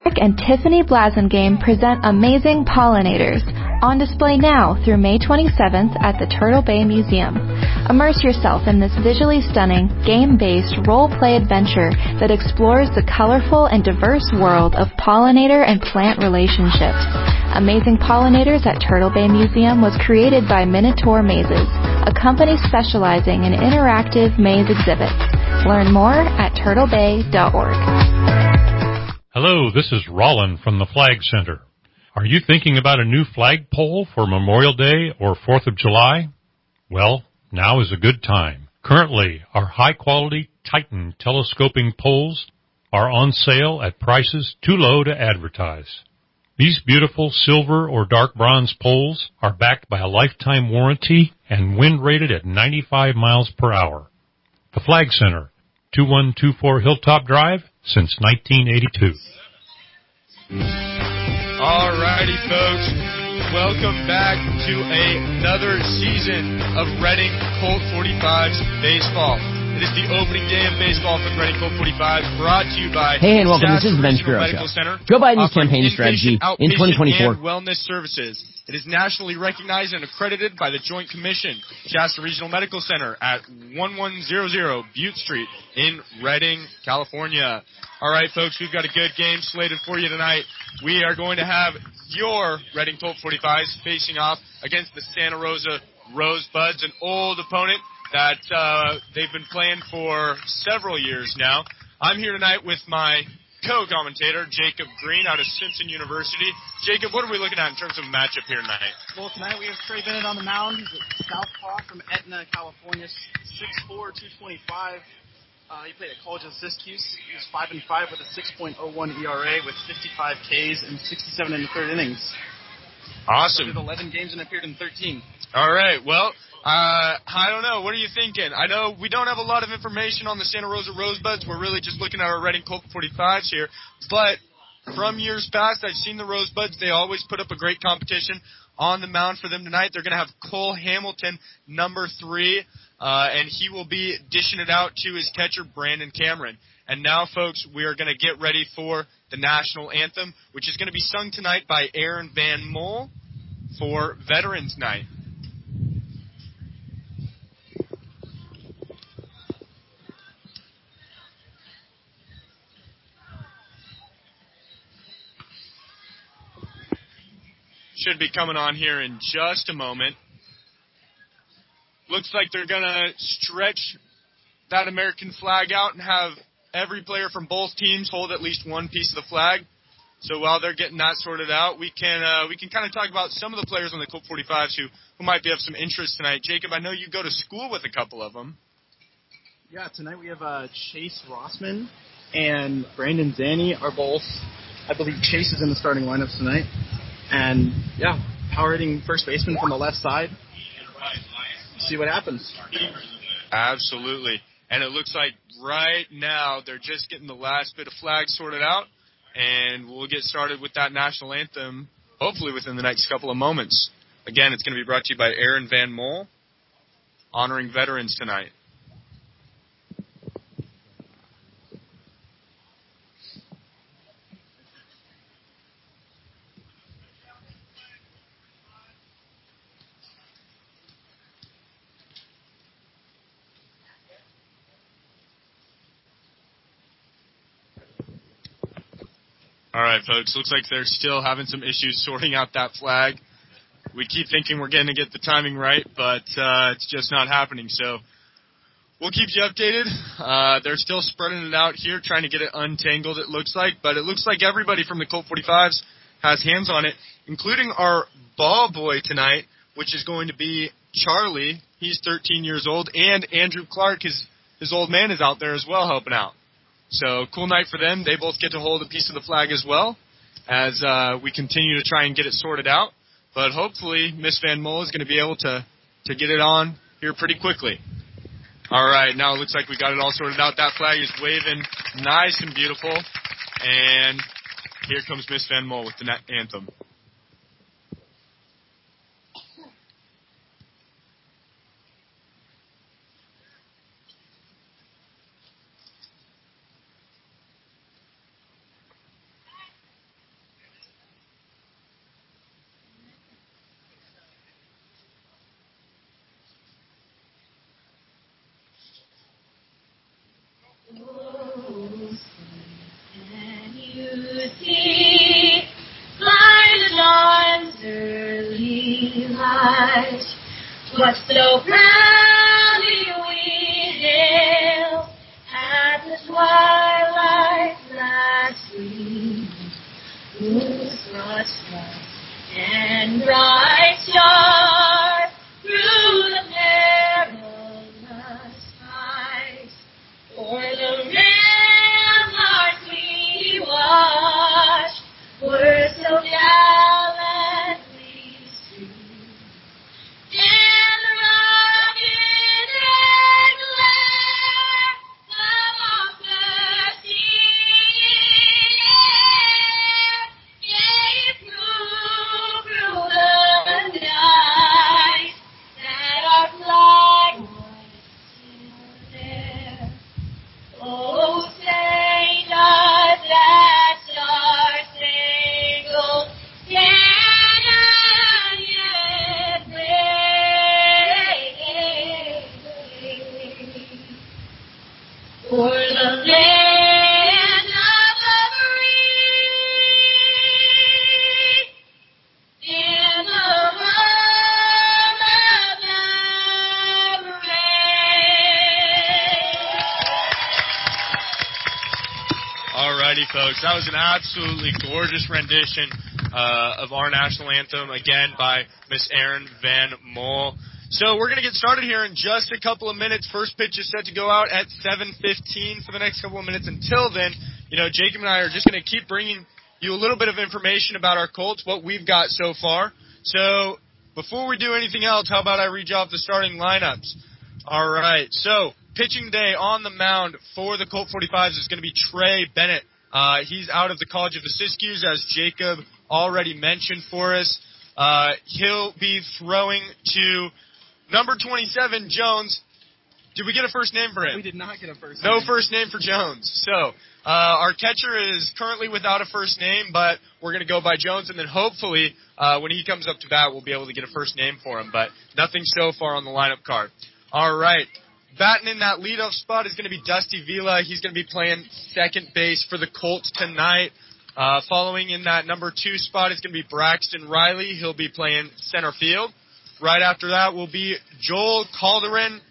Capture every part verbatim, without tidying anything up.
and Tiffany Blasingame present Amazing Pollinators, on display now through May twenty-seventh at the Turtle Bay Museum. Immerse yourself in this visually stunning, game-based role-play adventure that explores the colorful and diverse world of pollinator and plant relationships. Amazing Pollinators at Turtle Bay Museum was created by Minotaur Mazes, a company specializing in interactive maze exhibits. Learn more at turtle bay dot org. Hello, this is Rollin from the Flag Center. Are you thinking about a new flagpole for Memorial Day or fourth of July? Well, now is a good time. Currently, our high-quality Titan telescoping poles are on sale at prices too low to advertise. These beautiful silver or dark bronze poles are backed by a lifetime warranty and wind rated at ninety-five miles per hour. The Flag Center, two one two four Hilltop Drive, since nineteen eighty-two. All righty, folks. Welcome back to another season of Reading Colt forty-fives baseball. It is the opening day of baseball for the Reading Colt forty-fives, brought to you by Hey, and welcome. This is the Ben Regional Shapiro Medical Show. Center, Joe Biden's offering campaign strategy inpatient, in twenty twenty-four. and wellness services. It is nationally recognized and accredited by the Joint Commission, Shasta Regional Medical Center at eleven hundred Butte Street in Redding, California. All right, folks, we've got a good game slated for you tonight. We are going to have your Reading Colt forty-fives facing off against the Santa Rosa Rosebuds, an old opponent that uh, they've been playing for several years now. I'm here tonight with my co-commentator, Jacob Green, out of Simpson University. Jacob, what are we looking at in terms of a matchup here tonight? Well, tonight we have Trey Bennett on the mound. He's a southpaw from Etna, California, six four, two twenty-five. Uh, he played at College of Siskiyou. He was five and five with a six point oh one E R A with fifty-five Ks and sixty-seven in the third innings. Awesome. Started eleven games and appeared in thirteen. All right. Well, uh, I don't know. What are you thinking? I know we don't have a lot of information on the Santa Rosa Rosebuds. We're really just looking at our Reading Colt forty-fives here. But from years past, I've seen the Rosebuds. They always put up a great competition on the mound for them tonight. They're going to have Cole Hamilton, number three, uh, and he will be dishing it out to his catcher, Brandon Cameron. And now, folks, we are going to get ready for the national anthem, which is going to be sung tonight by Aaron Van Mol for Veterans Night. Should be coming on here in just a moment. Looks like they're going to stretch that American flag out and have every player from both teams hold at least one piece of the flag. So while they're getting that sorted out, we can uh, we can kind of talk about some of the players on the Colt forty-fives who, who might be of some interest tonight. Jacob, I know you go to school with a couple of them. Yeah, tonight we have uh, Chase Rossman and Brandon Zanny are both, I believe Chase is in the starting lineup tonight. And, yeah, power hitting first baseman from the left side. See what happens. Absolutely. And it looks like right now they're just getting the last bit of flag sorted out. And we'll get started with that national anthem, hopefully within the next couple of moments. Again, it's going to be brought to you by Aaron Van Mol, honoring veterans tonight. All right, folks, looks like they're still having some issues sorting out that flag. We keep thinking we're going to get the timing right, but uh, it's just not happening. So we'll keep you updated. Uh, they're still spreading it out here, trying to get it untangled, it looks like. But it looks like everybody from the Colt forty-fives has hands on it, including our ball boy tonight, which is going to be Charlie. He's thirteen years old, and Andrew Clark, his, his old man, is out there as well helping out. So, cool night for them. They both get to hold a piece of the flag as well as uh, we continue to try and get it sorted out. But hopefully, Miss Van Mol is going to be able to, to get it on here pretty quickly. All right, now it looks like we got it all sorted out. That flag is waving nice and beautiful. And here comes Miss Van Mol with the na- anthem. see, blind as dawn's early light. But so proudly we hailed at the twilight's last gleam, whose broad stars and bright stars through the perilous skies, o'er the ramparts we watched, were so gallantly strewn. And the rugged red glare of the sea gave proof through the night that our flag was still there. Oh, say does that star-spangled banner yet wave o'er the land of the free in the home of the brave. Alrighty, folks. That was an absolutely gorgeous rendition uh, of our national anthem, again by Miss Erin Van Mol. So we're going to get started here in just a couple of minutes. First pitch is set to go out at seven fifteen for the next couple of minutes. Until then, you know, Jacob and I are just going to keep bringing you a little bit of information about our Colts, what we've got so far. So before we do anything else, how about I read you off the starting lineups? All right, so pitching today on the mound for the Colt forty-fives is going to be Trey Bennett. Uh, he's out of the College of the Siskiyous, as Jacob already mentioned for us. Uh, he'll be throwing to number twenty-seven, Jones. Did we get a first name for him? We did not get a first No name. first name for Jones. So uh, our catcher is currently without a first name, but we're going to go by Jones, and then hopefully uh, when he comes up to bat, we'll be able to get a first name for him, but nothing so far on the lineup card. All right. Batting in that leadoff spot is going to be Dusty Vila. He's going to be playing second base for the Colts tonight. Uh, following in that number two spot is going to be Braxton Riley. He'll be playing center field. Right after that will be Joel Calderon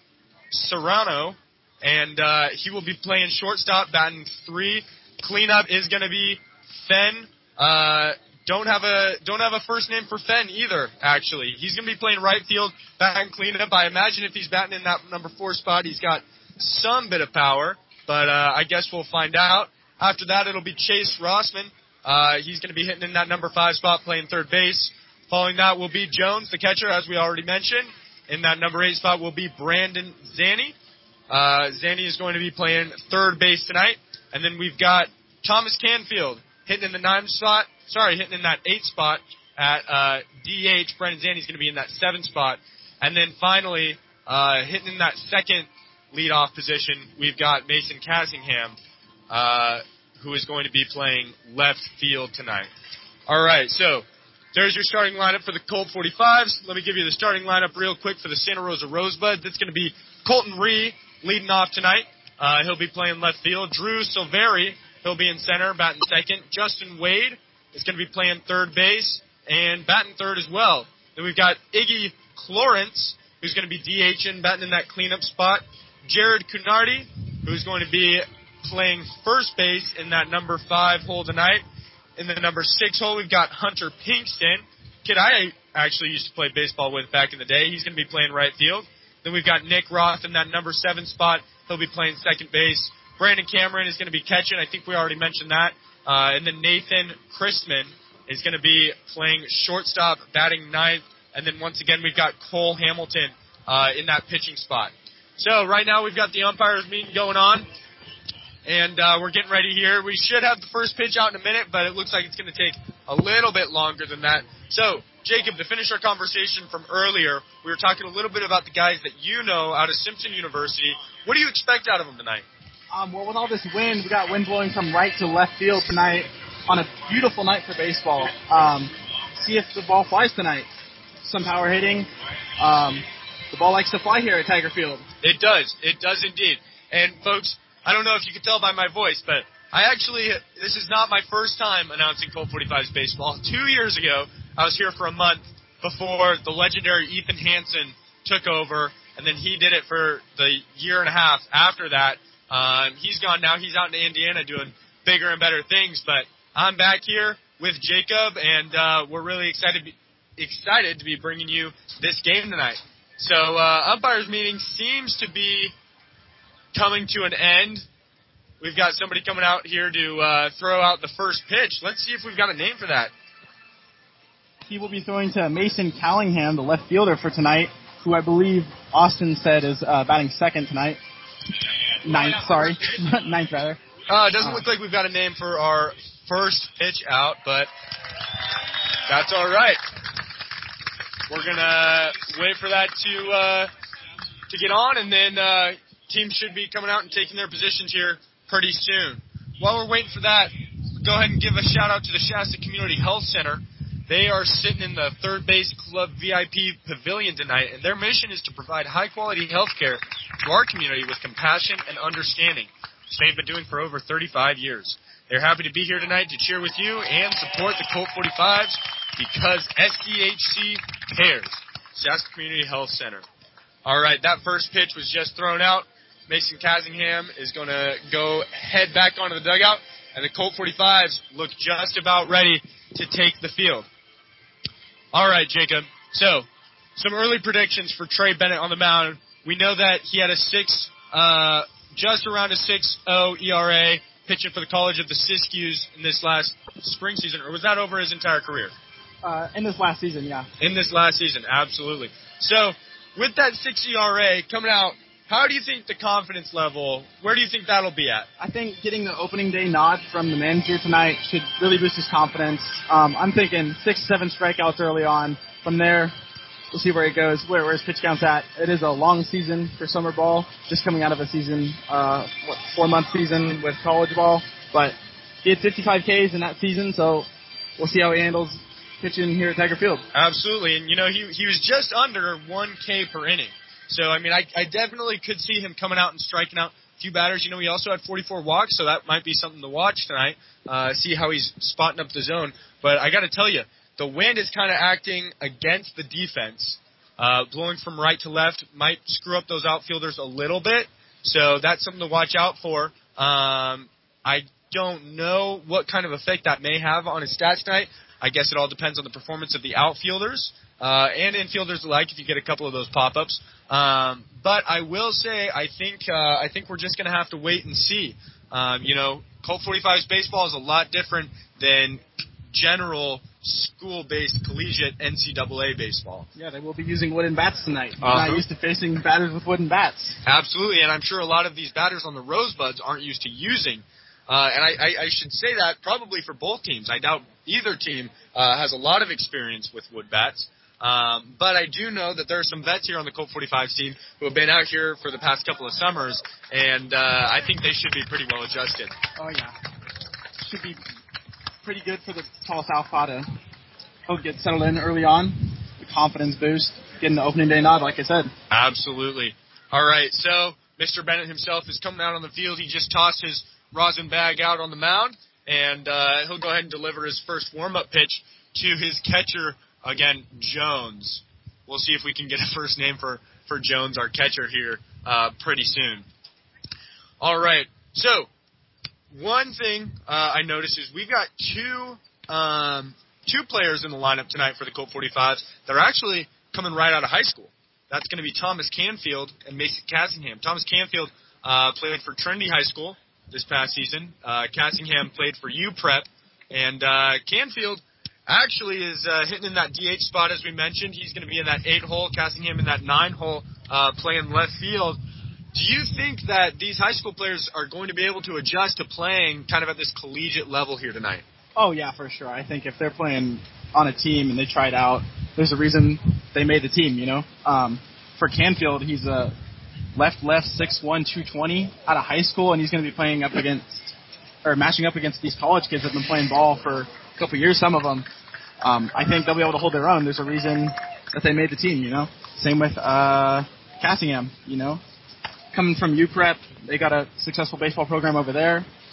Serrano, and uh, he will be playing shortstop, batting three. Cleanup is going to be Fenn. Uh, don't have a don't have a first name for Fenn either. Actually, he's going to be playing right field, batting cleanup. I imagine if he's batting in that number four spot, he's got some bit of power, but uh, I guess we'll find out. After that, it'll be Chase Rossman. Uh, he's going to be hitting in that number five spot, playing third base. Following that will be Jones, the catcher, as we already mentioned. In that number eight spot will be Brandon Zanny. Uh, Zanny is going to be playing third base tonight. And then we've got Thomas Canfield hitting in the nine spot. Sorry, hitting in that eight spot at uh, D H. Brandon Zanny is going to be in that seven spot. And then finally, uh, hitting in that second leadoff position, we've got Mason Cassingham, uh, who is going to be playing left field tonight. All right, so there's your starting lineup for the Colt forty-fives. Let me give you the starting lineup real quick for the Santa Rosa Rosebuds. It's going to be Colton Ree leading off tonight. Uh, he'll be playing left field. Drew Silveri, he'll be in center, batting second. Justin Wade is going to be playing third base and batting third as well. Then we've got Iggy Clorence, who's going to be DHing, batting in that cleanup spot. Jared Cunardi, who's going to be playing first base in that number five hole tonight. In the number six hole, we've got Hunter Pinkston, kid I actually used to play baseball with back in the day. He's going to be playing right field. Then we've got Nick Roth in that number seven spot. He'll be playing second base. Brandon Cameron is going to be catching. I think we already mentioned that. Uh, and then Nathan Christman is going to be playing shortstop, batting ninth. And then once again, we've got Cole Hamilton uh, in that pitching spot. So right now we've got the umpires meeting going on. And uh, we're getting ready here. We should have the first pitch out in a minute, but it looks like it's going to take a little bit longer than that. So, Jacob, to finish our conversation from earlier, we were talking a little bit about the guys that you know out of Simpson University. What do you expect out of them tonight? Um, well, with all this wind, we got wind blowing from right to left field tonight on a beautiful night for baseball. Um, see if the ball flies tonight. Some power hitting. Um, the ball likes to fly here at Tiger Field. It does. It does indeed. And, folks, I don't know if you can tell by my voice, but I actually, this is not my first time announcing Colt forty-five's baseball. Two years ago, I was here for a month before the legendary Ethan Hansen took over, and then he did it for the year and a half after that. Um, he's gone now. He's out in Indiana doing bigger and better things, but I'm back here with Jacob, and uh, we're really excited be, excited to be bringing you this game tonight. So uh, umpires meeting seems to be coming to an end. We've got somebody coming out here to uh, throw out the first pitch. Let's see if we've got a name for that. He will be throwing to Mason Callingham, the left fielder for tonight, who I believe Austin said is uh, batting second tonight. Ninth, sorry. Ninth, rather. Uh, it doesn't look like we've got a name for our first pitch out, but that's all right. We're going to wait for that to uh, to get on, and then uh, teams should be coming out and taking their positions here pretty soon. While we're waiting for that, go ahead and give a shout-out to the Shasta Community Health Center. They are sitting in the Third Base Club V I P Pavilion tonight, and their mission is to provide high-quality health care to our community with compassion and understanding, which they've been doing for over thirty-five years. They're happy to be here tonight to cheer with you and support the Colt forty-fives because S C H C cares. Shasta Community Health Center. All right, that first pitch was just thrown out. Mason Cassingham is going to go head back onto the dugout, and the Colt forty-fives look just about ready to take the field. All right, Jacob. So, some early predictions for Trey Bennett on the mound. We know that he had a six, uh, just around a six point oh E R A pitching for the College of the Siskiyous in this last spring season, or was that over his entire career? Uh, in this last season, yeah. In this last season, absolutely. So, with that six E R A coming out, how do you think the confidence level, where do you think that'll be at? I think getting the opening day nod from the manager tonight should really boost his confidence. Um, I'm thinking six, seven strikeouts early on. From there, we'll see where it goes, where, where his pitch count's at. It is a long season for summer ball, just coming out of a season, uh, what, four-month season with college ball. But he had fifty-five Ks in that season, so we'll see how he handles pitching here at Tiger Field. Absolutely, and, you know, he he was just under one K per inning. So, I mean, I, I definitely could see him coming out and striking out a few batters. You know, he also had forty-four walks, so that might be something to watch tonight, uh, see how he's spotting up the zone. But I got to tell you, the wind is kind of acting against the defense. Uh, blowing from right to left might screw up those outfielders a little bit, so that's something to watch out for. Um, I don't know what kind of effect that may have on his stats tonight. I guess it all depends on the performance of the outfielders uh, and infielders alike if you get a couple of those pop-ups. Um, but I will say I think uh, I think we're just going to have to wait and see. Um, you know, Colt forty-five's baseball is a lot different than general school-based collegiate N C double A baseball. Yeah, they will be using wooden bats tonight. Uh-huh. Not used to facing batters with wooden bats. Absolutely, and I'm sure a lot of these batters on the Rosebuds aren't used to using. Uh, and I, I, I should say that probably for both teams. I doubt either team uh, has a lot of experience with wood bats. Um, but I do know that there are some vets here on the Colt forty-fives team who have been out here for the past couple of summers, and uh, I think they should be pretty well adjusted. Oh, yeah. Should be pretty good for the tall southpaw to he'll get settled in early on. The confidence boost, getting the opening day nod, like I said. Absolutely. All right, so Mister Bennett himself is coming out on the field. He just tossed his rosin bag out on the mound, and uh, he'll go ahead and deliver his first warm-up pitch to his catcher, again, Jones. We'll see if we can get a first name for, for Jones, our catcher here, uh, pretty soon. All right, so one thing uh, I noticed is we've got two um, two players in the lineup tonight for the Colt forty-fives that are actually coming right out of high school. That's going to be Thomas Canfield and Mason Cassingham. Thomas Canfield uh, played for Trinity High School this past season. Uh, Cassingham played for U Prep, and uh, Canfield actually is uh, hitting in that D H spot, as we mentioned. He's going to be in that eight hole, Cassingham in that nine hole, uh, playing left field. Do you think that these high school players are going to be able to adjust to playing kind of at this collegiate level here tonight? Oh, yeah, for sure. I think if they're playing on a team and they try it out, there's a reason they made the team, you know. Um, for Canfield, he's a left-left six one, two twenty out of high school, and he's going to be playing up against, or matching up against these college kids that have been playing ball for a couple years, some of them. Um, I think they'll be able to hold their own. There's a reason that they made the team, you know. Same with uh, Cassingham, you know. Coming from U Prep, they got a successful baseball program over there.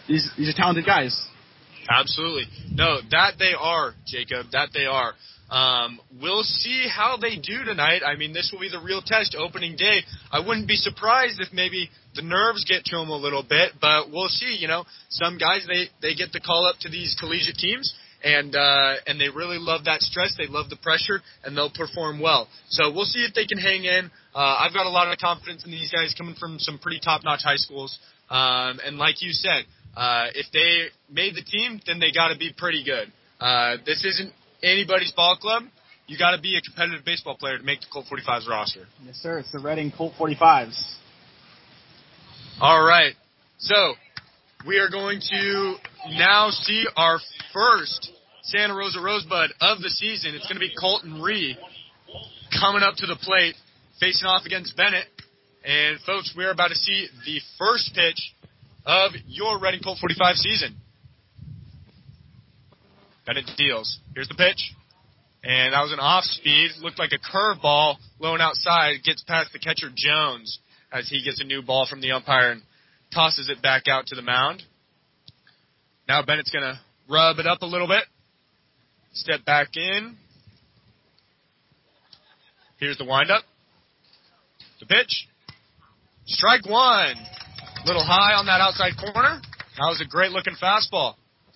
these these are talented guys. Absolutely. No, that they are, Jacob. That they are. Um, we'll see how they do tonight. I mean, this will be the real test, opening day. I wouldn't be surprised if maybe the nerves get to them a little bit, but we'll see. You know, some guys, they, they get the call up to these collegiate teams, and uh, and they really love that stress. They love the pressure, and they'll perform well. So we'll see if they can hang in. Uh, I've got a lot of confidence in these guys coming from some pretty top-notch high schools. Um, and like you said, uh, if they made the team, then they got to be pretty good. Uh, this isn't anybody's ball club. You got to be a competitive baseball player to make the Colt forty-fives roster. Yes, sir. It's the Reading Colt forty-fives. All right. So we are going to now see our first Santa Rosa Rosebud of the season. It's going to be Colton Ree coming up to the plate, facing off against Bennett. And, folks, we're about to see the first pitch of your Reading Colt forty-five season. Bennett deals. Here's the pitch. And that was an off-speed. Looked like a curveball, low and outside. Gets past the catcher, Jones, as he gets a new ball from the umpire and tosses it back out to the mound. Now Bennett's going to rub it up a little bit. Step back in. Here's the windup. The pitch. Strike one. Little high on that outside corner. That was a great-looking fastball.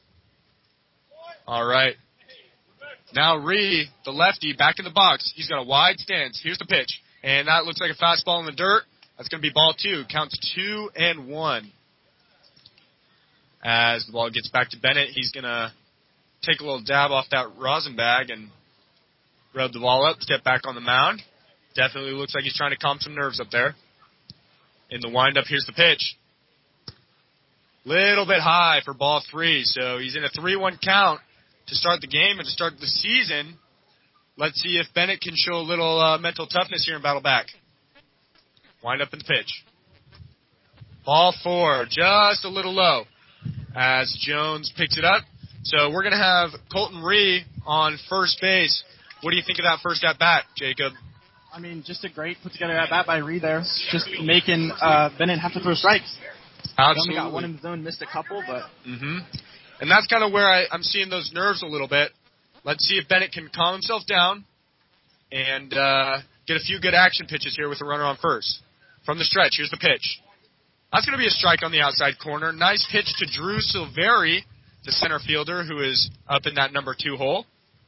All right. Now Ree, the lefty, back in the box. He's got a wide stance. Here's the pitch. And that looks like a fastball in the dirt. That's going to be ball two. Counts two and one. As the ball gets back to Bennett, he's going to take a little dab off that rosin bag and rub the ball up, step back on the mound. Definitely looks like he's trying to calm some nerves up there. In the windup, here's the pitch. Little bit high for ball three, so he's in a three one count to start the game and to start the season. Let's see if Bennett can show a little uh, mental toughness here in battle back. Wind up in the pitch. Ball four, just a little low as Jones picks it up. So we're going to have Colton Ree on first base. What do you think of that first at-bat, Jacob? I mean, just a great put-together at-bat by Ree there. Just making uh, Bennett have to throw strikes. Absolutely. He only got one in the zone, missed a couple, but... Mm-hmm. And that's kind of where I, I'm seeing those nerves a little bit. Let's see if Bennett can calm himself down and uh, get a few good action pitches here with a runner on first. From the stretch, here's the pitch. That's going to be a strike on the outside corner. Nice pitch to Drew Silveri, the center fielder, who is up in that number two hole.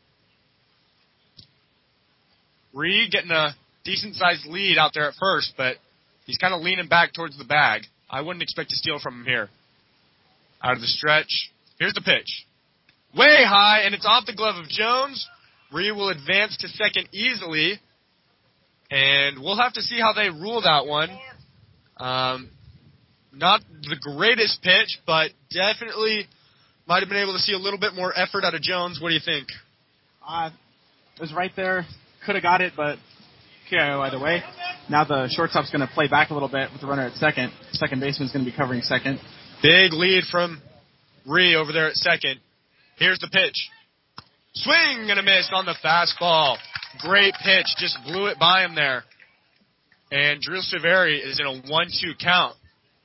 Ree getting a decent-sized lead out there at first, but he's kind of leaning back towards the bag. I wouldn't expect to steal from him here. Out of the stretch. Here's the pitch. Way high, and it's off the glove of Jones. Ree will advance to second easily, and we'll have to see how they rule that one. Um, not the greatest pitch, but definitely might have been able to see a little bit more effort out of Jones. What do you think? Uh, it was right there. Could have got it, but K O either way. Now the shortstop's going to play back a little bit with the runner at second. Second baseman's going to be covering second. Big lead from Ree over there at second. Here's the pitch. Swing and a miss on the fastball. Great pitch. Just blew it by him there. And Drew Silveri is in a one two count.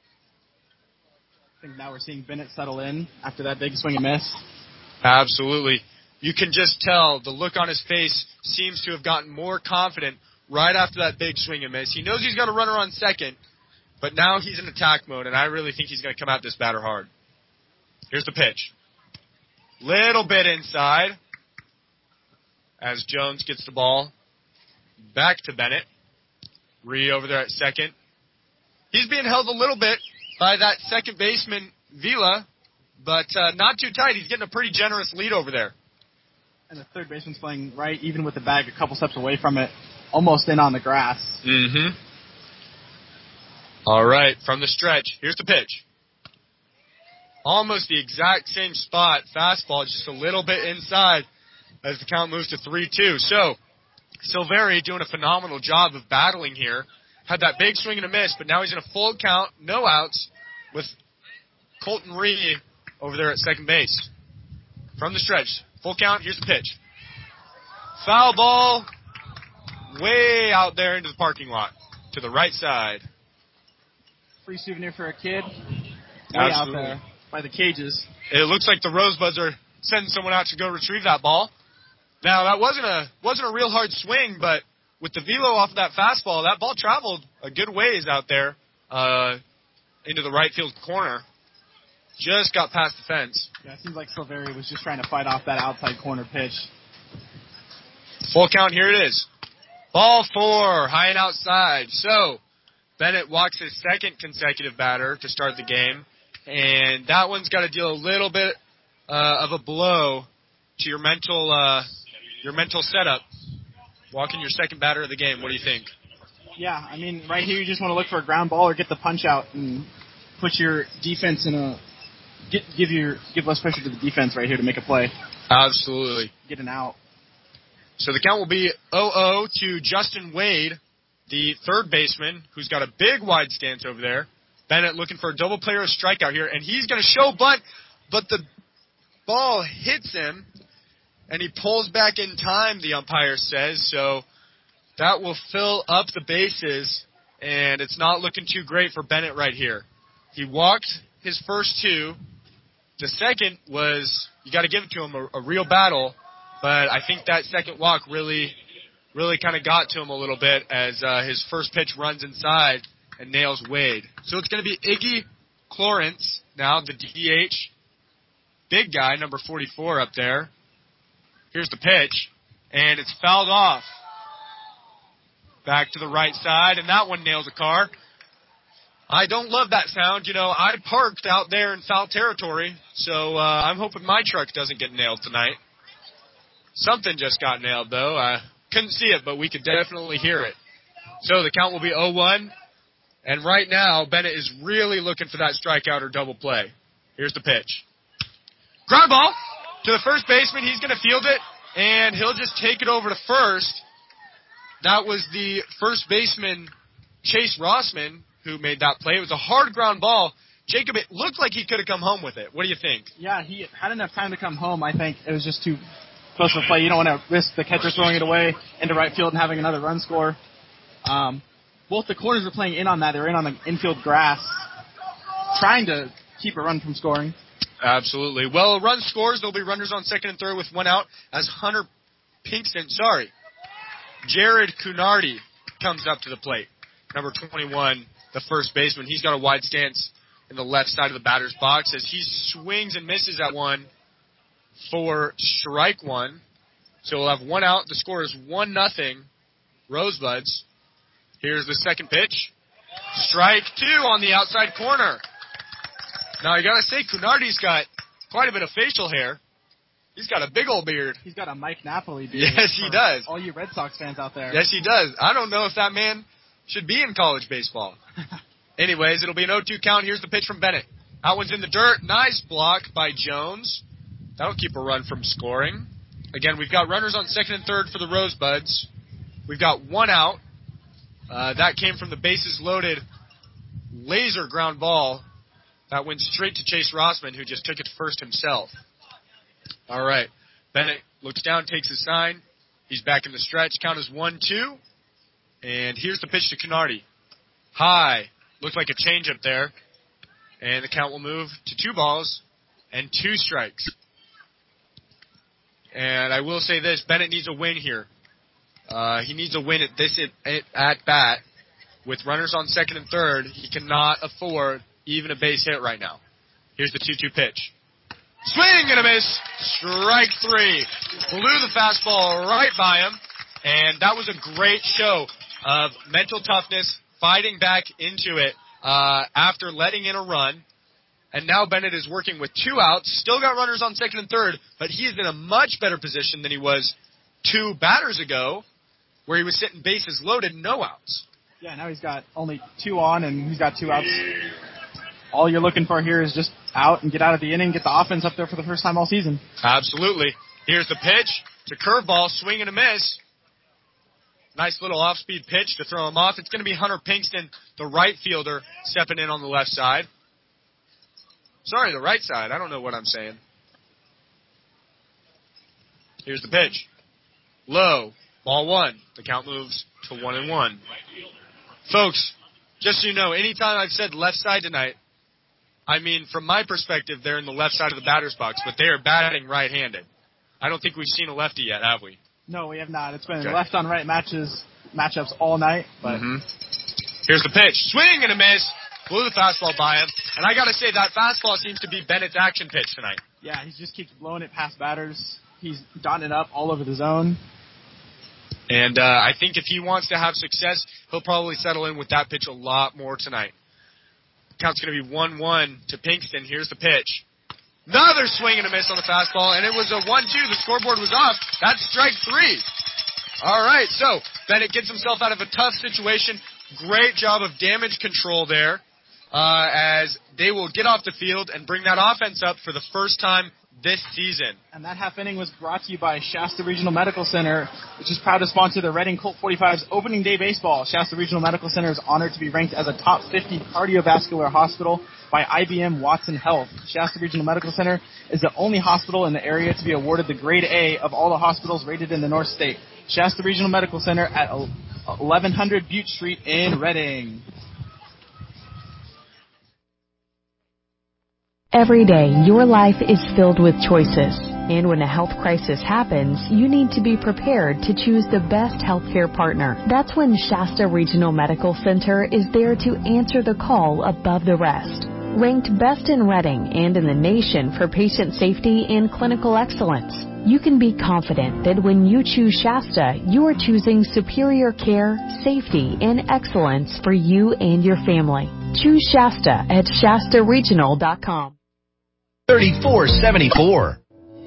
I think now we're seeing Bennett settle in after that big swing and miss. Absolutely. You can just tell the look on his face seems to have gotten more confident right after that big swing and miss. He knows he's got a runner on second, but now he's in attack mode, and I really think he's going to come at this batter hard. Here's the pitch. Little bit inside as Jones gets the ball back to Bennett. Ree over there at second. He's being held a little bit by that second baseman, Vila, but uh, not too tight. He's getting a pretty generous lead over there. And the third baseman's playing right, even with the bag a couple steps away from it, almost in on the grass. Mm-hmm. All right, from the stretch, here's the pitch. Almost the exact same spot, fastball, just a little bit inside as the count moves to three two. So, Silveri doing a phenomenal job of battling here. Had that big swing and a miss, but now he's in a full count, no outs, with Colton Ree over there at second base. From the stretch, full count, here's the pitch. Foul ball, way out there into the parking lot, to the right side. Free souvenir for a kid. Way Absolutely. out there. by the cages. It looks like the Rosebuds are sending someone out to go retrieve that ball. Now, that wasn't a wasn't a real hard swing, but with the velo off of that fastball, that ball traveled a good ways out there uh, into the right field corner. Just got past the fence. Yeah, it seems like Silveri was just trying to fight off that outside corner pitch. Full count, here it is. Ball four, high and outside. So, Bennett walks his second consecutive batter to start the game, and that one's got to deal a little bit uh, of a blow to your mental uh, your mental setup. Walking your second batter of the game, what do you think? Yeah, I mean, right here you just want to look for a ground ball or get the punch out and put your defense in a get, give your give less pressure to the defense right here to make a play. Absolutely. Get an out. So the count will be oh oh to Justin Wade, the third baseman, who's got a big wide stance over there. Bennett looking for a double play or a strikeout here, and he's going to show bunt, but the ball hits him, and he pulls back in time, the umpire says, so that will fill up the bases, and it's not looking too great for Bennett right here. He walked his first two. The second was, you got to give it to him, a, a real battle, but I think that second walk really, really kind of got to him a little bit as uh, his first pitch runs inside and nails Wade. So it's going to be Iggy Clorence now, the D H. Big guy, number forty-four up there. Here's the pitch, and it's fouled off. Back to the right side, and that one nails a car. I don't love that sound. You know, I parked out there in foul territory, so uh, I'm hoping my truck doesn't get nailed tonight. Something just got nailed, though. I couldn't see it, but we could definitely hear it. So the count will be oh one, and right now, Bennett is really looking for that strikeout or double play. Here's the pitch. Ground ball to the first baseman. He's going to field it, and he'll just take it over to first. That was the first baseman, Chase Rossman, who made that play. It was a hard ground ball. Jacob, it looked like he could have come home with it. What do you think? Yeah, he had enough time to come home. I think it was just too close to play. You don't want to risk the catcher throwing it away into right field and having another run score. Um, both the corners were playing in on that. They were in on the infield grass, trying to keep a run from scoring. Absolutely. Well, a run scores. There'll be runners on second and third with one out as Hunter Pinkston, sorry, Jared Cunardi comes up to the plate. Number twenty-one, the first baseman. He's got a wide stance in the left side of the batter's box as he swings and misses at one for strike one. So we'll have one out. The score is one nothing. Rosebuds. Here's the second pitch. Strike two on the outside corner. Now, you got to say, Cunardi's got quite a bit of facial hair. He's got a big old beard. He's got a Mike Napoli beard. Yes, he does. All you Red Sox fans out there. Yes, he does. I don't know if that man should be in college baseball. Anyways, it'll be an oh two count. Here's the pitch from Bennett. That one's in the dirt. Nice block by Jones. That'll keep a run from scoring. Again, we've got runners on second and third for the Rosebuds. We've got one out. Uh, that came from the bases loaded laser ground ball. That went straight to Chase Rossman, who just took it first himself. All right. Bennett looks down, takes his sign. He's back in the stretch. Count is one two. And here's the pitch to Cunardi. High. Looks like a changeup there. And the count will move to two balls and two strikes. And I will say this, Bennett needs a win here. Uh, he needs a win at this at, at bat. With runners on second and third, he cannot afford even a base hit right now. Here's the two two pitch. Swing and a miss. Strike three. Blew the fastball right by him. And that was a great show of mental toughness, fighting back into it uh, after letting in a run. And now Bennett is working with two outs. Still got runners on second and third, but he is in a much better position than he was two batters ago, where he was sitting bases loaded, no outs. Yeah, now he's got only two on, and he's got two outs. All you're looking for here is just out and get out of the inning, get the offense up there for the first time all season. Absolutely. Here's the pitch to curveball, swing and a miss. Nice little off-speed pitch to throw him off. It's going to be Hunter Pinkston, the right fielder, stepping in on the left side. Sorry, the right side. I don't know what I'm saying. Here's the pitch. Low. Ball one. The count moves to one and one. Folks, just so you know, anytime I've said left side tonight, I mean, from my perspective, they're in the left side of the batter's box, but they are batting right-handed. I don't think we've seen a lefty yet, have we? No, we have not. It's been Okay. left on right matches, matchups all night. But Mm-hmm. Here's the pitch. Swing and a miss. Blew the fastball by him. And I got to say, that fastball seems to be Bennett's action pitch tonight. yeah, he just keeps blowing it past batters. He's dotting it up all over the zone. And uh, I think if he wants to have success, he'll probably settle in with that pitch a lot more tonight. Count's going to be one one to Pinkston. Here's the pitch. Another swing and a miss on the fastball, and it was a one two. The scoreboard was off. That's strike three. All right, so Bennett gets himself out of a tough situation. Great job of damage control there uh, as they will get off the field and bring that offense up for the first time this season. And that half inning was brought to you by Shasta Regional Medical Center, which is proud to sponsor the Reading Colt forty-five's opening day baseball. Shasta Regional Medical Center is honored to be ranked as a top fifty cardiovascular hospital by I B M Watson Health. Shasta Regional Medical Center is the only hospital in the area to be awarded the grade A of all the hospitals rated in the North State. Shasta Regional Medical Center at eleven hundred Butte Street in Reading. Every day, your life is filled with choices. And when a health crisis happens, you need to be prepared to choose the best healthcare partner. That's when Shasta Regional Medical Center is there to answer the call above the rest. Ranked best in Reading and in the nation for patient safety and clinical excellence, you can be confident that when you choose Shasta, you are choosing superior care, safety, and excellence for you and your family. Choose Shasta at Shasta Regional dot com. thirty-four seventy-four.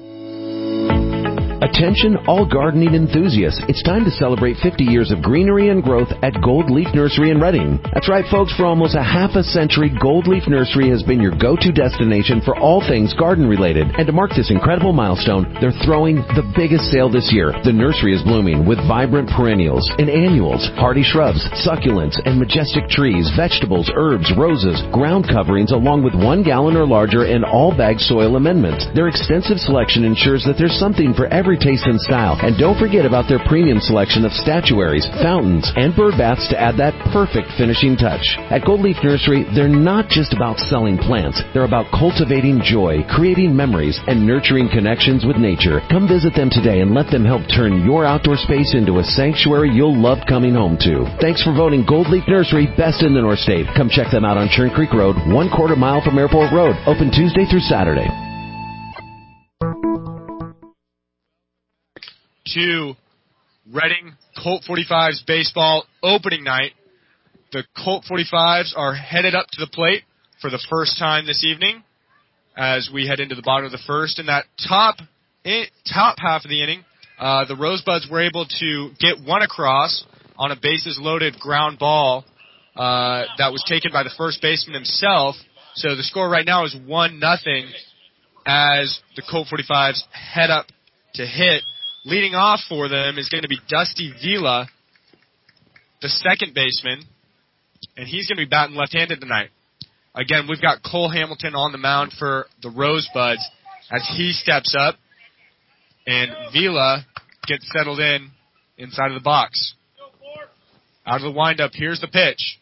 Attention all gardening enthusiasts. It's time to celebrate fifty years of greenery and growth at Gold Leaf Nursery in Reading. That's right, folks. For almost a half a century, Gold Leaf Nursery has been your go-to destination for all things garden-related. And to mark this incredible milestone, they're throwing the biggest sale this year. The nursery is blooming with vibrant perennials and annuals, hardy shrubs, succulents, and majestic trees, vegetables, herbs, roses, ground coverings, along with one gallon or larger and all-bag soil amendments. Their extensive selection ensures that there's something for every taste and style. And don't forget about their premium selection of statuaries, fountains, and bird baths to add that perfect finishing touch. At Gold Leaf Nursery, they're not just about selling plants. They're about cultivating joy, creating memories, and nurturing connections with nature. Come visit them today and let them help turn your outdoor space into a sanctuary you'll love coming home to. Thanks for voting Gold Leaf Nursery best in the North State. Come check them out on Churn Creek Road, one quarter mile from Airport Road. Open Tuesday through Saturday. To Reading Colt forty-fives baseball opening night. The Colt forty-fives are headed up to the plate for the first time this evening as we head into the bottom of the first. In that top in, top half of the inning, uh, the Rosebuds were able to get one across on a bases-loaded ground ball uh, that was taken by the first baseman himself. So the score right now is one nothing as the Colt forty-fives head up to hit. Leading off for them is going to be Dusty Vila, the second baseman, and he's going to be batting left-handed tonight. Again, we've got Cole Hamilton on the mound for the Rosebuds as he steps up, and Vila gets settled in inside of the box. Out of the windup, here's the pitch.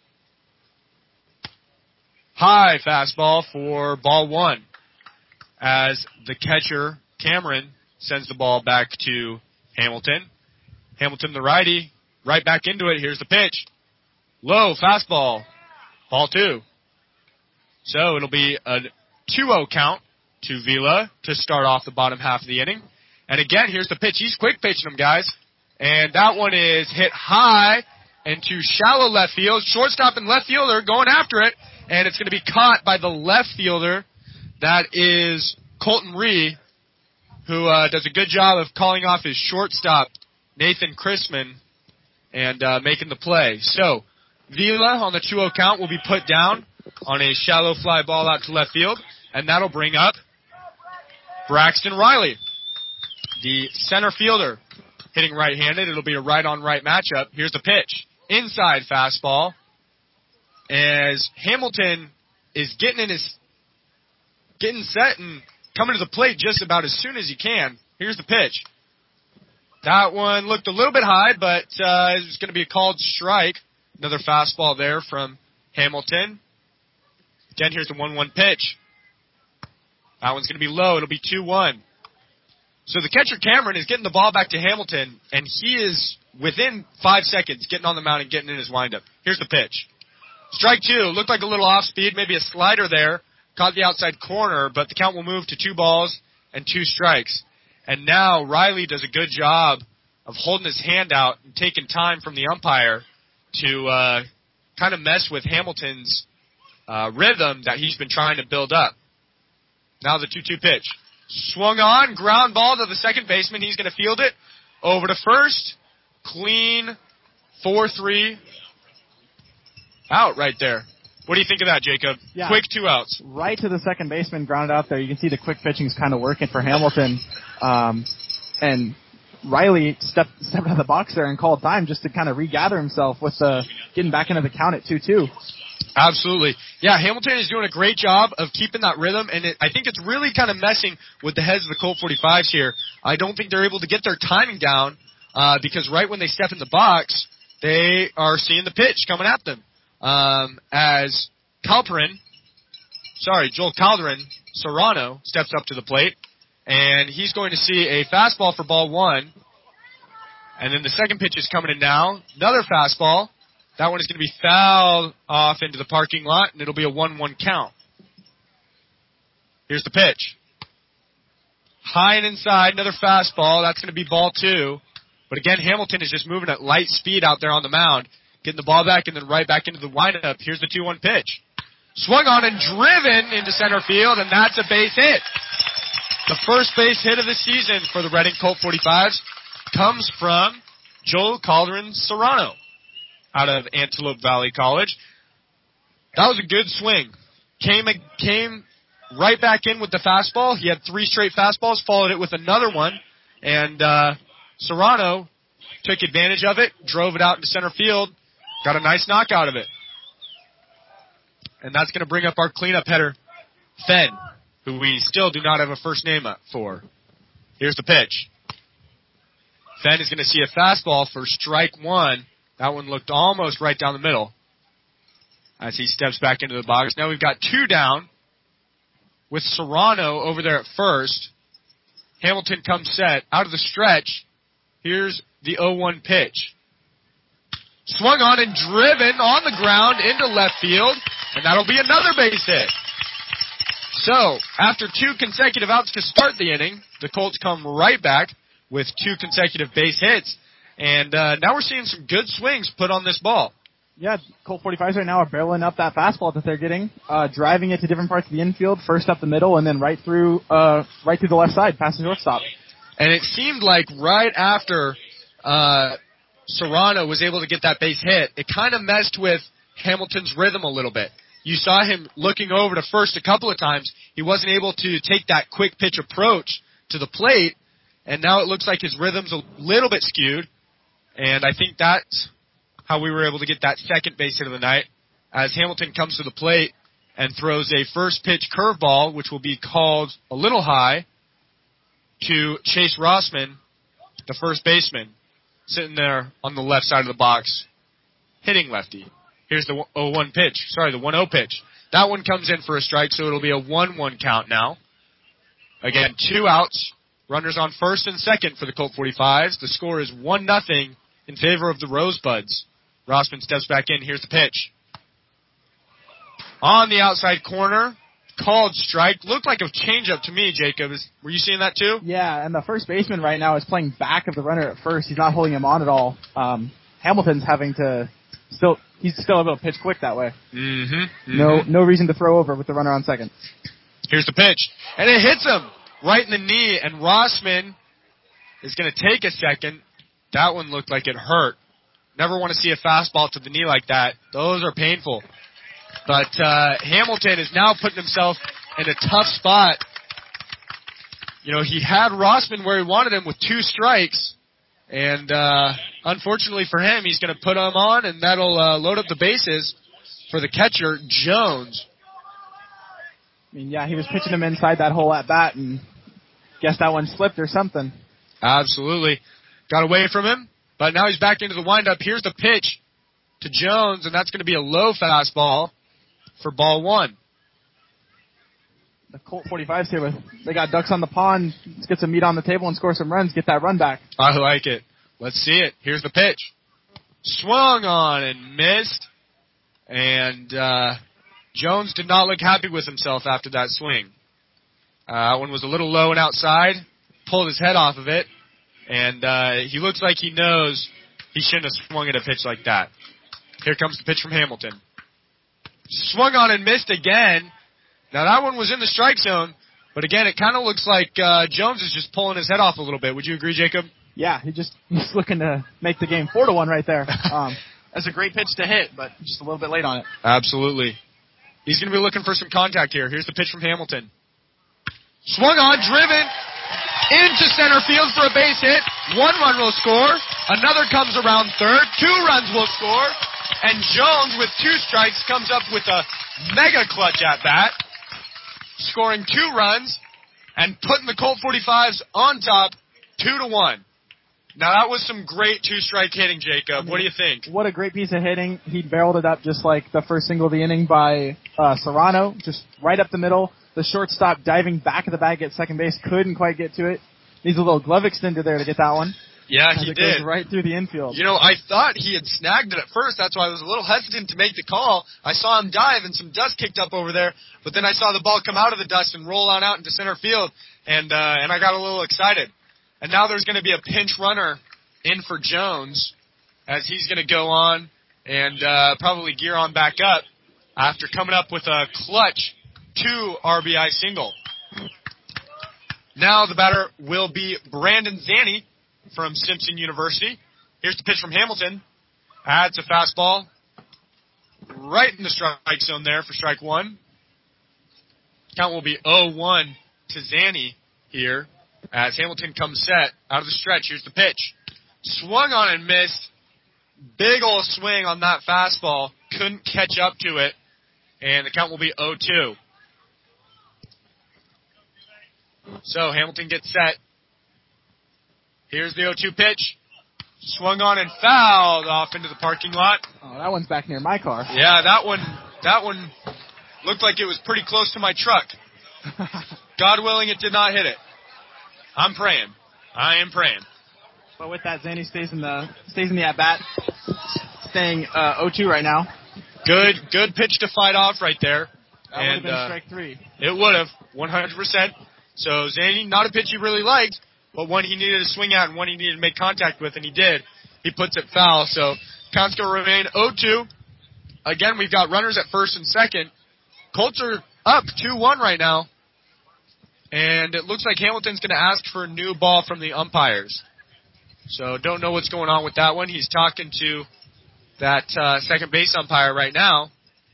High fastball for ball one as the catcher, Cameron, sends the ball back to Hamilton. Hamilton, the righty, right back into it. Here's the pitch. Low fastball. Ball two. So it'll be a two oh count to Vila to start off the bottom half of the inning. And again, here's the pitch. He's quick pitching them, guys. And that one is hit high into shallow left field. Shortstop and left fielder going after it. And it's going to be caught by the left fielder. That is Colton Ree, who uh, does a good job of calling off his shortstop, Nathan Chrisman, and uh, making the play. So, Vila on the two oh count will be put down on a shallow fly ball out to left field, and that'll bring up Braxton Riley, the center fielder, hitting right-handed. It'll be a right-on-right matchup. Here's the pitch. Inside fastball, as Hamilton is getting in his, getting set and coming to the plate just about as soon as he can. Here's the pitch. That one looked a little bit high, but uh, it's going to be a called strike. Another fastball there from Hamilton. Again, here's the one one pitch. That one's going to be low. It'll be two one. So the catcher, Cameron, is getting the ball back to Hamilton, and he is within five seconds getting on the mound and getting in his windup. Here's the pitch. Strike two. Looked like a little off speed, maybe a slider there. Caught the outside corner, but the count will move to two balls and two strikes. And now Riley does a good job of holding his hand out and taking time from the umpire to uh, kind of mess with Hamilton's uh, rhythm that he's been trying to build up. Now the two two pitch. Swung on, ground ball to the second baseman. He's going to field it over to first. Clean, four three. Out right there. What do you think of that, Jacob? Yeah. Quick two outs. Right to the second baseman, grounded out there. You can see the quick pitching is kind of working for Hamilton. Um, and Riley stepped, stepped out of the box there and called time just to kind of regather himself with the getting back into the count at two two. Absolutely. Yeah, Hamilton is doing a great job of keeping that rhythm, and it, I think it's really kind of messing with the heads of the Colt forty-fives here. I don't think they're able to get their timing down uh, because right when they step in the box, they are seeing the pitch coming at them. Um, as Calperin, sorry, Joel Calderon Serrano steps up to the plate, and he's going to see a fastball for ball one. And then the second pitch is coming in now. Another fastball. That one is going to be fouled off into the parking lot, and it'll be a one one count. Here's the pitch. High and inside, another fastball. That's going to be ball two. But again, Hamilton is just moving at light speed out there on the mound, getting the ball back and then right back into the windup. Here's the two one pitch. Swung on and driven into center field, and that's a base hit. The first base hit of the season for the Reading Colt forty-fives comes from Joel Calderon Serrano out of Antelope Valley College. That was a good swing. Came came right back in with the fastball. He had three straight fastballs, followed it with another one, and uh, Serrano took advantage of it, drove it out into center field, got a nice knock out of it. And that's going to bring up our cleanup hitter, Fenn, who we still do not have a first name up for. Here's the pitch. Fenn is going to see a fastball for strike one. That one looked almost right down the middle as he steps back into the box. Now we've got two down with Serrano over there at first. Hamilton comes set. Out of the stretch, here's the oh one pitch. Swung on and driven on the ground into left field, and that'll be another base hit. So, after two consecutive outs to start the inning, the Colts come right back with two consecutive base hits. And uh, now we're seeing some good swings put on this ball. Yeah, Colt forty-fives right now are barreling up that fastball that they're getting, uh, driving it to different parts of the infield, first up the middle, and then right through uh, right through the left side, past the shortstop. And it seemed like right after uh, Serrano was able to get that base hit, it kind of messed with Hamilton's rhythm a little bit. You saw him looking over to first a couple of times. He wasn't able to take that quick pitch approach to the plate, and now it looks like his rhythm's a little bit skewed. And I think that's how we were able to get that second base hit of the night, as Hamilton comes to the plate and throws a first pitch curveball, which will be called a little high, to Chase Rossman, the first baseman, sitting there on the left side of the box, hitting lefty. Here's the oh one pitch. Sorry, the one oh pitch. That one comes in for a strike, so it'll be a one one count now. Again, two outs. Runners on first and second for the Colt forty-fives. The score is one nothing in favor of the Rosebuds. Rossman steps back in. Here's the pitch. On the outside corner, called strike. Looked like a changeup to me, Jacob. Is, were you seeing that too? Yeah, and the first baseman right now is playing back of the runner at first. He's not holding him on at all. Um, Hamilton's having to still, he's still able to pitch quick that way. Mm-hmm, mm-hmm. No, no reason to throw over with the runner on second. Here's the pitch, and it hits him right in the knee, and Rossman is going to take a second. That one looked like it hurt. Never want to see a fastball to the knee like that. Those are painful. But uh, Hamilton is now putting himself in a tough spot. You know, he had Rossman where he wanted him with two strikes, and uh, unfortunately for him, he's going to put him on, and that'll uh, load up the bases for the catcher, Jones. I mean, yeah, he was pitching him inside that hole at bat, and guess that one slipped or something. Absolutely. Got away from him, but now he's back into the windup. Here's the pitch to Jones, and that's going to be a low fastball for ball one. the Colt forty-fives here with they got ducks on the pond. Let's get some meat on the table and score some runs. Get that run back. I like it. Let's see it. Here's the pitch. Swung on and missed. And uh, Jones did not look happy with himself after that swing. Uh, that one was a little low and outside. Pulled his head off of it. And uh, he looks like he knows he shouldn't have swung at a pitch like that. Here comes the pitch from Hamilton. Swung on and missed again. Now that one was in the strike zone. But again, it kind of looks like uh, Jones is just pulling his head off a little bit. Would you agree, Jacob? Yeah, he just he's looking to make the game four to one right there. Um, that's a great pitch to hit, but just a little bit late on it. Absolutely. He's going to be looking for some contact here. Here's the pitch from Hamilton. Swung on, driven into center field for a base hit. One run will score. Another comes around third. Two runs will score. And Jones, with two strikes, comes up with a mega clutch at bat, scoring two runs and putting the Colt forty-fives on top, two to one. Now that was some great two-strike hitting, Jacob. I mean, what do you think? What a great piece of hitting. He barreled it up just like the first single of the inning by uh, Serrano, just right up the middle. The shortstop diving back of the bag at second base, couldn't quite get to it. Needs a little glove extender there to get that one. Yeah, he it did. Goes right through the infield. You know, I thought he had snagged it at first. That's why I was a little hesitant to make the call. I saw him dive and some dust kicked up over there, but then I saw the ball come out of the dust and roll on out into center field, and uh, and I got a little excited. And now there's going to be a pinch runner in for Jones as he's going to go on and uh, probably gear on back up after coming up with a clutch two R B I single. Now the batter will be Brandon Zanny from Simpson University. Here's the pitch from Hamilton. Adds a fastball right in the strike zone there for strike one. Count will be oh one to Zanny here as Hamilton comes set out of the stretch. Here's the pitch. Swung on and missed. Big ol' swing on that fastball. Couldn't catch up to it. And the count will be oh two. So Hamilton gets set. Here's the oh two pitch. Swung on and fouled off into the parking lot. Oh, that one's back near my car. Yeah, that one that one looked like it was pretty close to my truck. God willing, it did not hit it. I'm praying. I am praying. But with that, Zanny stays in the stays in the at bat, staying uh, oh two right now. Good, good pitch to fight off right there. That and, would have been uh, strike three. It would have, one hundred percent. So Zanny, not a pitch he really liked, but one he needed to swing at and one he needed to make contact with, and he did. He puts it foul. So count's going to remain oh two. Again, we've got runners at first and second. Colts are up two one right now. And it looks like Hamilton's going to ask for a new ball from the umpires. So don't know what's going on with that one. He's talking to that uh, second base umpire right now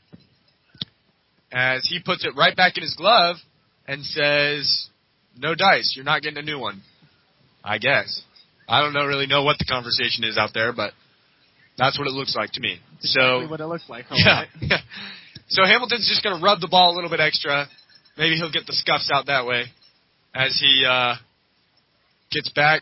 as he puts it right back in his glove and says, no dice, you're not getting a new one. I guess. I don't know really know what the conversation is out there, but that's what it looks like to me. That's so exactly what it looks like. Yeah. Right? So Hamilton's just going to rub the ball a little bit extra. Maybe he'll get the scuffs out that way as he uh, gets back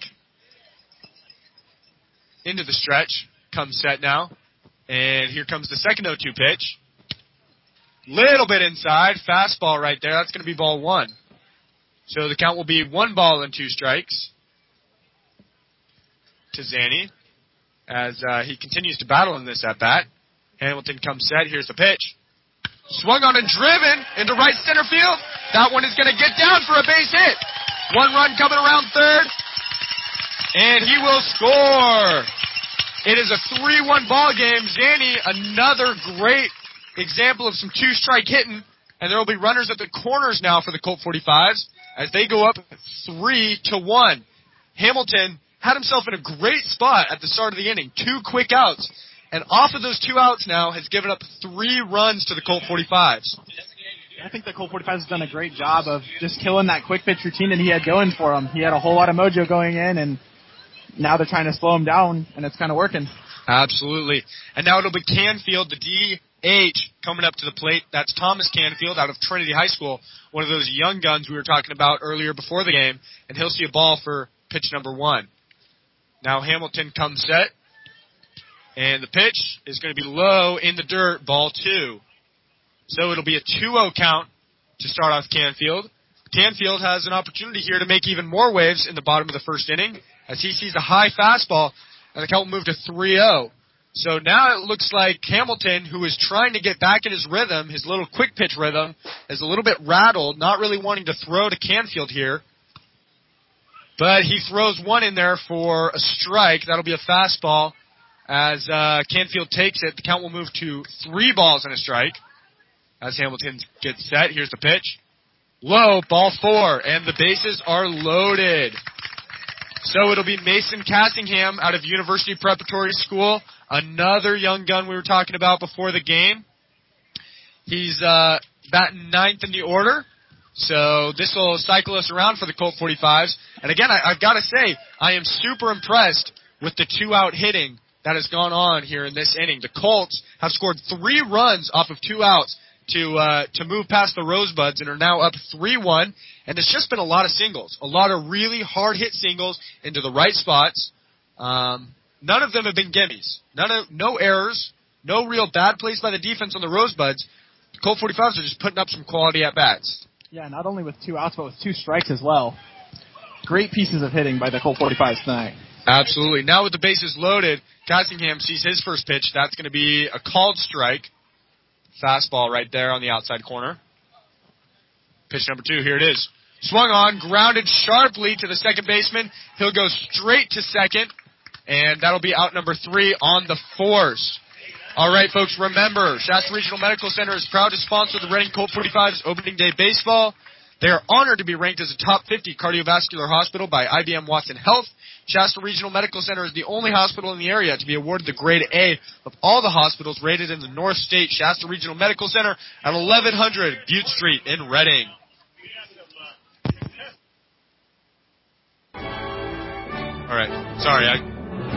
into the stretch. Comes set now. And here comes the second oh two pitch. Little bit inside. Fastball right there. That's going to be ball one. So the count will be one ball and two strikes to Zanny as uh, he continues to battle in this at-bat. Hamilton comes set. Here's the pitch. Swung on and driven into right center field. That one is going to get down for a base hit. One run coming around third. And he will score. It is a three one ball game. Zanny, another great example of some two-strike hitting. And there will be runners at the corners now for the Colt forty-fives as they go up three to one. Hamilton had himself in a great spot at the start of the inning. Two quick outs. And off of those two outs now has given up three runs to the Colt forty-fives. I think the Colt forty-fives has done a great job of just killing that quick pitch routine that he had going for him. He had a whole lot of mojo going in, and now they're trying to slow him down, and it's kind of working. Absolutely. And now it'll be Canfield, the D H, coming up to the plate. That's Thomas Canfield out of Trinity High School, one of those young guns we were talking about earlier before the game, and he'll see a ball for pitch number one. Now Hamilton comes set. And the pitch is going to be low in the dirt, ball two. So it'll be a two oh count to start off Canfield. Canfield has an opportunity here to make even more waves in the bottom of the first inning as he sees a high fastball, and the count will move to three oh. So now it looks like Hamilton, who is trying to get back in his rhythm, his little quick pitch rhythm, is a little bit rattled, not really wanting to throw to Canfield here. But he throws one in there for a strike. That'll be a fastball. As uh, Canfield takes it, the count will move to three balls and a strike. As Hamilton gets set, here's the pitch. Low, ball four, and the bases are loaded. So it'll be Mason Cassingham out of University Preparatory School, another young gun we were talking about before the game. He's uh, batting ninth in the order. So this will cycle us around for the Colt forty-fives. And again, I, I've got to say, I am super impressed with the two-out hitting that has gone on here in this inning. The Colts have scored three runs off of two outs to uh, to move past the Rosebuds and are now up three one. And it's just been a lot of singles, a lot of really hard-hit singles into the right spots. Um, none of them have been gimmies. None of, no errors, no real bad plays by the defense on the Rosebuds. The Colt forty-fives are just putting up some quality at-bats. Yeah, not only with two outs, but with two strikes as well. Great pieces of hitting by the Colt forty-fives tonight. Absolutely. Now with the bases loaded, Cassingham sees his first pitch. That's going to be a called strike. Fastball right there on the outside corner. Pitch number two, here it is. Swung on, grounded sharply to the second baseman. He'll go straight to second, and that'll be out number three on the force. All right, folks, remember, Shasta Regional Medical Center is proud to sponsor the Reading Colt forty-fives Opening Day Baseball. They are honored to be ranked as a top fifty cardiovascular hospital by I B M Watson Health. Shasta Regional Medical Center is the only hospital in the area to be awarded the grade A of all the hospitals rated in the North State. Shasta Regional Medical Center at eleven hundred Butte Street in Reading. All right, sorry, I...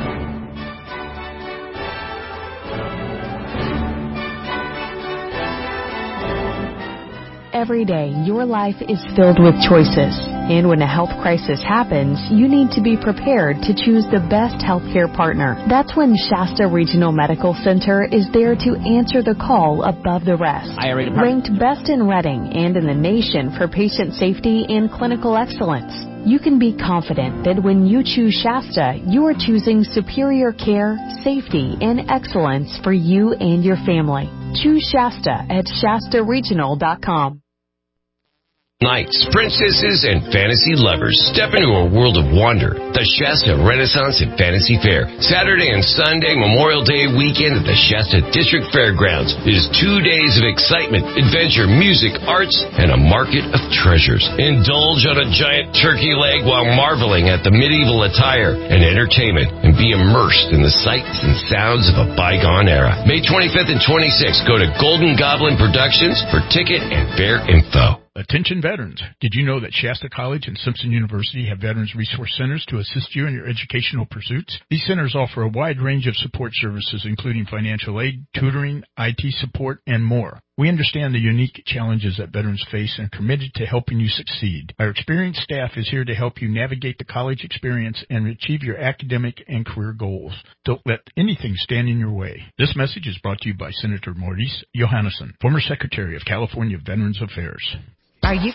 Every day, your life is filled with choices. And when a health crisis happens, you need to be prepared to choose the best healthcare partner. That's when Shasta Regional Medical Center is there to answer the call above the rest. Ranked best in Reading and in the nation for patient safety and clinical excellence. You can be confident that when you choose Shasta, you are choosing superior care, safety, and excellence for you and your family. Choose Shasta at shasta regional dot com. Knights, princesses, and fantasy lovers, step into a world of wonder. The Shasta Renaissance and Fantasy Fair, Saturday and Sunday Memorial Day weekend at the Shasta District Fairgrounds. It is two days of excitement, adventure, music, arts, and a market of treasures. Indulge on a giant turkey leg while marveling at the medieval attire and entertainment, and be immersed in the sights and sounds of a bygone era. May twenty-fifth and twenty-sixth, go to Golden Goblin Productions for ticket and fair info. Attention veterans. Did you know that Shasta College and Simpson University have Veterans Resource Centers to assist you in your educational pursuits? These centers offer a wide range of support services, including financial aid, tutoring, I T support, and more. We understand the unique challenges that veterans face and are committed to helping you succeed. Our experienced staff is here to help you navigate the college experience and achieve your academic and career goals. Don't let anything stand in your way. This message is brought to you by Senator Maurice Johannesson, former Secretary of California Veterans Affairs. Are you?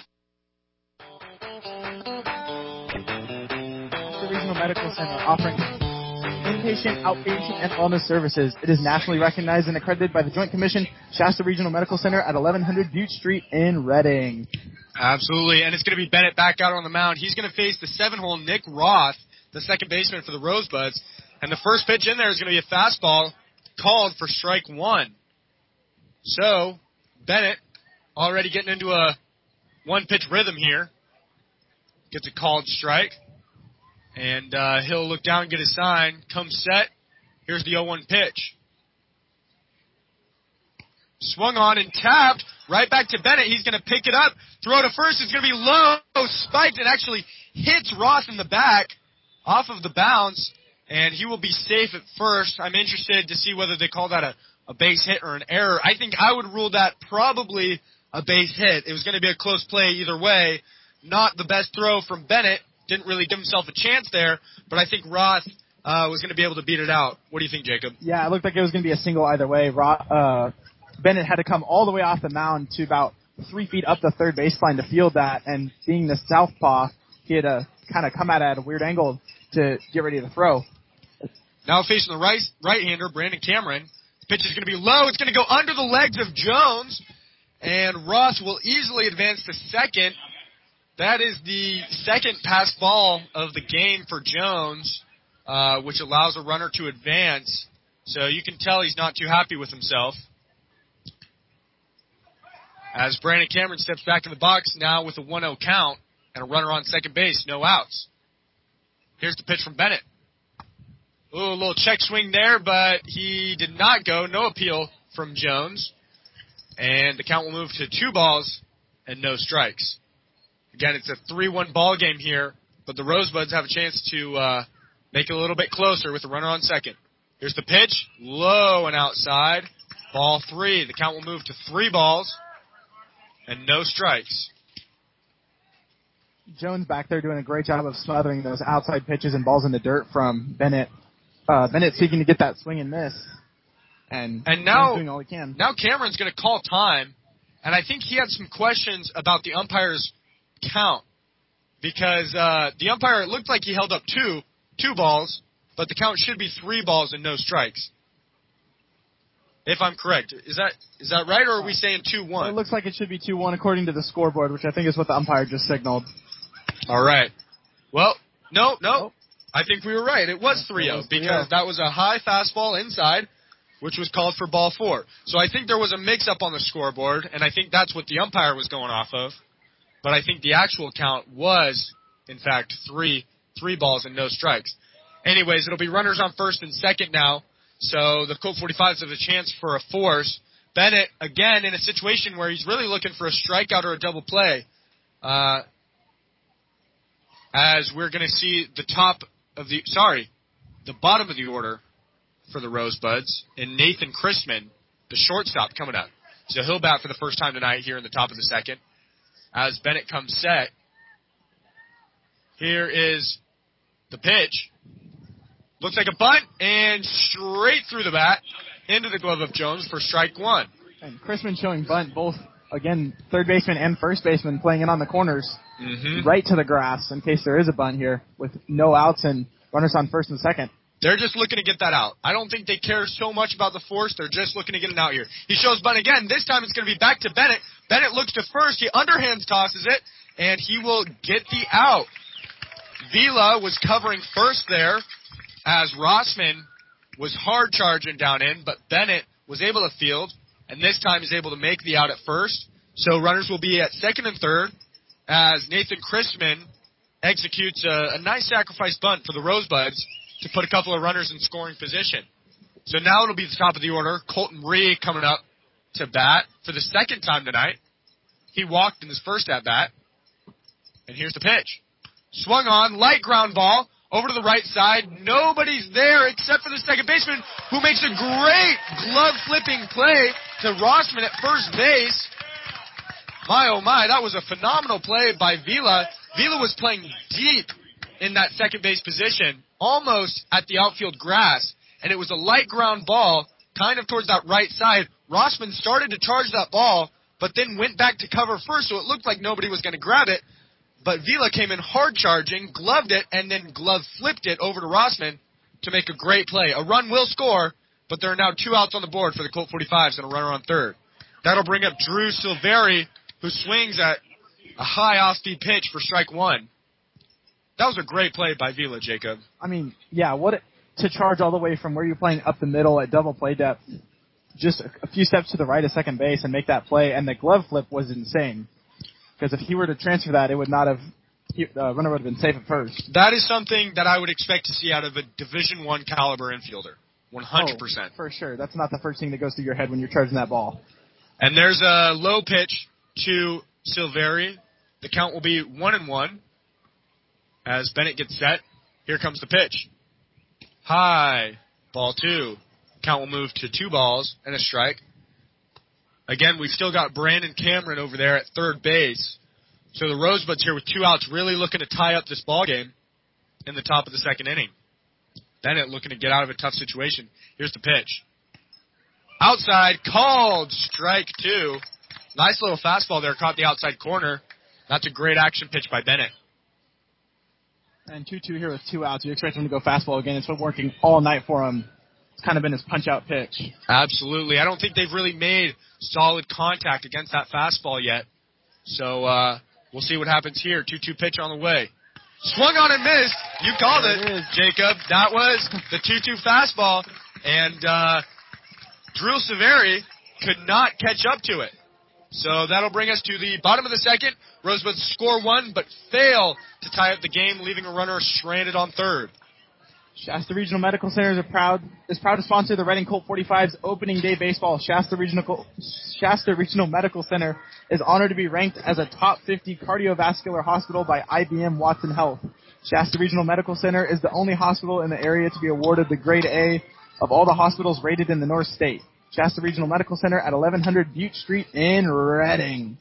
The Regional Medical Center offering inpatient, outpatient, and wellness services. It is nationally recognized and accredited by the Joint Commission, Shasta Regional Medical Center at eleven hundred Butte Street in Reading. Absolutely, and it's going to be Bennett back out on the mound. He's going to face the seven-hole Nick Roth, the second baseman for the Rosebuds, and the first pitch in there is going to be a fastball called for strike one. So, Bennett already getting into a one-pitch rhythm here. Gets a called strike. And uh, he'll look down and get his sign. Comes set. Here's the oh one pitch. Swung on and tapped. Right back to Bennett. He's going to pick it up. Throw to first. It's going to be low. Spiked. It actually hits Roth in the back off of the bounce. And he will be safe at first. I'm interested to see whether they call that a, a base hit or an error. I think I would rule that probably a base hit. It was going to be a close play either way. Not the best throw from Bennett. Didn't really give himself a chance there, but I think Roth uh, was going to be able to beat it out. What do you think, Jacob? Yeah, it looked like it was going to be a single either way. Roth, uh, Bennett had to come all the way off the mound to about three feet up the third baseline to field that, and being the southpaw, he had to kind of come at it at a weird angle to get ready to throw. Now facing the right right-hander, Brandon Cameron. The pitch is going to be low. It's going to go under the legs of Jones, and Ross will easily advance to second. That is the second pass ball of the game for Jones, uh, which allows a runner to advance. So you can tell he's not too happy with himself. As Brandon Cameron steps back in the box now with a one oh count and a runner on second base, no outs. Here's the pitch from Bennett. Ooh, a little check swing there, but he did not go. No appeal from Jones. And the count will move to two balls and no strikes. Again, it's a three one ball game here, but the Rosebuds have a chance to uh, make it a little bit closer with a runner on second. Here's the pitch, low and outside. Ball three. The count will move to three balls and no strikes. Jones back there doing a great job of smothering those outside pitches and balls in the dirt from Bennett. Uh, Bennett seeking to get that swing and miss. And, and now, doing all he can. Now Cameron's going to call time, and I think he had some questions about the umpire's count. Because uh, the umpire, it looked like he held up two, two balls, but the count should be three balls and no strikes. If I'm correct. Is that is that right, or are we saying two one? It looks like it should be two one according to the scoreboard, which I think is what the umpire just signaled. All right. Well, no, no. Oh. I think we were right. It was three oh because that was a high fastball inside, which was called for ball four. So I think there was a mix-up on the scoreboard, and I think that's what the umpire was going off of. But I think the actual count was, in fact, three three balls and no strikes. Anyways, it'll be runners on first and second now. So the Colt forty-fives have a chance for a force. Bennett, again, in a situation where he's really looking for a strikeout or a double play. Uh, as we're going to see the top of the, sorry, the bottom of the order for the Rosebuds, and Nathan Christman, the shortstop, coming up. So he'll bat for the first time tonight here in the top of the second. As Bennett comes set, here is the pitch. Looks like a bunt, and straight through the bat into the glove of Jones for strike one. And Christman showing bunt, both, again, third baseman and first baseman playing in on the corners, mm-hmm. right to the grass in case there is a bunt here with no outs and runners on first and second. They're just looking to get that out. I don't think they care so much about the force. They're just looking to get it out here. He shows bunt again. This time it's going to be back to Bennett. Bennett looks to first. He underhands tosses it, and he will get the out. Vila was covering first there as Rossman was hard charging down in, but Bennett was able to field, and this time he's able to make the out at first. So runners will be at second and third as Nathan Christman executes a, a nice sacrifice bunt for the Rosebuds to put a couple of runners in scoring position. So now it'll be the top of the order. Colton Ree coming up to bat for the second time tonight. He walked in his first at-bat. And here's the pitch. Swung on, light ground ball, over to the right side. Nobody's there except for the second baseman, who makes a great glove-flipping play to Rossman at first base. My, oh my, that was a phenomenal play by Vila. Vila was playing deep in that second base position, almost at the outfield grass, and it was a light ground ball, kind of towards that right side. Rossman started to charge that ball, but then went back to cover first, so it looked like nobody was going to grab it. But Vila came in hard charging, gloved it, and then glove flipped it over to Rossman to make a great play. A run will score, but there are now two outs on the board for the Colt forty-fives and a runner on third. That'll bring up Drew Silveri, who swings at a high off-speed pitch for strike one. That was a great play by Vila, Jacob. I mean, yeah, what it, to charge all the way from where you're playing up the middle at double play depth, just a, a few steps to the right of second base and make that play, and the glove flip was insane. Because if he were to transfer that, it would not have, the uh, runner would have been safe at first. That is something that I would expect to see out of a Division One caliber infielder, one hundred percent. Oh, for sure. That's not the first thing that goes through your head when you're charging that ball. And there's a low pitch to Silveri. The count will be one and one. As Bennett gets set, here comes the pitch. High, ball two. Count will move to two balls and a strike. Again, we've still got Brandon Cameron over there at third base. So the Rosebuds here with two outs really looking to tie up this ball game in the top of the second inning. Bennett looking to get out of a tough situation. Here's the pitch. Outside, called strike two. Nice little fastball there, caught the outside corner. That's a great action pitch by Bennett. And two two here with two outs. You expect him to go fastball again. It's been working all night for him. It's kind of been his punch-out pitch. Absolutely. I don't think they've really made solid contact against that fastball yet. So uh, we'll see what happens here. two two pitch on the way. Swung on and missed. You called it, it Jacob. That was the two two fastball. And uh, Drew Severi could not catch up to it. So that'll bring us to the bottom of the second. Rosebuds score one, but fail to tie up the game, leaving a runner stranded on third. Shasta Regional Medical Center is, a proud, is proud to sponsor the Reading Colt forty-five's opening day baseball. Shasta Regional, Shasta Regional Medical Center is honored to be ranked as a top fifty cardiovascular hospital by I B M Watson Health. Shasta Regional Medical Center is the only hospital in the area to be awarded the grade A of all the hospitals rated in the North State. Shasta Regional Medical Center at eleven hundred Butte Street in Reading.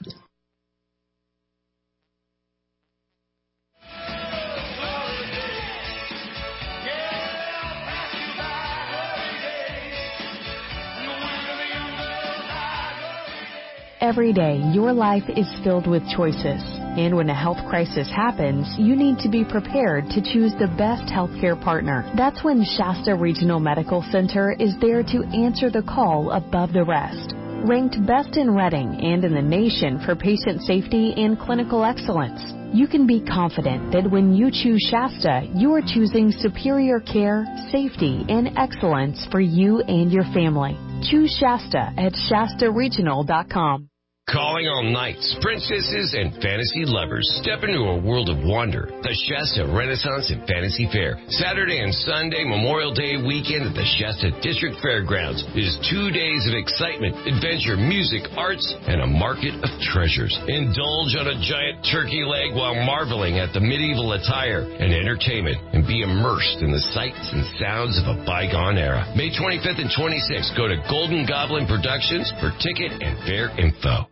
Every day, your life is filled with choices. And when a health crisis happens, you need to be prepared to choose the best healthcare partner. That's when Shasta Regional Medical Center is there to answer the call above the rest. Ranked best in Reading and in the nation for patient safety and clinical excellence, you can be confident that when you choose Shasta, you are choosing superior care, safety, and excellence for you and your family. Choose Shasta at Shasta Regional dot com. Calling all knights, princesses, and fantasy lovers. Step into a world of wonder. The Shasta Renaissance and Fantasy Fair. Saturday and Sunday Memorial Day weekend at the Shasta District Fairgrounds is two days of excitement, adventure, music, arts, and a market of treasures. Indulge on a giant turkey leg while marveling at the medieval attire and entertainment and be immersed in the sights and sounds of a bygone era. May twenty-fifth and twenty-sixth, go to Golden Goblin Productions for ticket and fair info.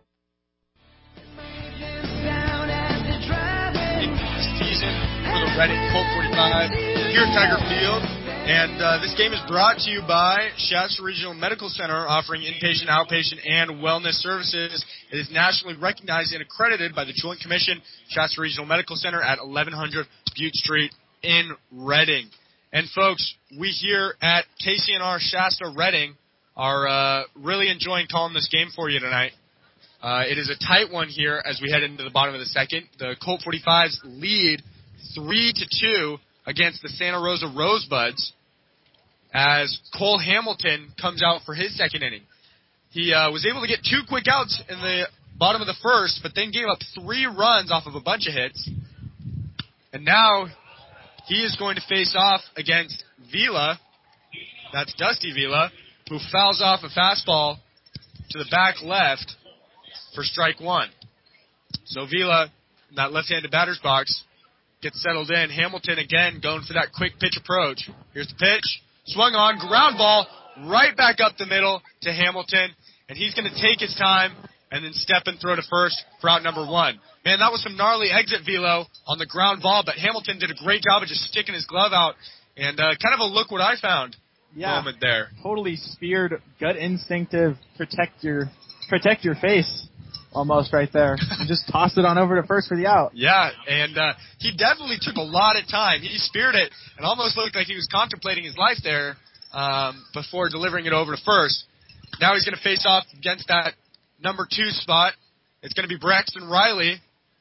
Reading Colt forty-five here at Tiger Field. And uh, this game is brought to you by Shasta Regional Medical Center, offering inpatient, outpatient, and wellness services. It is nationally recognized and accredited by the Joint Commission, Shasta Regional Medical Center at eleven hundred Butte Street in Reading. And folks, we here at K C N R Shasta Reading are uh, really enjoying calling this game for you tonight. Uh, it is a tight one here as we head into the bottom of the second. The Colt forty-fives lead three to two against the Santa Rosa Rosebuds as Cole Hamilton comes out for his second inning. He uh, was able to get two quick outs in the bottom of the first, but then gave up three runs off of a bunch of hits. And now he is going to face off against Vila. That's Dusty Vila, who fouls off a fastball to the back left for strike one. So Vila, in that left-handed batter's box, gets settled in. Hamilton again going for that quick pitch approach. Here's the pitch. Swung on. Ground ball right back up the middle to Hamilton. And he's going to take his time and then step and throw to first for out number one. Man, that was some gnarly exit velo on the ground ball, but Hamilton did a great job of just sticking his glove out. And uh, kind of a look what I found yeah, moment there. Totally speared, gut instinctive, protect your, protect your face. Almost right there. And just tossed it on over to first for the out. Yeah, and uh, he definitely took a lot of time. He speared it and almost looked like he was contemplating his life there um, before delivering it over to first. Now he's going to face off against that number two spot. It's going to be Braxton Riley,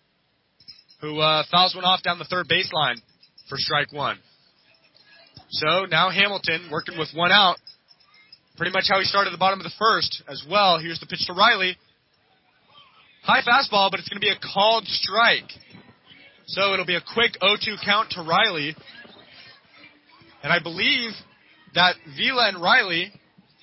who uh, fouls one off down the third baseline for strike one. So now Hamilton working with one out. Pretty much how he started the bottom of the first as well. Here's the pitch to Riley. High fastball, but it's going to be a called strike. So it'll be a quick oh two count to Riley. And I believe that Vila and Riley,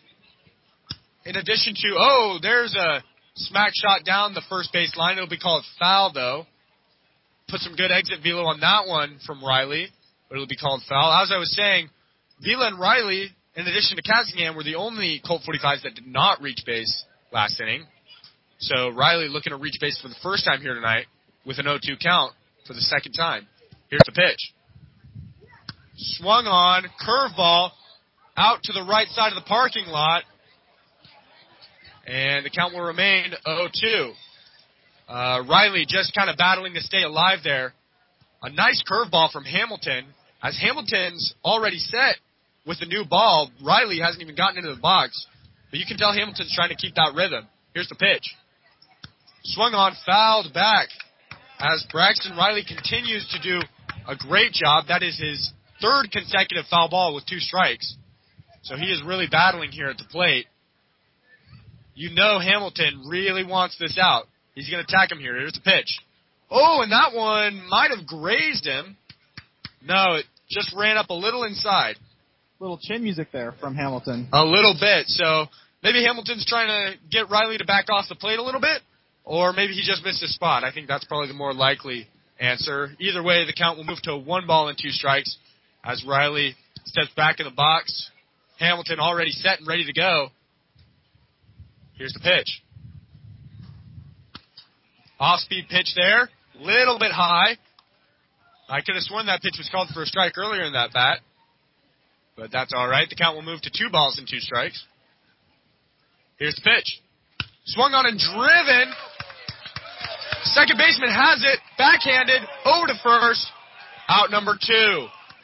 in addition to, oh, there's a smack shot down the first base line. It'll be called foul, though. Put some good exit velo on that one from Riley, but it'll be called foul. As I was saying, Vila and Riley, in addition to Cassingham, were the only Colt forty-fives that did not reach base last inning. So Riley looking to reach base for the first time here tonight with an oh two count for the second time. Here's the pitch. Swung on, curveball, out to the right side of the parking lot. And the count will remain oh two. Uh, Riley just kind of battling to stay alive there. A nice curveball from Hamilton. As Hamilton's already set with the new ball, Riley hasn't even gotten into the box. But you can tell Hamilton's trying to keep that rhythm. Here's the pitch. Swung on, fouled back. As Braxton Riley continues to do a great job. That is his third consecutive foul ball with two strikes. So he is really battling here at the plate. You know Hamilton really wants this out. He's going to attack him here. Here's the pitch. Oh, and that one might have grazed him. No, it just ran up a little inside. Little chin music there from Hamilton. A little bit. So maybe Hamilton's trying to get Riley to back off the plate a little bit, or maybe he just missed his spot. I think that's probably the more likely answer. Either way, the count will move to a one ball and two strikes as Riley steps back in the box. Hamilton already set and ready to go. Here's the pitch. Off-speed pitch there. Little bit high. I could have sworn that pitch was called for a strike earlier in that bat. But that's all right. The count will move to two balls and two strikes. Here's the pitch. Swung on and driven. Second baseman has it. Backhanded. Over to first. Out number two.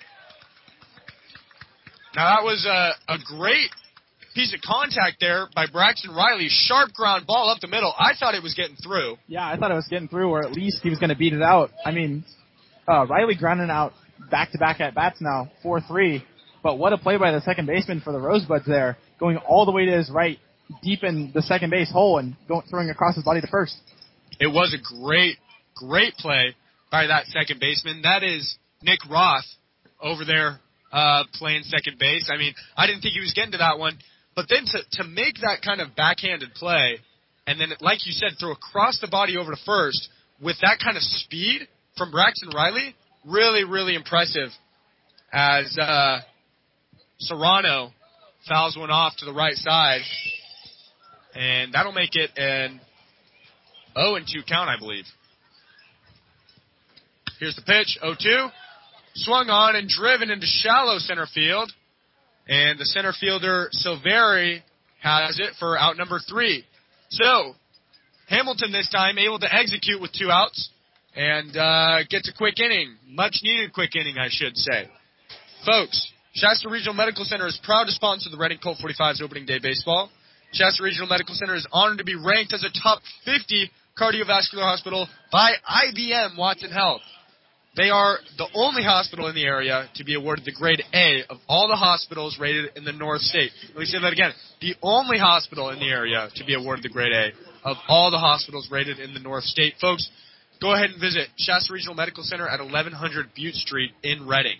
Now that was a, a great piece of contact there by Braxton Riley. Sharp ground ball up the middle. I thought it was getting through. Yeah, I thought it was getting through, or at least he was going to beat it out. I mean, uh, Riley grounding out back-to-back at-bats now, four three. But what a play by the second baseman for the Rosebuds there, going all the way to his right, deep in the second base hole, and going, throwing across his body to first. It was a great, great play by that second baseman. That is Nick Roth over there uh, playing second base. I mean, I didn't think he was getting to that one. But then to, to make that kind of backhanded play, and then, like you said, throw across the body over to first with that kind of speed from Braxton Riley, really, really impressive as uh, Serrano fouls one off to the right side. And that'll make it an oh and two count, I believe. Here's the pitch, oh two. Swung on and driven into shallow center field. And the center fielder, Silveri, has it for out number three. So, Hamilton this time able to execute with two outs and uh, gets a quick inning. Much needed quick inning, I should say. Folks, Shasta Regional Medical Center is proud to sponsor the Reading Colt forty-five's opening day baseball. Shasta Regional Medical Center is honored to be ranked as a top fifty cardiovascular hospital by I B M Watson Health. They are the only hospital in the area to be awarded the grade A of all the hospitals rated in the North State. Let me say that again. The only hospital in the area to be awarded the grade A of all the hospitals rated in the North State. Folks, go ahead and visit Shasta Regional Medical Center at eleven hundred Butte Street in Reading.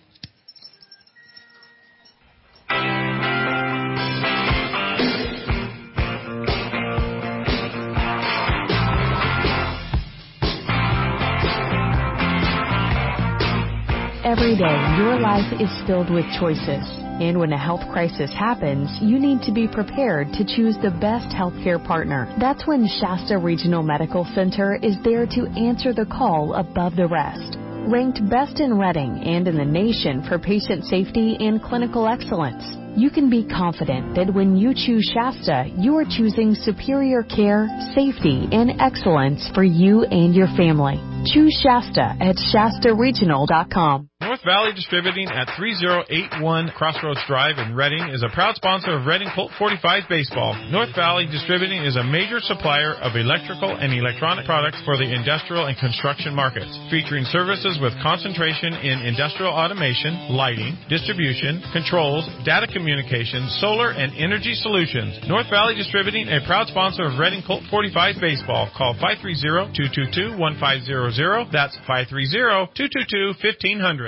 Every day, your life is filled with choices. And when a health crisis happens, you need to be prepared to choose the best healthcare partner. That's when Shasta Regional Medical Center is there to answer the call above the rest. Ranked best in Reading and in the nation for patient safety and clinical excellence, you can be confident that when you choose Shasta, you are choosing superior care, safety, and excellence for you and your family. Choose Shasta at Shasta Regional dot com. North Valley Distributing at three oh eight one Crossroads Drive in Reading is a proud sponsor of Reading Colt forty-five baseball. North Valley Distributing is a major supplier of electrical and electronic products for the industrial and construction markets, featuring services with concentration in industrial automation, lighting, distribution, controls, data communications, solar, and energy solutions. North Valley Distributing, a proud sponsor of Reading Colt forty-five baseball. Call five three zero, two two two, one five zero zero. That's five three zero, two two two, one five zero zero.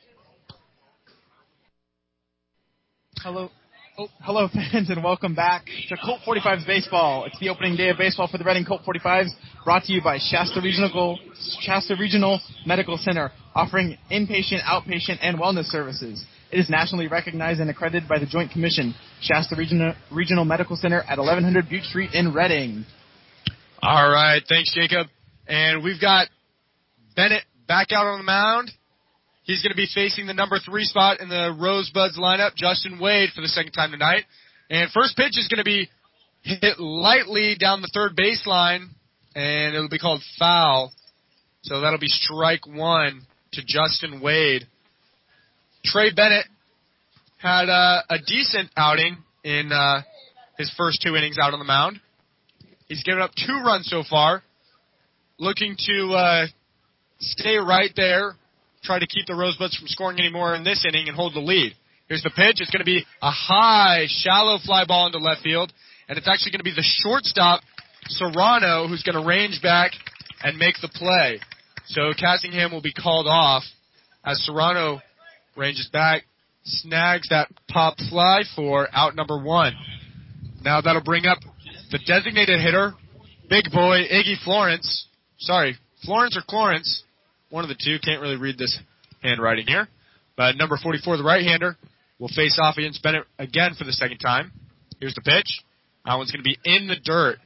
Hello, oh, hello fans, and welcome back to Colt forty-five's baseball. It's the opening day of baseball for the Reading Colt forty-fives, brought to you by Shasta Regional, Shasta Regional Medical Center, offering inpatient, outpatient, and wellness services. It is nationally recognized and accredited by the Joint Commission. Shasta Regional, Regional Medical Center at eleven hundred Butte Street in Reading. All right, thanks, Jacob. And we've got Bennett back out on the mound. He's going to be facing the number three spot in the Rosebuds lineup, Justin Wade, for the second time tonight. And first pitch is going to be hit lightly down the third baseline, and it'll be called foul. So that'll be strike one to Justin Wade. Trey Bennett had uh, a decent outing in uh, his first two innings out on the mound. He's given up two runs so far, looking to uh, stay right there, try to keep the Rosebuds from scoring any more in this inning and hold the lead. Here's the pitch. It's going to be a high, shallow fly ball into left field, and it's actually going to be the shortstop, Serrano, who's going to range back and make the play. So Cassingham will be called off as Serrano ranges back, snags that pop fly for out number one. Now that'll bring up the designated hitter, big boy Iggy Florence. Sorry, Florence or Clarence, one of the two. Can't really read this handwriting here. But number forty-four, the right-hander, will face off against Bennett again for the second time. Here's the pitch. That one's going to be in the dirt.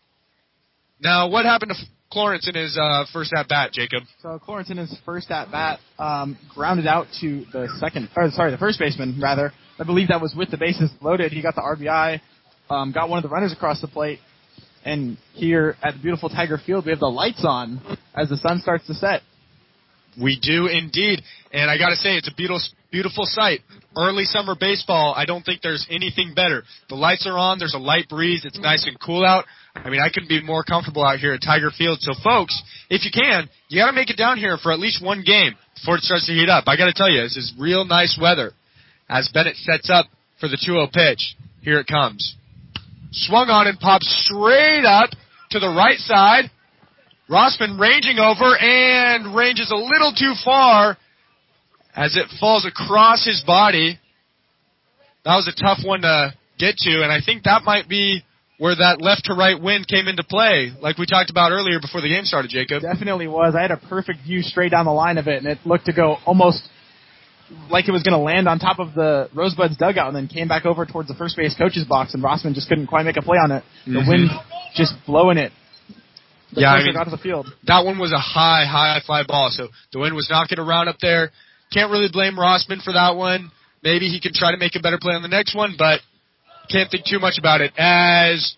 Now, what happened to Clarence in his uh, first at-bat, Jacob? So Clarence in his first at-bat um, grounded out to the second, or sorry, the first baseman, rather. I believe that was with the bases loaded. He got the R B I, um, got one of the runners across the plate. And here at the beautiful Tiger Field, we have the lights on as the sun starts to set. We do indeed. And I got to say, it's a beautiful, beautiful sight. Early summer baseball, I don't think there's anything better. The lights are on. There's a light breeze. It's nice and cool out. I mean, I couldn't be more comfortable out here at Tiger Field. So, folks, if you can, you got to make it down here for at least one game before it starts to heat up. I got to tell you, this is real nice weather. As Bennett sets up for the two oh pitch, here it comes. Swung on and popped straight up to the right side. Rossman ranging over and ranges a little too far as it falls across his body. That was a tough one to get to, and I think that might be where that left to right wind came into play, like we talked about earlier before the game started, Jacob. Definitely was. I had a perfect view straight down the line of it, and it looked to go almost like it was going to land on top of the Rosebuds dugout and then came back over towards the first base coach's box, and Rossman just couldn't quite make a play on it. The mm-hmm. wind just blowing it. The yeah, I mean, out to the field. That one was a high, high fly ball, so the wind was knocking around up there. Can't really blame Rossman for that one. Maybe he can try to make a better play on the next one, but can't think too much about it. As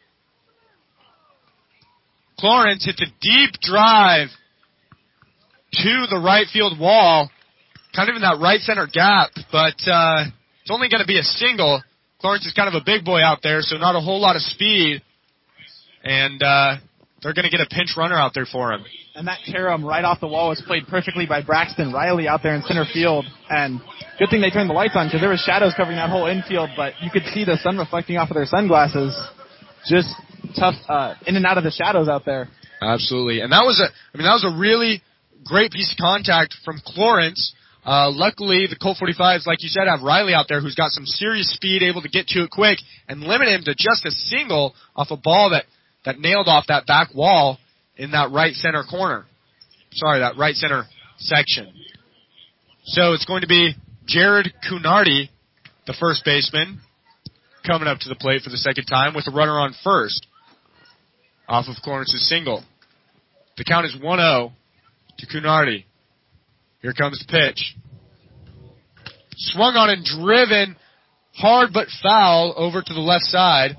Clarence hits a deep drive to the right field wall, kind of in that right center gap, but uh, it's only going to be a single. Clarence is kind of a big boy out there, so not a whole lot of speed, and uh, they're going to get a pinch runner out there for him. And that carom right off the wall was played perfectly by Braxton Riley out there in center field, and good thing they turned the lights on because there was shadows covering that whole infield, but you could see the sun reflecting off of their sunglasses. Just tough uh, in and out of the shadows out there. Absolutely, and that was a, I mean, that was a really great piece of contact from Clarence. Uh, luckily, the Colt forty-fives, like you said, have Riley out there who's got some serious speed, able to get to it quick and limit him to just a single off a ball that, that nailed off that back wall in that right center corner. Sorry, that right center section. So it's going to be Jared Cunardi, the first baseman, coming up to the plate for the second time with a runner on first off of Clarence's single. The count is one oh to Cunardi. Here comes the pitch. Swung on and driven hard but foul over to the left side.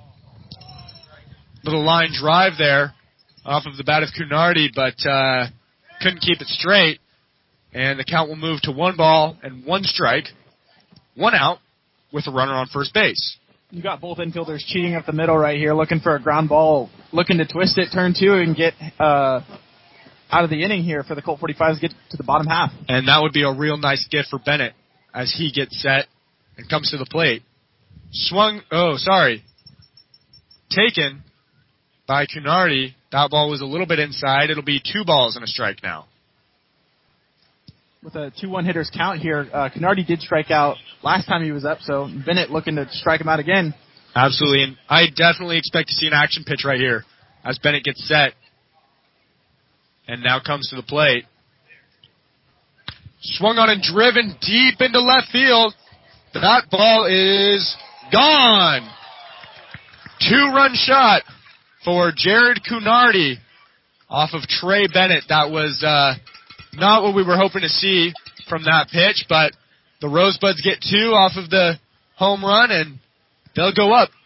Little line drive there off of the bat of Cunardi, but uh, couldn't keep it straight. And the count will move to one ball and one strike, one out, with a runner on first base. You got both infielders cheating up the middle right here, looking for a ground ball, looking to twist it, turn two, and get uh, out of the inning here for the Colt forty-fives, get to the bottom half. And that would be a real nice gift for Bennett as he gets set and comes to the plate. Swung, oh, sorry, taken by Cunardi. That ball was a little bit inside. It'll be two balls and a strike now. With a two one hitters count here, uh, Cunardi did strike out last time he was up, so Bennett looking to strike him out again. Absolutely, and I definitely expect to see an action pitch right here as Bennett gets set and now comes to the plate. Swung on and driven deep into left field. That ball is gone. Two-run shot for Jared Cunardi off of Trey Bennett. That was uh, not what we were hoping to see from that pitch, but the Rosebuds get two off of the home run, and they'll go up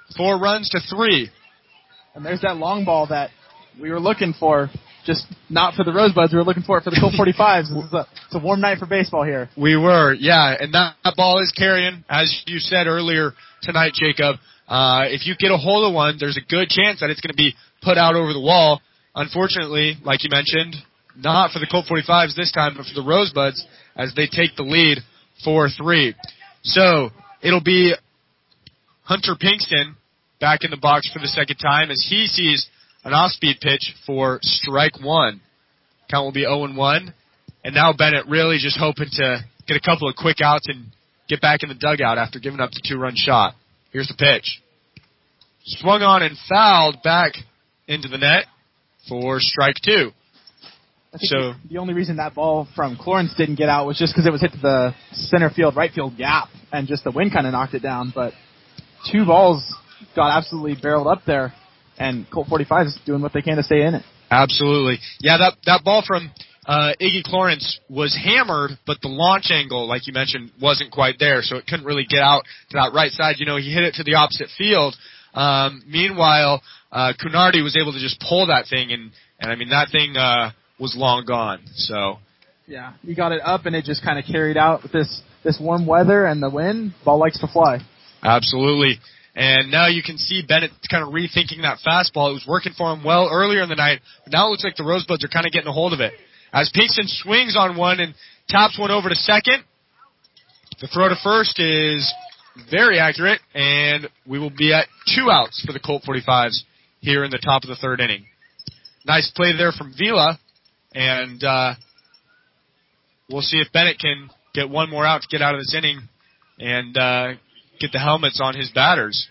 Four runs to three. And there's that long ball that we were looking for, just not for the Rosebuds. We were looking for it for the Colt forty-fives. This is a, it's a warm night for baseball here. We were, yeah, and that, that ball is carrying, as you said earlier tonight, Jacob. Uh, if you get a hold of one, there's a good chance that it's going to be put out over the wall. Unfortunately, like you mentioned, not for the Colt forty-fives this time, but for the Rosebuds as they take the lead four three. So it'll be Hunter Pinkston back in the box for the second time as he sees an off-speed pitch for strike one. Count will be oh and one. And now Bennett really just hoping to get a couple of quick outs and get back in the dugout after giving up the two-run shot. Here's the pitch. Swung on and fouled back into the net for strike two. I think So the only reason that ball from Clarence didn't get out was just because it was hit to the center field, right field gap, and just the wind kind of knocked it down. But two balls got absolutely barreled up there, and Colt forty-five is doing what they can to stay in it. Absolutely. Yeah, that that ball from uh, Iggy Clarence was hammered, but the launch angle, like you mentioned, wasn't quite there, so it couldn't really get out to that right side. You know, he hit it to the opposite field. Um, meanwhile, uh, Cunardi was able to just pull that thing, and, and I mean, that thing uh, was long gone. So yeah, he got it up, and it just kind of carried out with this, this warm weather and the wind. Ball likes to fly. Absolutely. And now you can see Bennett kind of rethinking that fastball. It was working for him well earlier in the night, but now it looks like the Rosebuds are kind of getting a hold of it. As Pinkston swings on one and taps one over to second, the throw to first is very accurate, and we will be at two outs for the Colt forty-fives here in the top of the third inning. Nice play there from Vila, and uh, we'll see if Bennett can get one more out to get out of this inning and uh, get the helmets on his batters.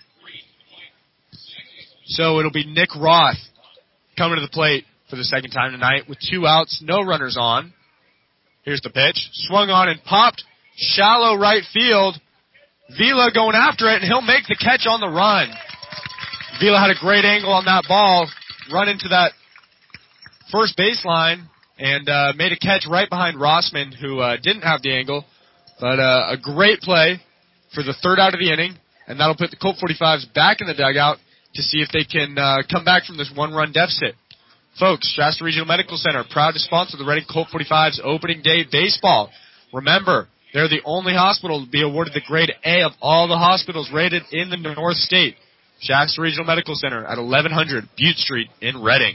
So it'll be Nick Roth coming to the plate for the second time tonight with two outs, no runners on. Here's the pitch. Swung on and popped. Shallow right field. Vila going after it, and he'll make the catch on the run. Vila had a great angle on that ball, run into that first baseline, and uh, made a catch right behind Rossman, who uh, didn't have the angle. But uh, a great play for the third out of the inning, and that'll put the Colt forty-fives back in the dugout to see if they can uh, come back from this one-run deficit. Folks, Shasta Regional Medical Center, proud to sponsor the Reading Colt forty-fives opening day baseball. Remember, they're the only hospital to be awarded the grade A of all the hospitals rated in the North State. Shasta Regional Medical Center at eleven hundred Butte Street in Reading.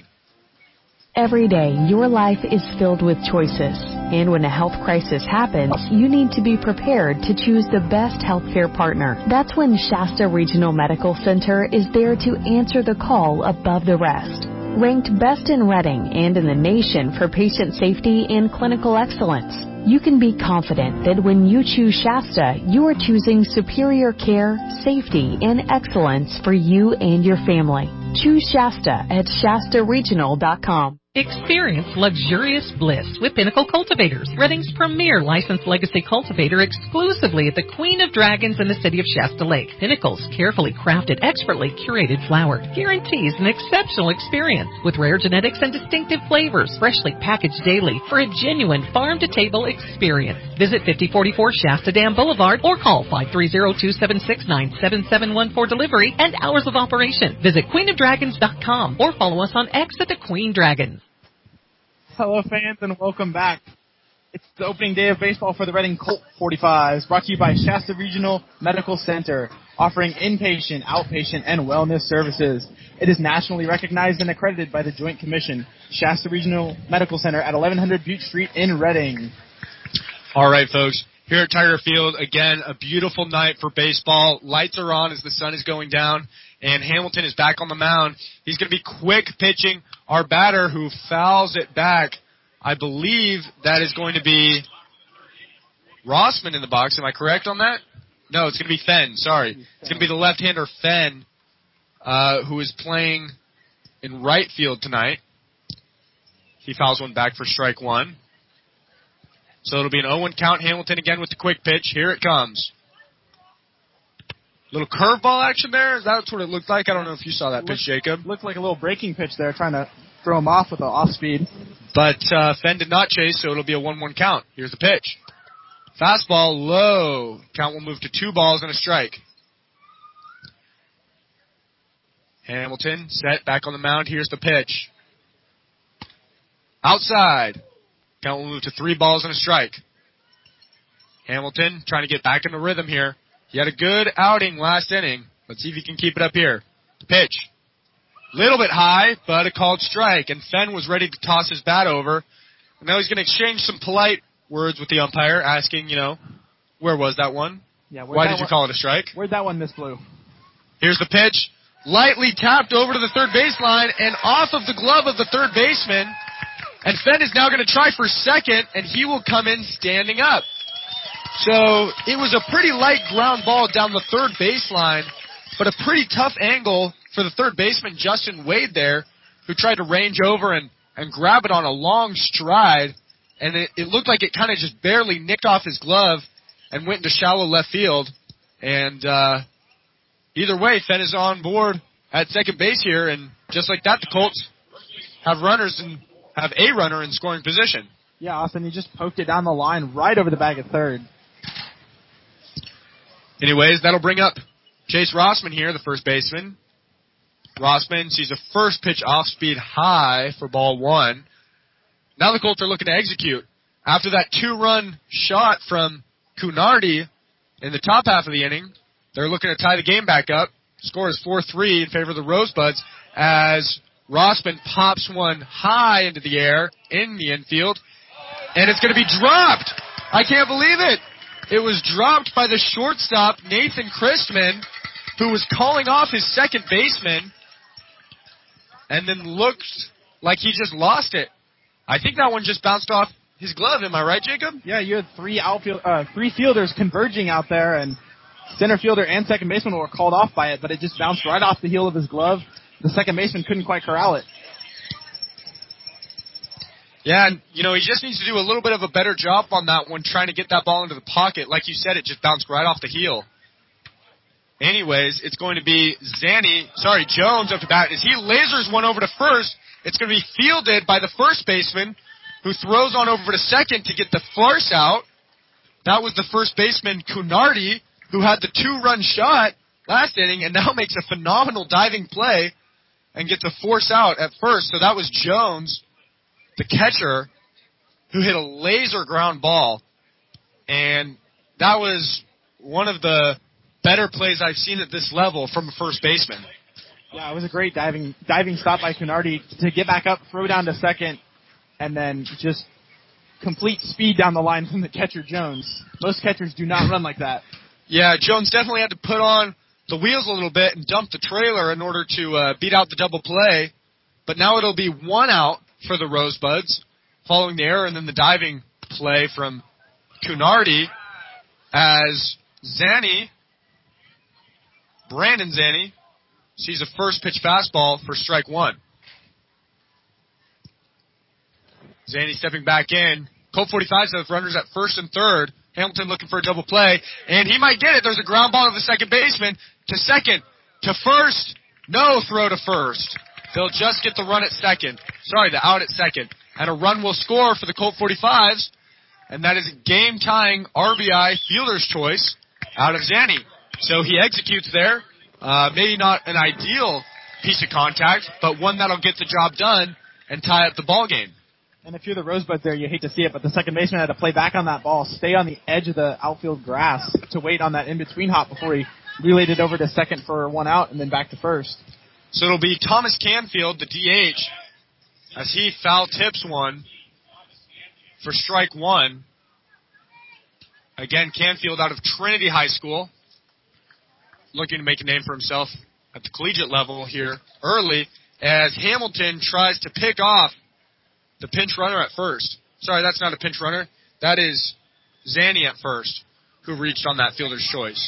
Every day, your life is filled with choices. And when a health crisis happens, you need to be prepared to choose the best healthcare partner. That's when Shasta Regional Medical Center is there to answer the call above the rest. Ranked best in Reading and in the nation for patient safety and clinical excellence, you can be confident that when you choose Shasta, you are choosing superior care, safety, and excellence for you and your family. Choose Shasta at Shasta Regional dot com. Experience luxurious bliss with Pinnacle Cultivators, Reading's premier licensed legacy cultivator exclusively at the Queen of Dragons in the city of Shasta Lake. Pinnacle's carefully crafted, expertly curated flower guarantees an exceptional experience with rare genetics and distinctive flavors, freshly packaged daily for a genuine farm-to-table experience. Visit fifty forty-four Shasta Dam Boulevard or call five three zero, two seven six, nine seven seven one for delivery and hours of operation. Visit queen of dragons dot com or follow us on X at the Queen Dragons. Hello, fans, and welcome back. It's the opening day of baseball for the Reading Colt forty-fives, brought to you by Shasta Regional Medical Center, offering inpatient, outpatient, and wellness services. It is nationally recognized and accredited by the Joint Commission. Shasta Regional Medical Center at eleven hundred Butte Street in Reading. All right, folks. Here at Tiger Field, again, a beautiful night for baseball. Lights are on as the sun is going down, and Hamilton is back on the mound. He's going to be quick pitching our batter who fouls it back. I believe that is going to be Rossman in the box. Am I correct on that? No, it's going to be Fenn. Sorry. It's going to be the left-hander Fenn, uh, who is playing in right field tonight. He fouls one back for strike one. So it'll be an oh one count. Hamilton again with the quick pitch. Here it comes. Little curveball action there. That's what it looked like. I don't know if you saw that pitch, Jacob. Looked like a little breaking pitch there, trying to throw him off with an off speed. But uh, Fenn did not chase, so it'll be a one one count. Here's the pitch. Fastball low. Count will move to two balls and a strike. Hamilton set back on the mound. Here's the pitch. Outside. Count will move to three balls and a strike. Hamilton trying to get back in the rhythm here. He had a good outing last inning. Let's see if he can keep it up here. The pitch. Little bit high, but a called strike. And Fenn was ready to toss his bat over. And now he's going to exchange some polite words with the umpire, asking, you know, where was that one? Yeah, Why did you one, call it a strike? Where'd that one miss Blue? Here's the pitch. Lightly tapped over to the third baseline and off of the glove of the third baseman. And Fenn is now going to try for second, and he will come in standing up. So it was a pretty light ground ball down the third baseline, but a pretty tough angle for the third baseman, Justin Wade, there, who tried to range over and, and grab it on a long stride. And it, it looked like it kind of just barely nicked off his glove and went into shallow left field. And uh, either way, Fenn is on board at second base here. And just like that, the Colts have runners and have a runner in scoring position. Yeah, Austin, he just poked it down the line right over the bag at third. Anyways, that'll bring up Chase Rossman here, the first baseman. Rossman sees a first pitch off-speed high for ball one. Now the Colts are looking to execute. After that two-run shot from Cunardi in the top half of the inning, they're looking to tie the game back up. Score is four three in favor of the Rosebuds as Rossman pops one high into the air in the infield, and it's going to be dropped. I can't believe it. It was dropped by the shortstop, Nathan Christman, who was calling off his second baseman, and then looked like he just lost it. I think that one just bounced off his glove. Am I right, Jacob? Yeah, you had three outfield, uh, three fielders converging out there, and center fielder and second baseman were called off by it, but it just bounced right off the heel of his glove. The second baseman couldn't quite corral it. Yeah, and, you know, he just needs to do a little bit of a better job on that one, trying to get that ball into the pocket. Like you said, it just bounced right off the heel. Anyways, it's going to be Zanny, sorry, Jones up to bat. As he lasers one over to first, it's going to be fielded by the first baseman, who throws on over to second to get the force out. That was the first baseman, Cunardi, who had the two-run shot last inning and now makes a phenomenal diving play and gets a force out at first. So that was Jones, the catcher, who hit a laser ground ball. And that was one of the better plays I've seen at this level from a first baseman. Yeah, it was a great diving diving stop by Cunardi to get back up, throw down to second, and then just complete speed down the line from the catcher, Jones. Most catchers do not run like that. Yeah, Jones definitely had to put on the wheels a little bit and dump the trailer in order to uh, beat out the double play. But now it'll be one out for the Rosebuds following the error and then the diving play from Cunardi as Zanny, Brandon Zanny, sees a first pitch fastball for strike one. Zanny stepping back in. Colt forty-five with runners at first and third. Hamilton looking for a double play, and he might get it. There's a ground ball to the second baseman, to second, to first. No throw to first. They'll just get the run at second. Sorry, the out at second. And a run will score for the Colt forty-fives, and that is a game-tying R B I fielder's choice out of Zanny. So he executes there. Uh, maybe not an ideal piece of contact, but one that'll get the job done and tie up the ball game. And if you're the Rosebuds there, you hate to see it, but the second baseman had to play back on that ball, stay on the edge of the outfield grass to wait on that in-between hop before he relayed it over to second for one out and then back to first. So it'll be Thomas Canfield, the D H, as he foul tips one for strike one. Again, Canfield out of Trinity High School, looking to make a name for himself at the collegiate level here early, as Hamilton tries to pick off the pinch runner at first. Sorry, that's not a pinch runner. That is Zanny at first, who reached on that fielder's choice.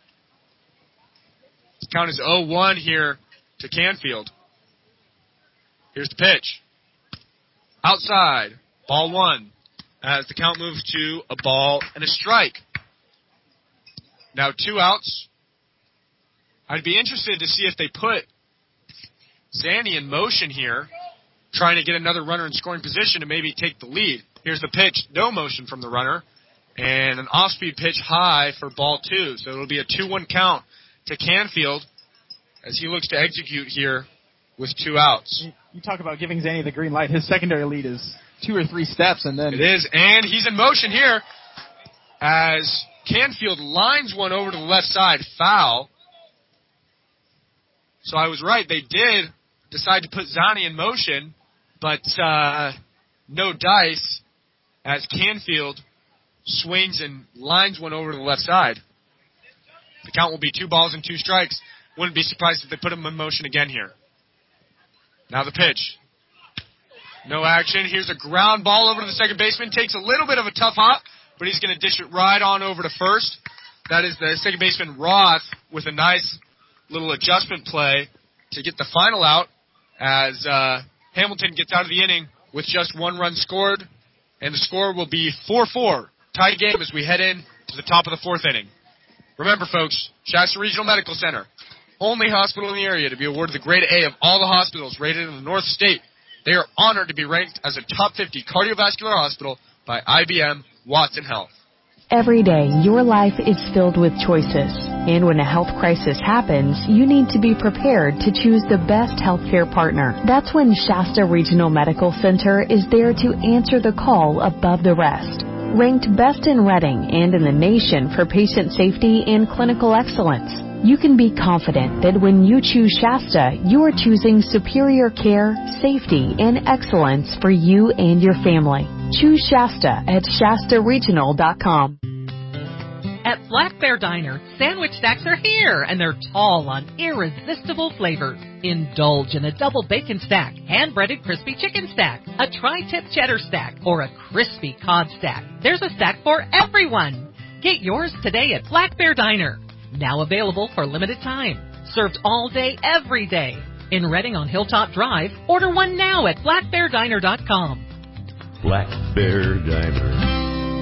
The count is oh one here to Canfield. Here's the pitch. Outside. Ball one. As the count moves to a ball and a strike. Now two outs. I'd be interested to see if they put Zanny in motion here, trying to get another runner in scoring position to maybe take the lead. Here's the pitch. No motion from the runner. And an off-speed pitch high for ball two. So it'll be a two one count to Canfield. as he looks to execute here with two outs. You talk about giving Zanny the green light. His secondary lead is two or three steps, and then... It is, and he's in motion here as Canfield lines one over to the left side. Foul. So I was right. They did decide to put Zanny in motion, but uh, no dice as Canfield swings and lines one over to the left side. The count will be two balls and two strikes. Wouldn't be surprised if they put him in motion again here. Now the pitch. No action. Here's a ground ball over to the second baseman. Takes a little bit of a tough hop, but he's going to dish it right on over to first. That is the second baseman Roth with a nice little adjustment play to get the final out as uh, Hamilton gets out of the inning with just one run scored, and the score will be four four. Tie game as we head in to the top of the fourth inning. Remember, folks, Shasta Regional Medical Center, only hospital in the area to be awarded the grade A of all the hospitals rated in the North State. They are honored to be ranked as a top fifty cardiovascular hospital by I B M Watson Health. Every day, your life is filled with choices. And when a health crisis happens, you need to be prepared to choose the best healthcare partner. That's when Shasta Regional Medical Center is there to answer the call above the rest. Ranked best in Reading and in the nation for patient safety and clinical excellence, you can be confident that when you choose Shasta, you are choosing superior care, safety, and excellence for you and your family. Choose Shasta at Shasta Regional dot com. At Black Bear Diner, sandwich stacks are here, and they're tall on irresistible flavors. Indulge in a double bacon stack, hand-breaded crispy chicken stack, a tri-tip cheddar stack, or a crispy cod stack. There's a stack for everyone. Get yours today at Black Bear Diner. Now available for limited time. Served all day, every day. In Reading on Hilltop Drive, order one now at black bear diner dot com. Black Bear Diner.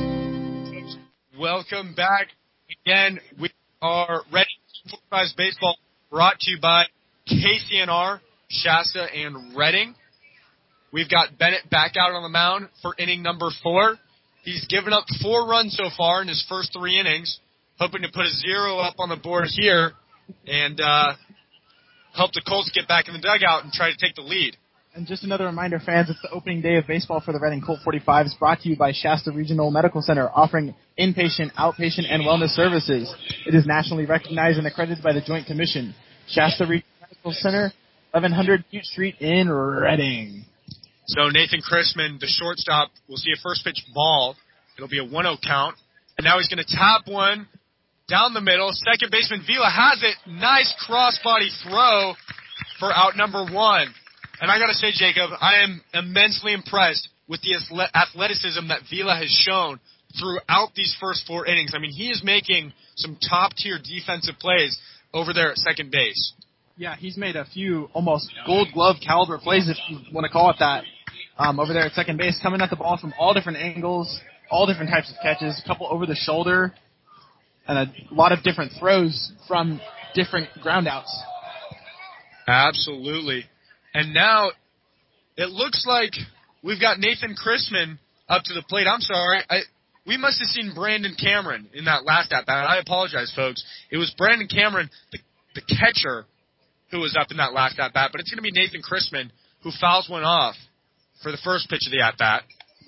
Welcome back. Again, we are Reading Supervised Baseball brought to you by K C N R, Shasta, and Reading. We've got Bennett back out on the mound for inning number four. He's given up four runs so far in his first three innings, hoping to put a zero up on the board here and uh, help the Colts get back in the dugout and try to take the lead. And just another reminder, fans, it's the opening day of baseball for the Reading Colt forty-fives, brought to you by Shasta Regional Medical Center, offering inpatient, outpatient, and wellness services. It is nationally recognized and accredited by the Joint Commission. Shasta Regional Medical Center, eleven hundred Butte Street in Reading. So Nathan Chrisman, the shortstop, will see a first pitch ball. It'll be a one oh count. And now he's going to tap one down the middle. Second baseman Vila has it. Nice crossbody throw for out number one. And I got to say, Jacob, I am immensely impressed with the athleticism that Vila has shown throughout these first four innings. I mean, he is making some top-tier defensive plays over there at second base. Yeah, he's made a few almost gold glove caliber plays, if you want to call it that, um, over there at second base, coming at the ball from all different angles, all different types of catches, a couple over the shoulder, and a lot of different throws from different groundouts. Absolutely. And now it looks like we've got Nathan Chrisman up to the plate. I'm sorry. I, we must have seen Brandon Cameron in that last at-bat. I apologize, folks. It was Brandon Cameron, the, the catcher, who was up in that last at-bat. But it's going to be Nathan Chrisman who fouls one off for the first pitch of the at-bat.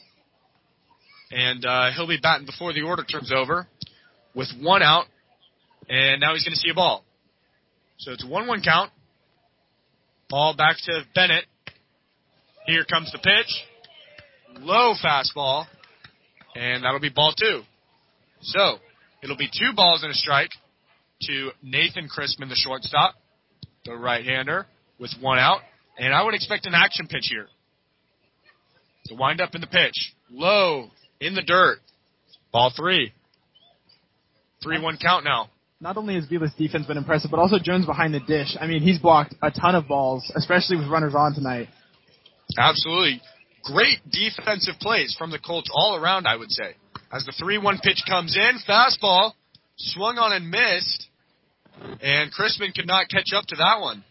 And uh, he'll be batting before the order turns over with one out. And now he's going to see a ball. So it's a one one count. Ball back to Bennett. Here comes the pitch. Low fastball. And that'll be ball two. So, it'll be two balls and a strike to Nathan Chrisman, the shortstop, the right-hander, with one out. And I would expect an action pitch here. The wind-up in the pitch. Low, in the dirt. Ball three. three one count now. Not only has Vila's defense been impressive, but also Jones behind the dish. I mean, he's blocked a ton of balls, especially with runners on tonight. Absolutely. Great defensive plays from the Colts all around, I would say. As the three one pitch comes in, fastball, swung on and missed, and Chrisman could not catch up to that one.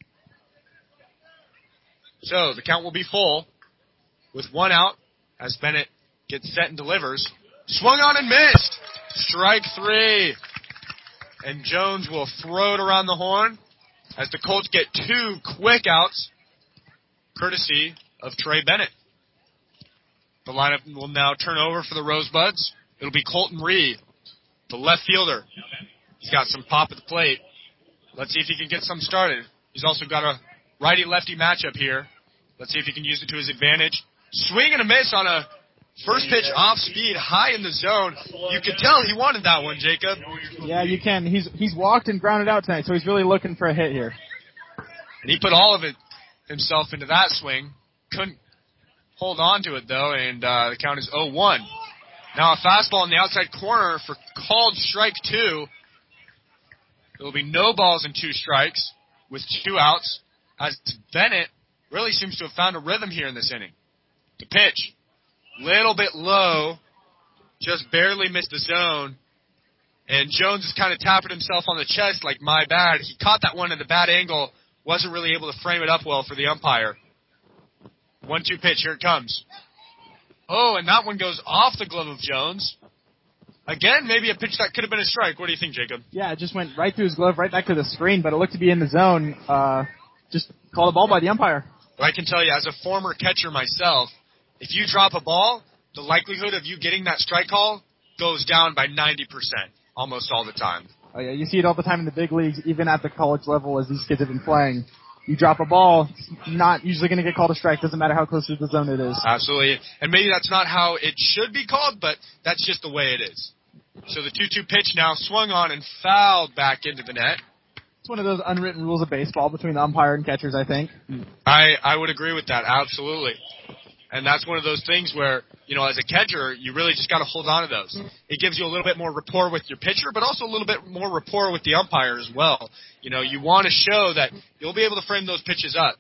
So the count will be full with one out as Bennett gets set and delivers. Swung on and missed. Strike three. And Jones will throw it around the horn as the Colts get two quick outs, courtesy of Trey Bennett. The lineup will now turn over for the Rosebuds. It'll be Colton Reed, the left fielder. He's got some pop at the plate. Let's see if he can get some started. He's also got a righty-lefty matchup here. Let's see if he can use it to his advantage. Swing and a miss on a first pitch off speed, high in the zone. You could tell he wanted that one, Jacob. Yeah, you can. He's he's walked and grounded out tonight, so he's really looking for a hit here. And he put all of it himself into that swing. Couldn't hold on to it, though, and uh, the count is oh one. Now a fastball in the outside corner for called strike two. There will be no balls and two strikes with two outs, as Bennett really seems to have found a rhythm here in this inning. The pitch, little bit low, just barely missed the zone, and Jones is kind of tapping himself on the chest like, my bad. He caught that one at a bad angle, wasn't really able to frame it up well for the umpire. one two pitch, here it comes. Oh, and that one goes off the glove of Jones. Again, maybe a pitch that could have been a strike. What do you think, Jacob? Yeah, it just went right through his glove, right back to the screen, but it looked to be in the zone. Uh, just called a ball by the umpire. But I can tell you, as a former catcher myself, if you drop a ball, the likelihood of you getting that strike call goes down by ninety percent, almost all the time. Oh, yeah, you see it all the time in the big leagues, even at the college level as these kids have been playing. You drop a ball, it's not usually going to get called a strike. Doesn't matter how close to the zone it is. Absolutely. And maybe that's not how it should be called, but that's just the way it is. So the two two pitch now swung on and fouled back into the net. It's one of those unwritten rules of baseball between the umpire and catchers, I think. I, I would agree with that, absolutely. And that's one of those things where, you know, as a catcher, you really just got to hold on to those. It gives you a little bit more rapport with your pitcher, but also a little bit more rapport with the umpire as well. You know, you want to show that you'll be able to frame those pitches up.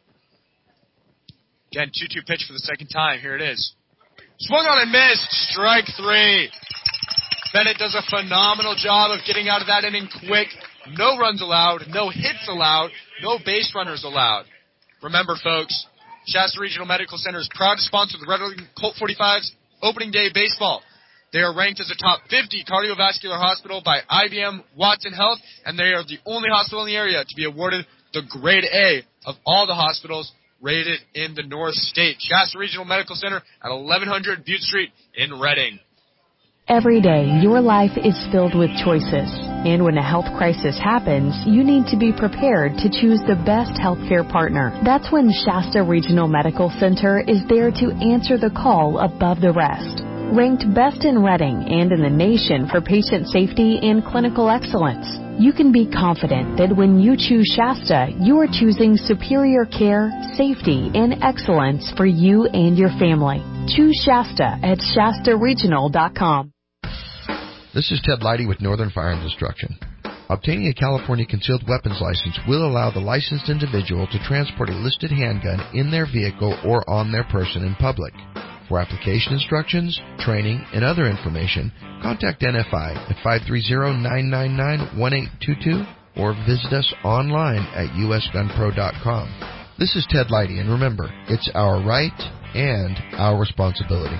Again, two two pitch for the second time. Here it is. Swung on and missed. Strike three. Bennett does a phenomenal job of getting out of that inning quick. No runs allowed, no hits allowed, no base runners allowed. Remember, folks, Shasta Regional Medical Center is proud to sponsor the Red Wing Colt forty-fives opening day baseball. They are ranked as a top fifty cardiovascular hospital by I B M Watson Health, and they are the only hospital in the area to be awarded the grade A of all the hospitals rated in the North State. Shasta Regional Medical Center at eleven hundred Butte Street in Reading. Every day, your life is filled with choices. And when a health crisis happens, you need to be prepared to choose the best healthcare partner. That's when Shasta Regional Medical Center is there to answer the call above the rest. Ranked best in Reading and in the nation for patient safety and clinical excellence, you can be confident that when you choose Shasta, you are choosing superior care, safety, and excellence for you and your family. Choose Shasta at Shasta Regional dot com. This is Ted Leidy with Northern Fire and Destruction. Obtaining a California concealed weapons license will allow the licensed individual to transport a listed handgun in their vehicle or on their person in public. For application instructions, training, and other information, contact N F I at five three zero, nine nine nine, one eight two two or visit us online at U S gun pro dot com. This is Ted Leidy, and remember, it's our right and our responsibility.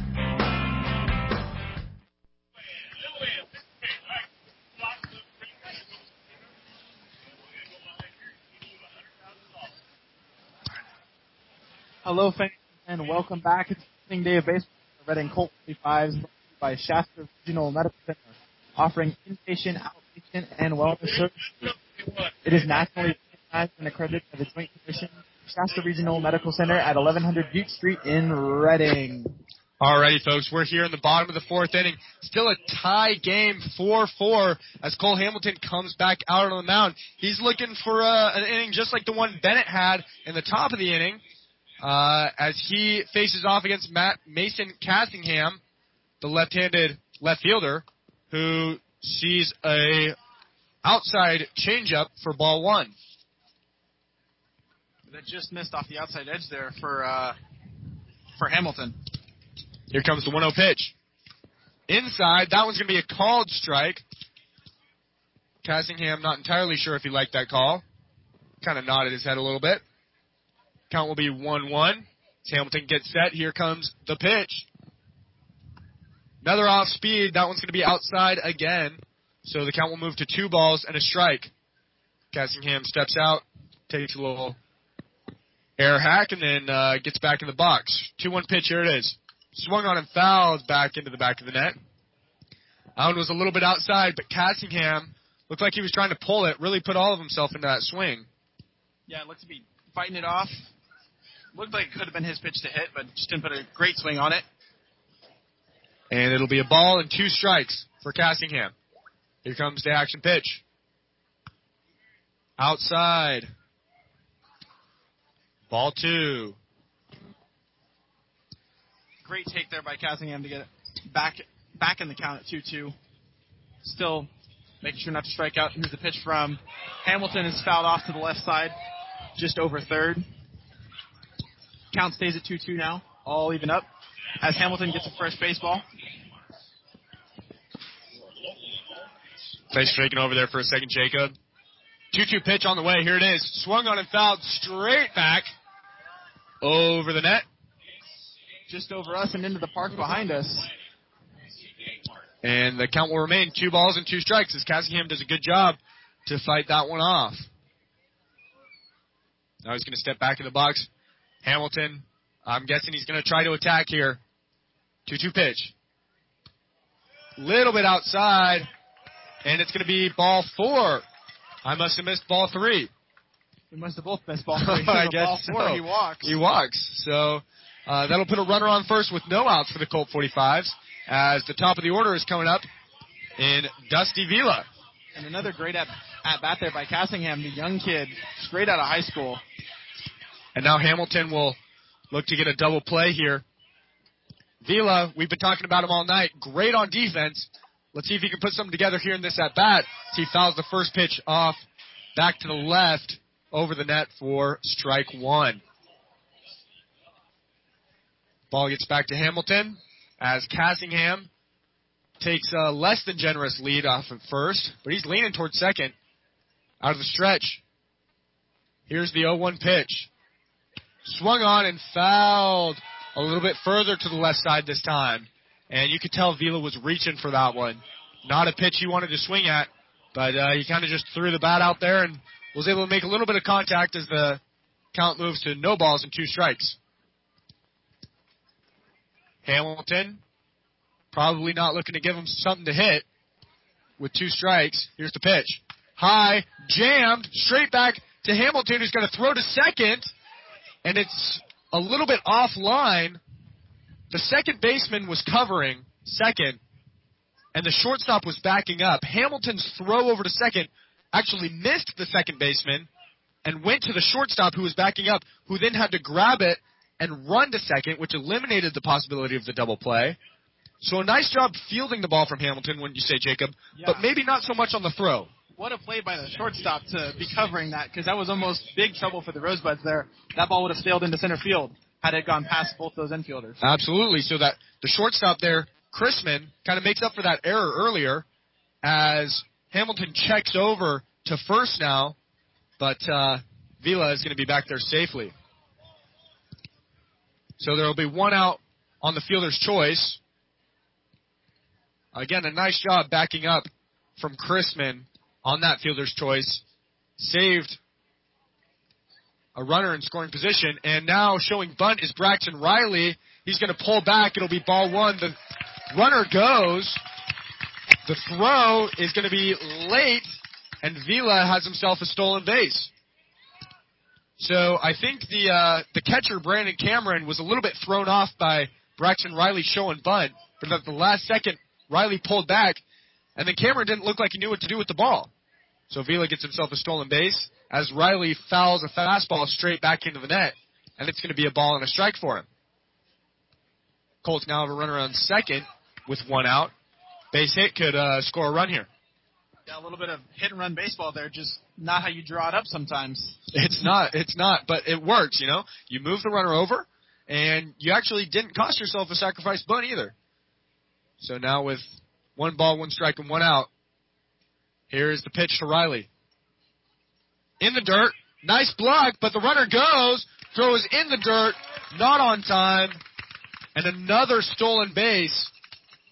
Hello, fans, and welcome back. It's the opening day of baseball for Reading Colt forty-fives by Shasta Regional Medical Center, offering inpatient, outpatient, and wellness services. It is nationally recognized and accredited by the Joint Commission, Shasta Regional Medical Center at eleven hundred Butte Street in Reading. Alrighty, folks, we're here in the bottom of the fourth inning. Still a tie game, four four, as Cole Hamilton comes back out on the mound. He's looking for uh, an inning just like the one Bennett had in the top of the inning. Uh, as he faces off against Matt Mason Cassingham, the left-handed left fielder, who sees a outside changeup for ball one. That just missed off the outside edge there for uh, for Hamilton. Here comes the one oh pitch. Inside, that one's going to be a called strike. Cassingham not entirely sure if he liked that call. Kind of nodded his head a little bit. Count will be one one. As Hamilton gets set, here comes the pitch. Another off speed. That one's going to be outside again. So the count will move to two balls and a strike. Cassingham steps out, takes a little air hack, and then uh, gets back in the box. two one pitch, here it is. Swung on and fouled back into the back of the net. That one was a little bit outside, but Cassingham looked like he was trying to pull it, really put all of himself into that swing. Yeah, it looked to be fighting it off. Looked like it could have been his pitch to hit, but just didn't put a great swing on it. And it'll be a ball and two strikes for Cassingham. Here comes the action pitch. Outside. Ball two. Great take there by Cassingham to get it back back in the count at two two. Still making sure not to strike out. Here's the pitch from Hamilton. Is fouled off to the left side, just over third. Count stays at two two now, all even up, as Hamilton gets a first base ball. Thanks for taking over there for a second, Jacob. two two pitch on the way. Here it is. Swung on and fouled straight back over the net. Just over us and into the park behind us. And the count will remain two balls and two strikes as Cassingham does a good job to fight that one off. Now he's going to step back in the box. Hamilton, I'm guessing he's going to try to attack here. two two pitch. Little bit outside, and it's going to be ball four. I must have missed ball three. We must have both missed ball three. I guess ball four, so. He walks. He walks. So uh, that'll put a runner on first with no outs for the Colt forty-fives as the top of the order is coming up in Dusty Vila. And another great at, at bat there by Cassingham, the young kid, straight out of high school. And now Hamilton will look to get a double play here. Vila, we've been talking about him all night. Great on defense. Let's see if he can put something together here in this at-bat. He fouls the first pitch off back to the left over the net for strike one. Ball gets back to Hamilton as Cassingham takes a less than generous lead off at first, but he's leaning towards second out of the stretch. Here's the oh one pitch. Swung on and fouled a little bit further to the left side this time. And you could tell Vila was reaching for that one. Not a pitch he wanted to swing at, but uh, he kind of just threw the bat out there and was able to make a little bit of contact as the count moves to no balls and two strikes. Hamilton probably not looking to give him something to hit with two strikes. Here's the pitch. High, jammed, straight back to Hamilton, who's going to throw to second. And it's a little bit offline. The second baseman was covering second, and the shortstop was backing up. Hamilton's throw over to second actually missed the second baseman and went to the shortstop who was backing up, who then had to grab it and run to second, which eliminated the possibility of the double play. So a nice job fielding the ball from Hamilton, wouldn't you say, Jacob? Yeah. But maybe not so much on the throw. What a play by the shortstop to be covering that, because that was almost big trouble for the Rosebuds there. That ball would have sailed into center field had it gone past both those infielders. Absolutely. So that the shortstop there, Chrisman, kind of makes up for that error earlier as Hamilton checks over to first now, but uh, Vila is going to be back there safely. So there will be one out on the fielder's choice. Again, a nice job backing up from Chrisman on that fielder's choice. Saved a runner in scoring position, and now showing bunt is Braxton Riley. He's going to pull back. It'll be ball one. The runner goes. The throw is going to be late, and Vila has himself a stolen base. So I think the uh, the catcher, Brandon Cameron, was a little bit thrown off by Braxton Riley showing bunt, but at the last second, Riley pulled back, and then Cameron didn't look like he knew what to do with the ball. So Vila gets himself a stolen base as Riley fouls a fastball straight back into the net, and it's going to be a ball and a strike for him. Colts now have a runner on second with one out. Base hit could uh, score a run here. Yeah, a little bit of hit-and-run baseball there, just not how you draw it up sometimes. It's not, it's not, but it works, you know. You move the runner over, and you actually didn't cost yourself a sacrifice bunt either. So now with one ball, one strike, and one out, here's the pitch to Riley. In the dirt, nice block, but the runner goes, throws in the dirt, not on time, and another stolen base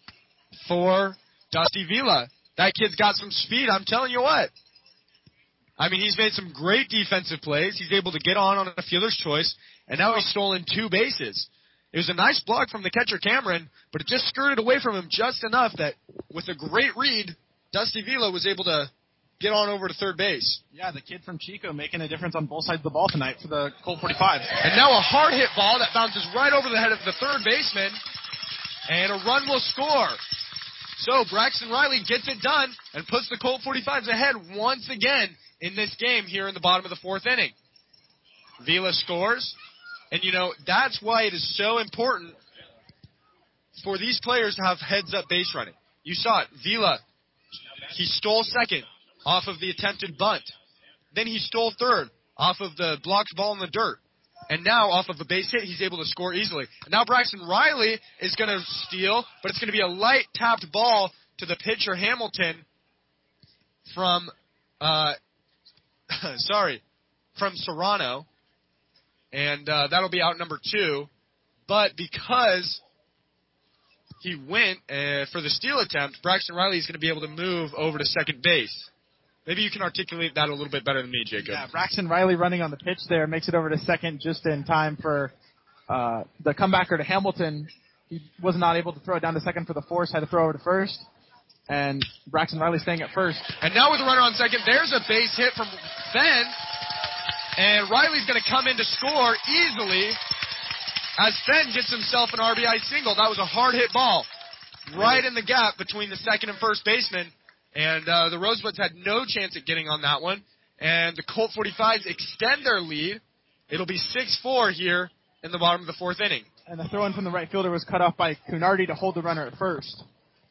for Dusty Vila. That kid's got some speed, I'm telling you what. I mean, he's made some great defensive plays. He's able to get on on a fielder's choice, and now he's stolen two bases. It was a nice block from the catcher, Cameron, but it just skirted away from him just enough that with a great read, Dusty Vila was able to get on over to third base. Yeah, the kid from Chico making a difference on both sides of the ball tonight for the Colt forty-fives. And now a hard hit ball that bounces right over the head of the third baseman, and a run will score. So Braxton Riley gets it done and puts the Colt forty-fives ahead once again in this game here in the bottom of the fourth inning. Vila scores, and you know, that's why it is so important for these players to have heads-up base running. You saw it, Vila, he stole second off of the attempted bunt. Then he stole third off of the blocked ball in the dirt. And now off of a base hit, he's able to score easily. And now Braxton Riley is going to steal, but it's going to be a light tapped ball to the pitcher Hamilton from, uh, sorry, from Serrano. And uh, that'll be out number two. But because he went uh, for the steal attempt, Braxton Riley is going to be able to move over to second base. Maybe you can articulate that a little bit better than me, Jacob. Yeah, Braxton Riley running on the pitch there makes it over to second just in time for uh, the comebacker to Hamilton. He was not able to throw it down to second for the force, had to throw over to first. And Braxton Riley staying at first. And now with a runner on second, there's a base hit from Fenn. And Riley's going to come in to score easily as Fenn gets himself an R B I single. That was a hard hit ball right in the gap between the second and first baseman. And uh, the Rosebuds had no chance at getting on that one. And the Colt forty-fives extend their lead. It'll be six four here in the bottom of the fourth inning. And the throw-in from the right fielder was cut off by Cunardi to hold the runner at first.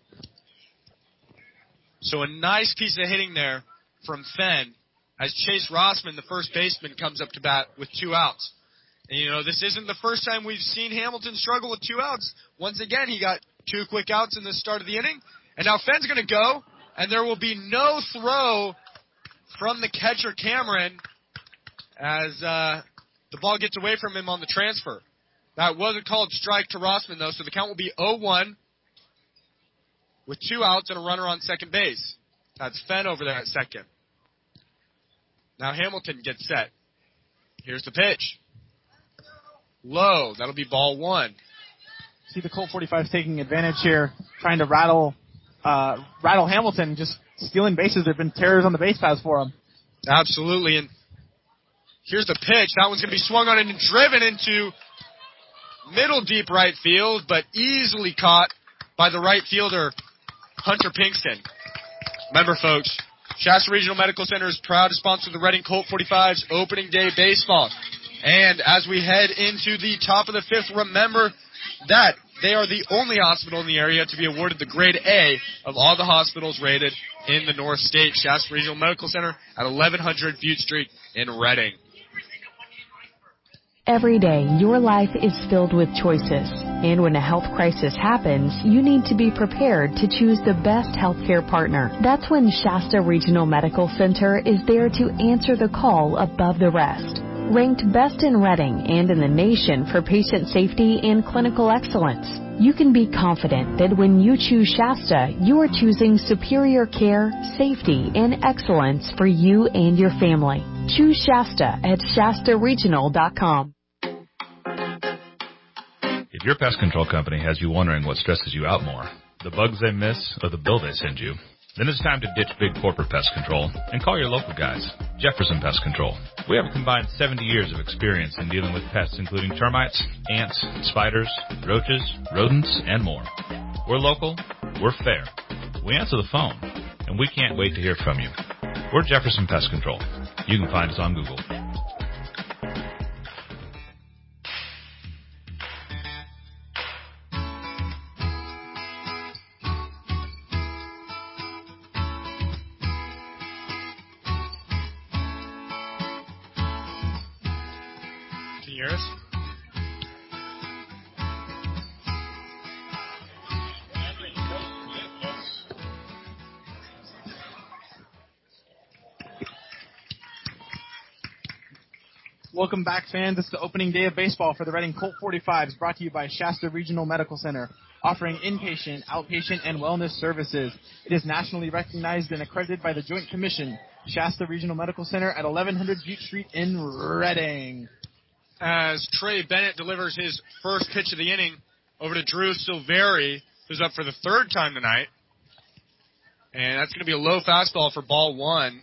So a nice piece of hitting there from Fenn as Chase Rossman, the first baseman, comes up to bat with two outs. And, you know, this isn't the first time we've seen Hamilton struggle with two outs. Once again, he got two quick outs in the start of the inning. And now Fenn's going to go, and there will be no throw from the catcher, Cameron, as uh, the ball gets away from him on the transfer. That was a called strike to Rossman, though, so the count will be oh one with two outs and a runner on second base. That's Fenn over there at second. Now Hamilton gets set. Here's the pitch. Low. That'll be ball one. See the Colt forty-fives taking advantage here, trying to rattle uh, rattle Hamilton, just stealing bases. There have been terrors on the base paths for him. Absolutely. And here's the pitch. That one's going to be swung on and driven into middle deep right field, but easily caught by the right fielder, Hunter Pinkston. Remember, folks, Shasta Regional Medical Center is proud to sponsor the Reading Colt forty-fives opening day baseball. And as we head into the top of the fifth, remember that they are the only hospital in the area to be awarded the grade A of all the hospitals rated in the North State. Shasta Regional Medical Center at eleven hundred Butte Street in Reading. Every day, your life is filled with choices. And when a health crisis happens, you need to be prepared to choose the best healthcare partner. That's when Shasta Regional Medical Center is there to answer the call above the rest. Ranked best in Reading and in the nation for patient safety and clinical excellence, you can be confident that when you choose Shasta, you are choosing superior care, safety, and excellence for you and your family. Choose Shasta at Shasta Regional dot com. If your pest control company has you wondering what stresses you out more, the bugs they miss or the bill they send you, then it's time to ditch big corporate pest control and call your local guys, Jefferson Pest Control. We have a combined seventy years of experience in dealing with pests including termites, ants, spiders, roaches, rodents, and more. We're local, we're fair, we answer the phone, and we can't wait to hear from you. We're Jefferson Pest Control. You can find us on Google. Welcome back, fans. It's the opening day of baseball for the Reading Colt forty-fives, brought to you by Shasta Regional Medical Center. offering inpatient, outpatient, and wellness services. It is nationally recognized and accredited by the Joint Commission, Shasta Regional Medical Center at eleven hundred Butte Street in Reading. As Trey Bennett delivers his first pitch of the inning over to Drew Silveri, who's up for the third time tonight. And that's going to be a low fastball for ball one.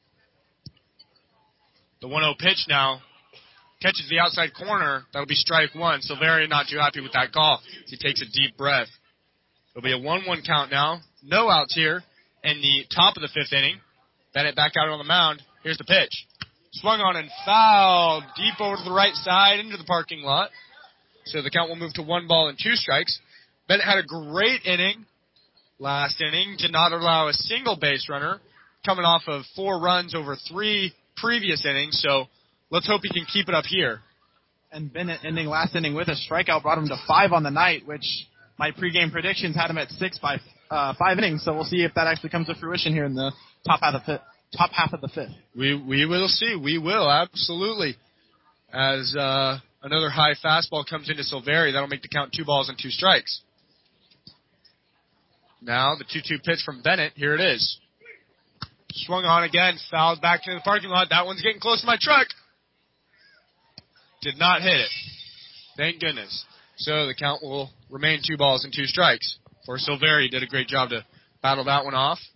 The one oh pitch now catches the outside corner. That'll be strike one. Silveri not too happy with that call. He takes a deep breath. It'll be a one one count now. No outs here in the top of the fifth inning. Bennett back out on the mound. Here's the pitch. Swung on and fouled deep over to the right side into the parking lot. So the count will move to one ball and two strikes. Bennett had a great inning last inning. Did not allow a single base runner. Coming off of four runs over three previous innings. So let's hope he can keep it up here. And Bennett ending last inning with a strikeout brought him to five on the night, which my pregame predictions had him at six by uh, five innings. So we'll see if that actually comes to fruition here in the top half of the fifth. Top half of the fifth. We we will see. We will, absolutely. As uh, another high fastball comes into Silveri, that'll make the count two balls and two strikes. Now the two two pitch from Bennett. Here it is. Swung on again, fouled back to the parking lot. That one's getting close to my truck. Did not hit it. Thank goodness. So the count will remain two balls and two strikes. For Silveri, did a great job to battle that one off.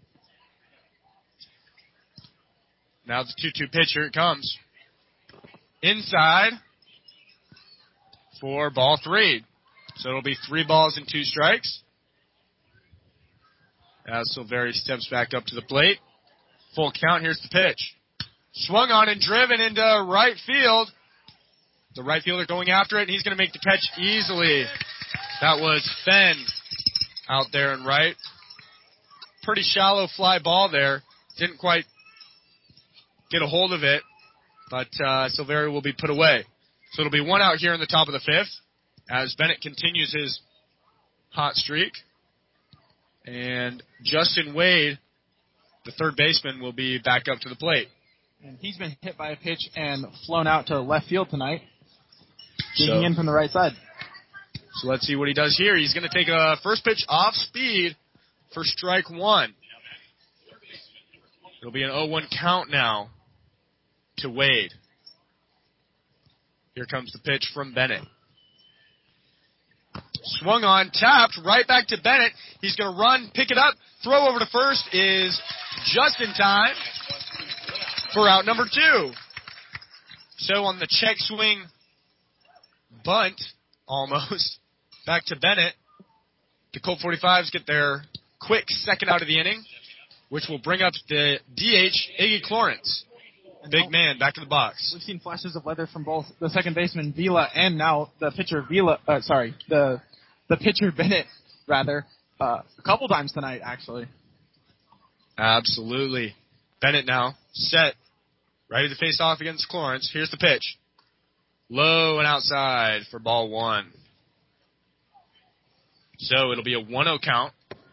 Now the two two pitch, here it comes. Inside for ball three. So it'll be three balls and two strikes. As Silveri steps back up to the plate. Full count, here's the pitch. Swung on and driven into right field. The right fielder going after it, and he's going to make the catch easily. That was Fenn out there and right. Pretty shallow fly ball there. Didn't quite get a hold of it, but uh, Silveri will be put away. So it'll be one out here in the top of the fifth as Bennett continues his hot streak. And Justin Wade, the third baseman, will be back up to the plate. And he's been hit by a pitch and flown out to left field tonight, digging so, in from the right side. So let's see what he does here. He's going to take a first pitch off speed for strike one. It'll be an oh one count now to Wade. Here comes the pitch from Bennett. Swung on, tapped, right back to Bennett. He's going to run, pick it up, throw over to first is just in time for out number two. So on the check swing bunt, almost, back to Bennett. The Colt forty-fives get their quick second out of the inning, which will bring up the D H, Iggy Clorence. Big man, back in the box. We've seen flashes of weather from both the second baseman Vila and now the pitcher Vila. Uh, sorry, the the pitcher Bennett, rather, uh, a couple times tonight, actually. Absolutely. Bennett now set, ready to face off against Clorence. Here's the pitch, low and outside for ball one. So it'll be a one oh count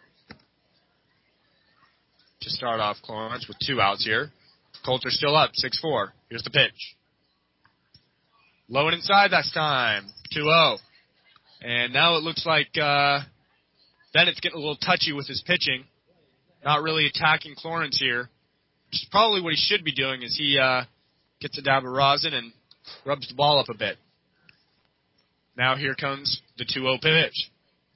to start off Clorence with two outs here. Colts are still up, six four. Here's the pitch. Low and inside this time, two oh. And now it looks like uh, Bennett's getting a little touchy with his pitching. Not really attacking Clorence here, which is probably what he should be doing as he uh, gets a dab of rosin and rubs the ball up a bit. Now here comes the two oh pitch.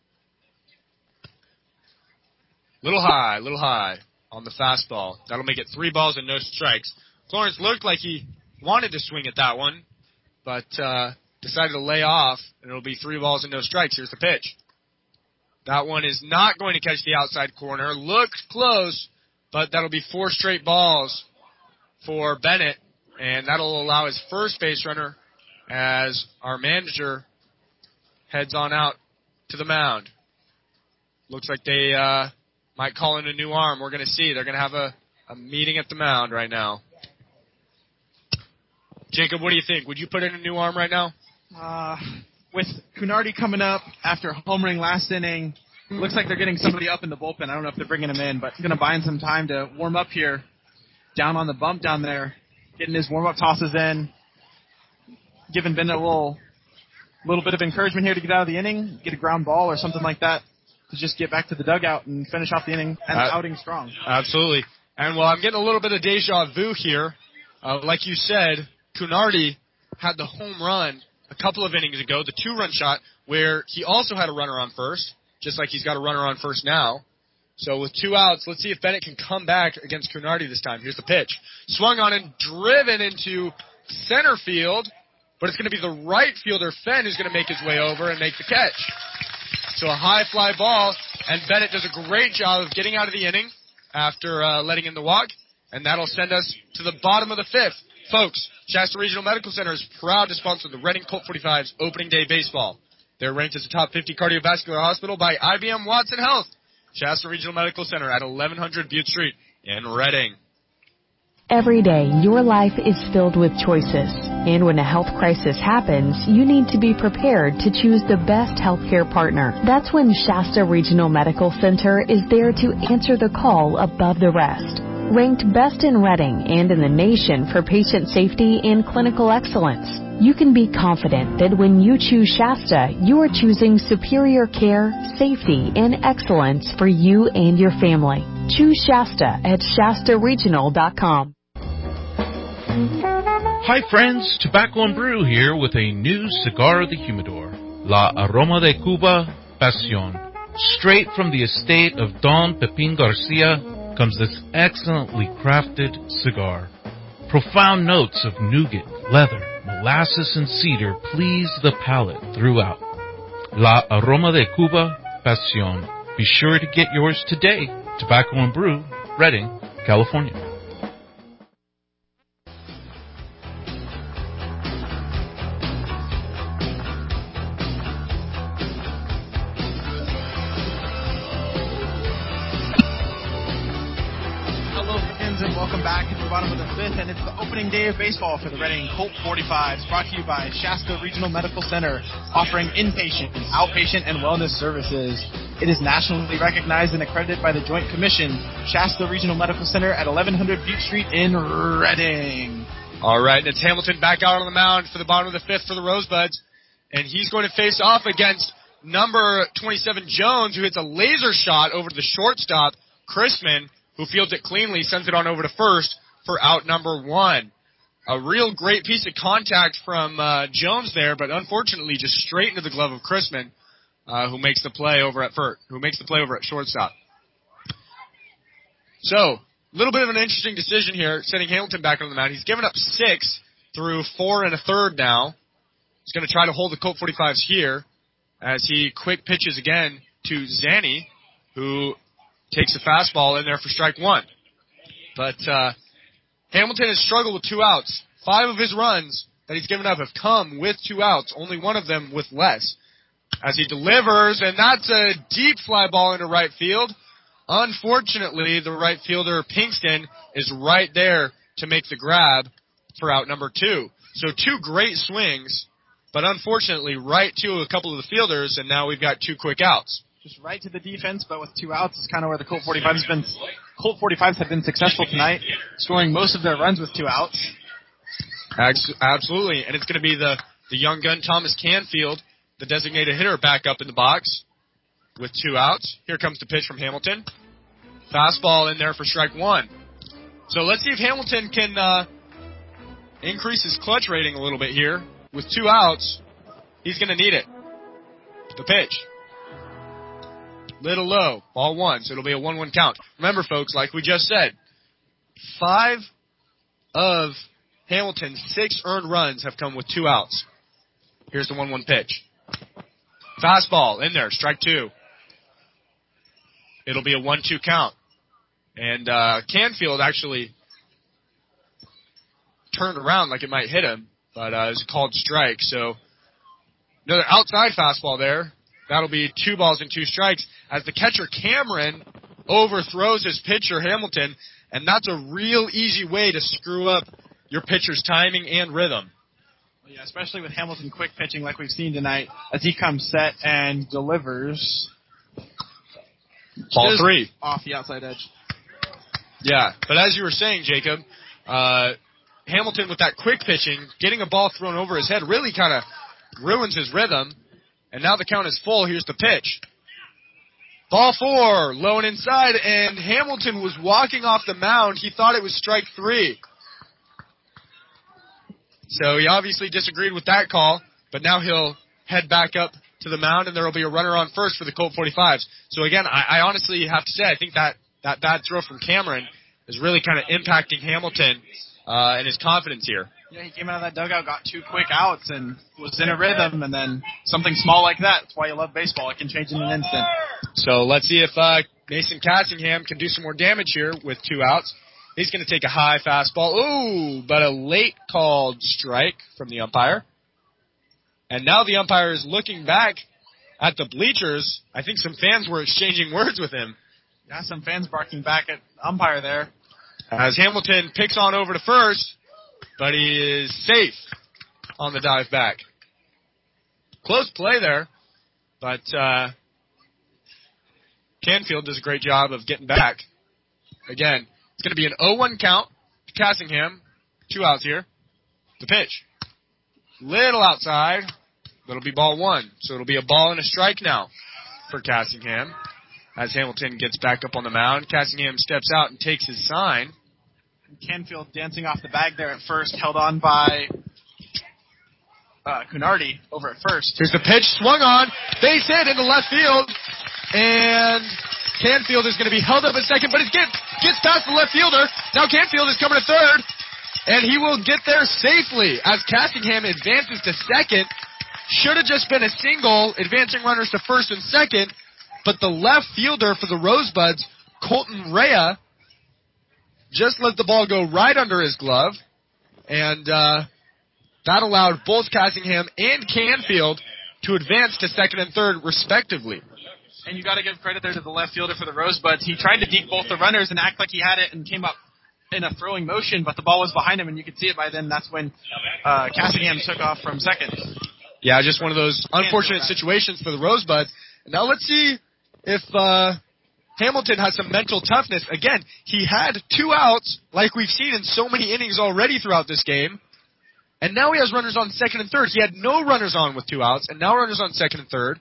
Little high, little high on the fastball. That'll make it three balls and no strikes. Clorence looked like he wanted to swing at that one, but uh, decided to lay off, and it'll be three balls and no strikes. Here's the pitch. That one is not going to catch the outside corner. Looked close, but that'll be four straight balls for Bennett, and that'll allow his first base runner as our manager heads on out to the mound. Looks like they uh, might call in a new arm. We're going to see. They're going to have a, a meeting at the mound right now. Jacob, what do you think? Would you put in a new arm right now? Uh, with Cunardi coming up after homering last inning, looks like they're getting somebody up in the bullpen. I don't know if they're bringing him in, but going to buy him some time to warm up here down on the bump down there, getting his warm-up tosses in, giving Bennett a little, little bit of encouragement here to get out of the inning, get a ground ball or something like that to just get back to the dugout and finish off the inning and Uh, the outing strong. Absolutely. And well, I'm getting a little bit of deja vu here. Uh, like you said, Cunardi had the home run a couple of innings ago, the two-run shot, where he also had a runner on first, just like he's got a runner on first now. So with two outs, let's see if Bennett can come back against Cunardi this time. Here's the pitch. Swung on and driven into center field, but it's going to be the right fielder, Fenn, who's going to make his way over and make the catch. So a high fly ball, and Bennett does a great job of getting out of the inning after uh, letting in the walk, and that'll send us to the bottom of the fifth. Folks, Shasta Regional Medical Center is proud to sponsor the Reading Colt forty-five's opening day baseball. They're ranked as a top fifty cardiovascular hospital by I B M Watson Health. Shasta Regional Medical Center at eleven hundred Butte Street in Reading. Every day, your life is filled with choices. And when a health crisis happens, you need to be prepared to choose the best healthcare partner. That's when Shasta Regional Medical Center is there to answer the call above the rest. Ranked best in Reading and in the nation for patient safety and clinical excellence, you can be confident that when you choose Shasta, you are choosing superior care, safety, and excellence for you and your family. Choose Shasta at Shasta Regional dot com. Hi friends, Tobacco and Brew here with a new cigar of the humidor, La Aroma de Cuba Pasión. Straight from the estate of Don Pepin Garcia comes this excellently crafted cigar. Profound notes of nougat, leather, molasses, and cedar please the palate throughout. La Aroma de Cuba Pasión. Be sure to get yours today. Tobacco and Brew, Reading, California. Bottom of the fifth, and it's the opening day of baseball for the Reading Colt forty-fives, brought to you by Shasta Regional Medical Center, offering inpatient, outpatient, and wellness services. It is nationally recognized and accredited by the Joint Commission. Shasta Regional Medical Center at eleven hundred Butte Street in Reading. All right, it's Hamilton back out on the mound for the bottom of the fifth for the Rosebuds, and he's going to face off against number twenty-seven Jones, who hits a laser shot over to the shortstop, Chrisman, who fields it cleanly, sends it on over to first for out number one. A real great piece of contact from uh, Jones there, but unfortunately just straight into the glove of Chrisman, uh, who makes the play over at first, who makes the play over at shortstop. So, a little bit of an interesting decision here, sending Hamilton back on the mound. He's given up six through four and a third now. He's going to try to hold the Colt forty-fives here as he quick pitches again to Zanny, who takes a fastball in there for strike one. But uh, Hamilton has struggled with two outs. Five of his runs that he's given up have come with two outs, only one of them with less. As he delivers, and that's a deep fly ball into right field. Unfortunately, the right fielder, Pinkston, is right there to make the grab for out number two. So two great swings, but unfortunately right to a couple of the fielders, and now we've got two quick outs. Just right to the defense, but with two outs is kind of where the Colt forty-fives have been. Colt forty-fives have been successful tonight, scoring most of their runs with two outs. Absolutely, and it's going to be the, the young gun Thomas Canfield, the designated hitter, back up in the box with two outs. Here comes the pitch from Hamilton. Fastball in there for strike one. So let's see if Hamilton can uh, increase his clutch rating a little bit here. With two outs, he's going to need it. The pitch. Little low. Ball one, so it'll be a one one count. Remember, folks, like we just said, five of Hamilton's six earned runs have come with two outs. Here's the one one pitch. Fastball in there, strike two. It'll be a one two count. And uh, Canfield actually turned around like it might hit him, but uh, it was a called strike. So another outside fastball there. That'll be two balls and two strikes as the catcher Cameron overthrows his pitcher Hamilton, and that's a real easy way to screw up your pitcher's timing and rhythm. Well, yeah, especially with Hamilton quick pitching like we've seen tonight as he comes set and delivers. Ball three. Off the outside edge. Yeah, but as you were saying, Jacob, uh, Hamilton with that quick pitching, getting a ball thrown over his head really kind of ruins his rhythm. And now the count is full. Here's the pitch. Ball four, low and inside, and Hamilton was walking off the mound. He thought it was strike three. So he obviously disagreed with that call, but now he'll head back up to the mound, and there will be a runner on first for the Colt forty-fives. So again, I, I honestly have to say, I think that, that bad throw from Cameron is really kind of impacting Hamilton uh, and his confidence here. Yeah, he came out of that dugout, got two quick outs, and was in a rhythm, and then something small like that. That's why you love baseball. It can change in an instant. So let's see if uh, Mason Cassingham can do some more damage here with two outs. He's going to take a high fastball. Ooh, but a late called strike from the umpire. And now the umpire is looking back at the bleachers. I think some fans were exchanging words with him. Yeah, some fans barking back at umpire there. As Hamilton picks on over to first, but he is safe on the dive back. Close play there, but uh, Canfield does a great job of getting back. Again, it's going to be an oh one count to Cassingham. Two outs here. The pitch. Little outside. That'll be ball one. So it'll be a ball and a strike now for Cassingham. As Hamilton gets back up on the mound, Cassingham steps out and takes his sign. Canfield dancing off the bag there at first, held on by uh, Cunardi over at first. Here's the pitch, swung on, base hit into left field, and Canfield is going to be held up a second, but it gets, gets past the left fielder. Now Canfield is coming to third, and he will get there safely as Cassingham advances to second. Should have just been a single, advancing runners to first and second, but the left fielder for the Rosebuds, Colton Rea, just let the ball go right under his glove, and uh, that allowed both Cassingham and Canfield to advance to second and third, respectively. And you got to give credit there to the left fielder for the Rosebuds. He tried to deke both the runners and act like he had it and came up in a throwing motion, but the ball was behind him, and you could see it by then. That's when uh, Cassingham took off from second. Yeah, just one of those unfortunate situations for the Rosebuds. Now let's see if uh, Hamilton has some mental toughness. Again, he had two outs, like we've seen in so many innings already throughout this game. And now he has runners on second and third. He had no runners on with two outs, and now runners on second and third.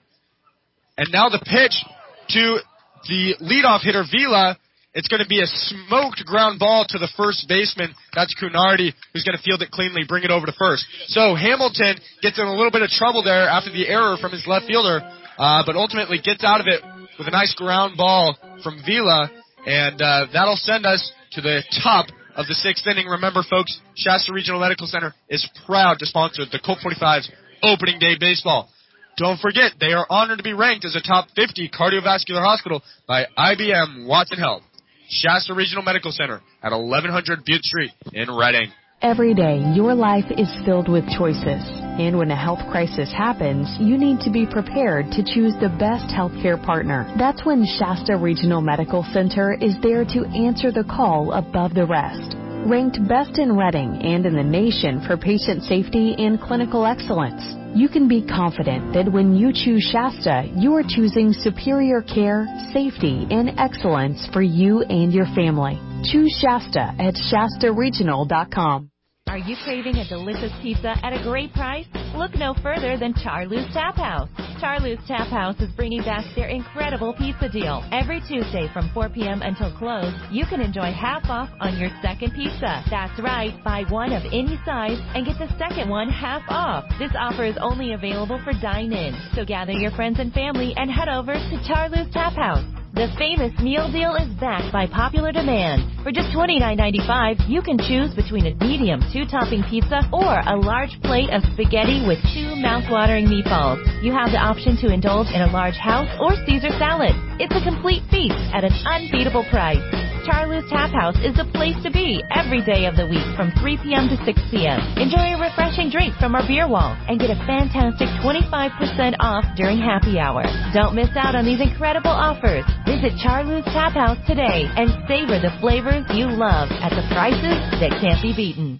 And now the pitch to the leadoff hitter, Vila. It's going to be a smoked ground ball to the first baseman. That's Cunardi, who's going to field it cleanly, bring it over to first. So Hamilton gets in a little bit of trouble there after the error from his left fielder, uh, but ultimately gets out of it with a nice ground ball from Vila, and uh, that'll send us to the top of the sixth inning. Remember, folks, Shasta Regional Medical Center is proud to sponsor the Colt forty-five's opening day baseball. Don't forget, they are honored to be ranked as a top fifty cardiovascular hospital by I B M Watson Health. Shasta Regional Medical Center at eleven hundred Butte Street in Reading. Every day, your life is filled with choices. And when a health crisis happens, you need to be prepared to choose the best healthcare partner. That's when Shasta Regional Medical Center is there to answer the call above the rest. Ranked best in Reading and in the nation for patient safety and clinical excellence, you can be confident that when you choose Shasta, you are choosing superior care, safety, and excellence for you and your family. Choose Shasta at Shasta Regional dot com. Are you craving a delicious pizza at a great price? Look no further than Charloo's Tap House. Charloo's Tap House is bringing back their incredible pizza deal. Every Tuesday from four p.m. until close, you can enjoy half off on your second pizza. That's right, buy one of any size and get the second one half off. This offer is only available for dine-in, so gather your friends and family and head over to Charloo's Tap House. The famous meal deal is backed by popular demand. For just twenty-nine ninety-five, you can choose between a medium two-topping pizza or a large plate of spaghetti with two mouth-watering meatballs. You have the option to indulge in a large house or Caesar salad. It's a complete feast at an unbeatable price. Charloo's Tap House is the place to be every day of the week from three p.m. to six p.m. Enjoy a refreshing drink from our beer wall and get a fantastic twenty-five percent off during happy hour. Don't miss out on these incredible offers. Visit Charloo's Tap House today and savor the flavors you love at the prices that can't be beaten.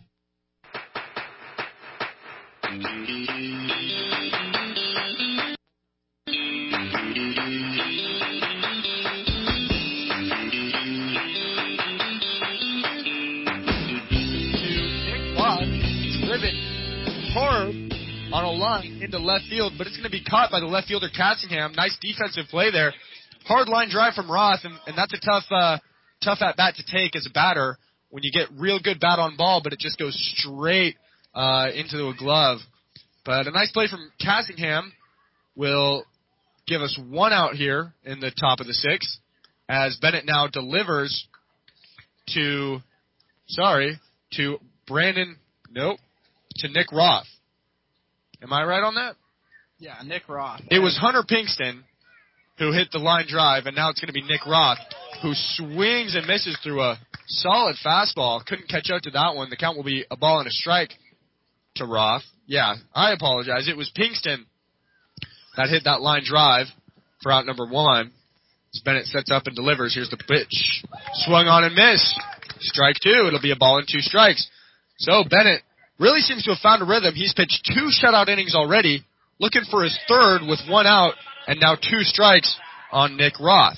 Horror on a line into left field, but it's going to be caught by the left fielder Cassingham. Nice defensive play there hard line drive from Roth, and, and that's a tough, uh, tough at bat to take as a batter when you get real good bat on ball, but it just goes straight uh, into a glove. But a nice play from Cassingham will give us one out here in the top of the sixth, as Bennett now delivers to, sorry, to Brandon, nope, to Nick Roth. Am I right on that? Yeah, Nick Roth. It was Hunter Pinkston who hit the line drive, and now it's going to be Nick Roth, who swings and misses through a solid fastball. Couldn't catch up to that one. The count will be a ball and a strike to Roth. Yeah, I apologize. It was Pinkston that hit that line drive for out number one. As Bennett sets up and delivers. Here's the pitch. Swung on and missed. Strike two. It'll be a ball and two strikes. So Bennett really seems to have found a rhythm. He's pitched two shutout innings already, looking for his third with one out, and now two strikes on Nick Roth.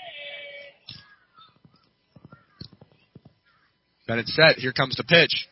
Bennett set. Here comes the pitch.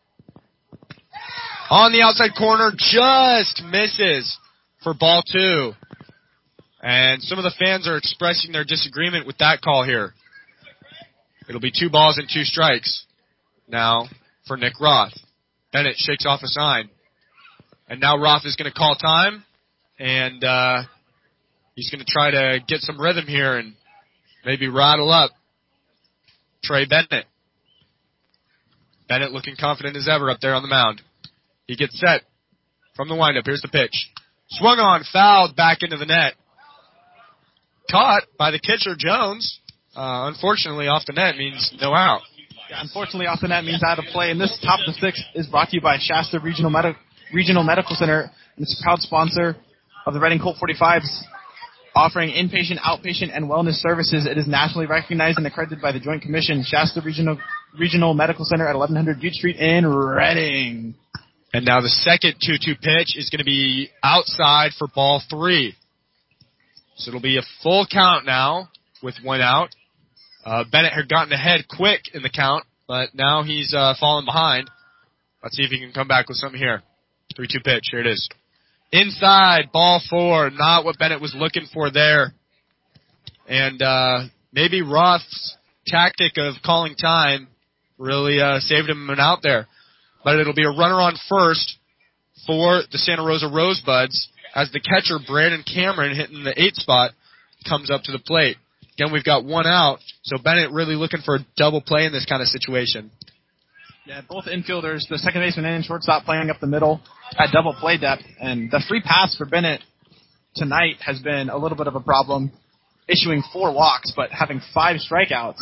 On the outside corner, just misses for ball two. And some of the fans are expressing their disagreement with that call here. It'll be two balls and two strikes now for Nick Roth. Bennett shakes off a sign. And now Roth is going to call time. And uh, he's going to try to get some rhythm here and maybe rattle up Trey Bennett. Bennett looking confident as ever up there on the mound. He gets set from the windup. Here's the pitch. Swung on, fouled back into the net. Caught by the catcher, Jones. Uh, unfortunately, off the net means no out. Yeah, unfortunately, off the net means out of play. And this top of the sixth is brought to you by Shasta Regional, Medi- Regional Medical Center, and it's a proud sponsor of the Reading Colt forty-fives, offering inpatient, outpatient, and wellness services. It is nationally recognized and accredited by the Joint Commission. Shasta Regional Regional Medical Center at eleven hundred Duke Street in Reading. And now the second two two pitch is going to be outside for ball three. So it'll be a full count now with one out. Uh, Bennett had gotten ahead quick in the count, but now he's uh, fallen behind. Let's see if he can come back with something here. three two pitch. Here it is. Inside, ball four. Not what Bennett was looking for there. And uh, maybe Roth's tactic of calling time really uh, saved him an out there. But it'll be a runner on first for the Santa Rosa Rosebuds as the catcher, Brandon Cameron, hitting the eight spot, comes up to the plate. Again, we've got one out, so Bennett really looking for a double play in this kind of situation. Yeah, both infielders, the second baseman and shortstop playing up the middle at double play depth. And the free pass for Bennett tonight has been a little bit of a problem, issuing four walks, but having five strikeouts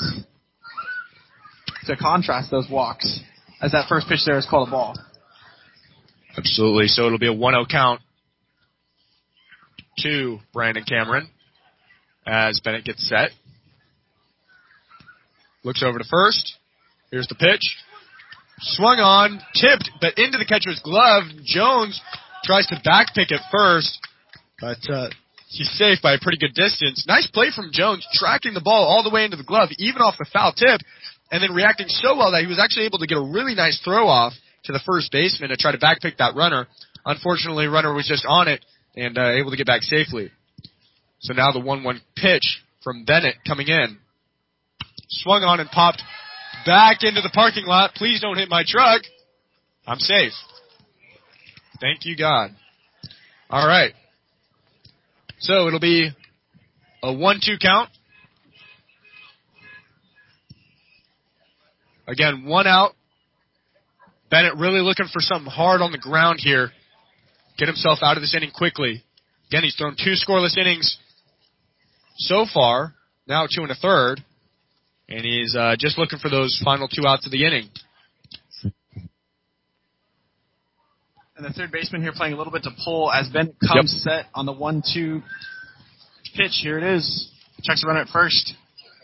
to contrast those walks, as that first pitch there is called a ball. Absolutely. So it'll be a one oh count to Brandon Cameron as Bennett gets set. Looks over to first. Here's the pitch. Swung on, tipped, but into the catcher's glove. Jones tries to backpick it first, but uh, he's safe by a pretty good distance. Nice play from Jones, tracking the ball all the way into the glove, even off the foul tip, and then reacting so well that he was actually able to get a really nice throw off to the first baseman to try to backpick that runner. Unfortunately, runner was just on it and uh, able to get back safely. So now the one one pitch from Bennett coming in. Swung on and popped back into the parking lot. Please don't hit my truck. I'm safe. Thank you, God. All right. So it'll be a one two count. Again, one out. Bennett really looking for something hard on the ground here. Get himself out of this inning quickly. Again, he's thrown two scoreless innings so far. Now two and a third. And he's uh, just looking for those final two outs of the inning. And the third baseman here playing a little bit to pull as Bennett comes yep. set on the one two pitch. Here it is. Checks the runner at first.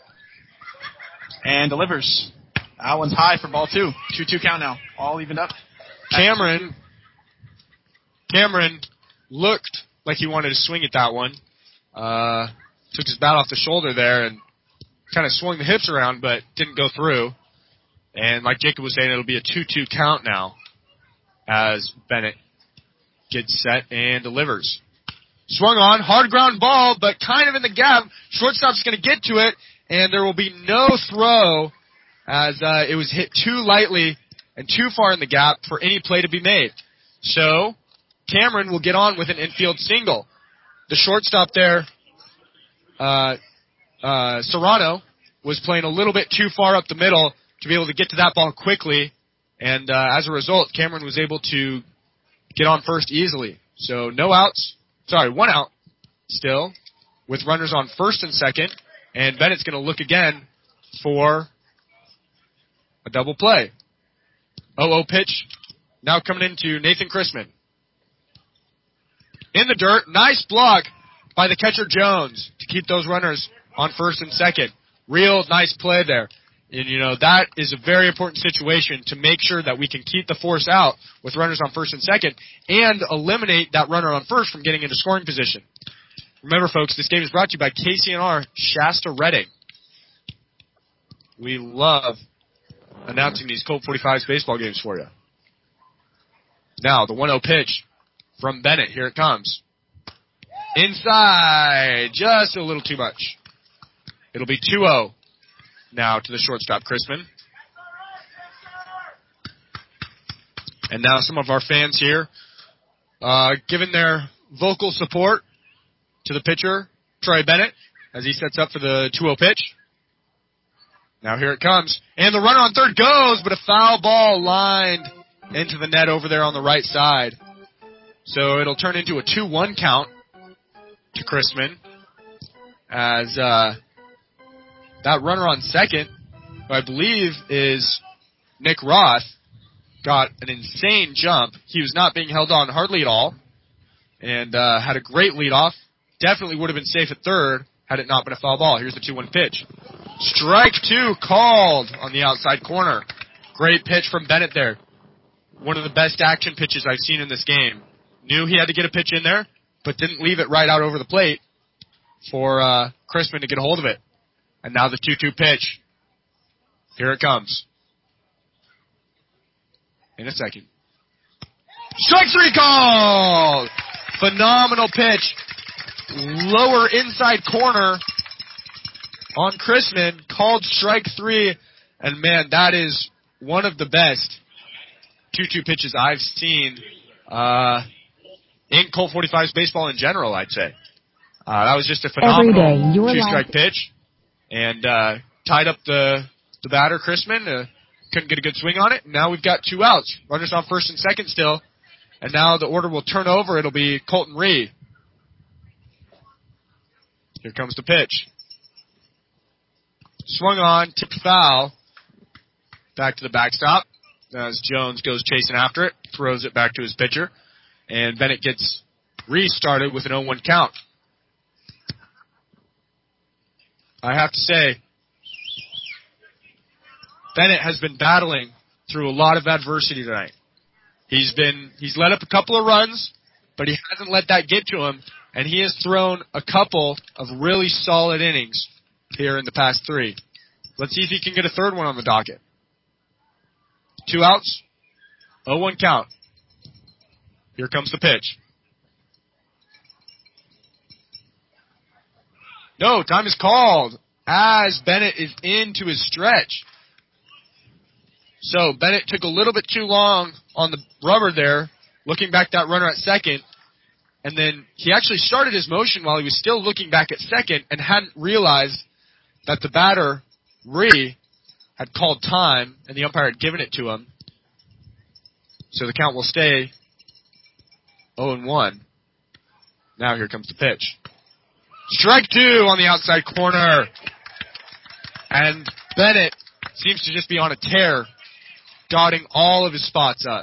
And delivers. That one's high for ball two. two two count now. All evened up. Cameron, Cameron looked like he wanted to swing at that one. Uh, took his bat off the shoulder there and kind of swung the hips around, but didn't go through. And like Jacob was saying, it'll be a two two count now as Bennett gets set and delivers. Swung on, hard ground ball, but kind of in the gap. Shortstop's going to get to it, and there will be no throw as uh, it was hit too lightly and too far in the gap for any play to be made. So Cameron will get on with an infield single. The shortstop there, uh, uh, Serrano, was playing a little bit too far up the middle to be able to get to that ball quickly, and uh, as a result, Cameron was able to get on first easily. So no outs, sorry, one out still, with runners on first and second, and Bennett's going to look again for a double play. oh oh pitch, now coming into Nathan Chrisman. In the dirt, nice block by the catcher Jones to keep those runners on first and second. Real nice play there. And, you know, that is a very important situation to make sure that we can keep the force out with runners on first and second and eliminate that runner on first from getting into scoring position. Remember, folks, this game is brought to you by K C N R Shasta Reading. We love announcing these Colt forty-fives baseball games for you. Now, the one oh pitch from Bennett. Here it comes. Inside. Just a little too much. It'll be two oh now to the shortstop, Chrisman. And now some of our fans here uh, giving their vocal support to the pitcher, Troy Bennett, as he sets up for the two oh pitch. Now here it comes. And the runner on third goes, but a foul ball lined into the net over there on the right side. So it'll turn into a two one count to Chrisman as uh, that runner on second, who I believe is Nick Roth, got an insane jump. He was not being held on hardly at all and uh, had a great leadoff. Definitely would have been safe at third had it not been a foul ball. Here's the two one pitch. Strike two called on the outside corner. Great pitch from Bennett there. One of the best action pitches I've seen in this game. Knew he had to get a pitch in there, but didn't leave it right out over the plate for uh, Chrisman to get a hold of it. And now the two two pitch. Here it comes. In a second. Strike three called! Phenomenal pitch. Lower inside corner on Chrisman, called strike three, and man, that is one of the best two two pitches I've seen uh, in Colt forty-fives baseball in general, I'd say. Uh, that was just a phenomenal two-strike pitch, and uh, tied up the the batter, Chrisman. Uh, couldn't get a good swing on it. Now we've got two outs. Runners on first and second still, and now the order will turn over. It'll be Colton Ree. Here comes the pitch. Swung on, tipped foul. Back to the backstop as Jones goes chasing after it, throws it back to his pitcher, and Bennett gets restarted with an oh one count. I have to say, Bennett has been battling through a lot of adversity tonight. He's been, he's let up a couple of runs, but he hasn't let that get to him, and he has thrown a couple of really solid innings here in the past three. Let's see if he can get a third one on the docket. Two outs, oh one count. Here comes the pitch. No, time is called as Bennett is into his stretch. So Bennett took a little bit too long on the rubber there, looking back that runner at second, and then he actually started his motion while he was still looking back at second and hadn't realized that the batter, Ree, had called time and the umpire had given it to him. So the count will stay oh and one. Now here comes the pitch. Strike two on the outside corner. And Bennett seems to just be on a tear, dotting all of his spots up.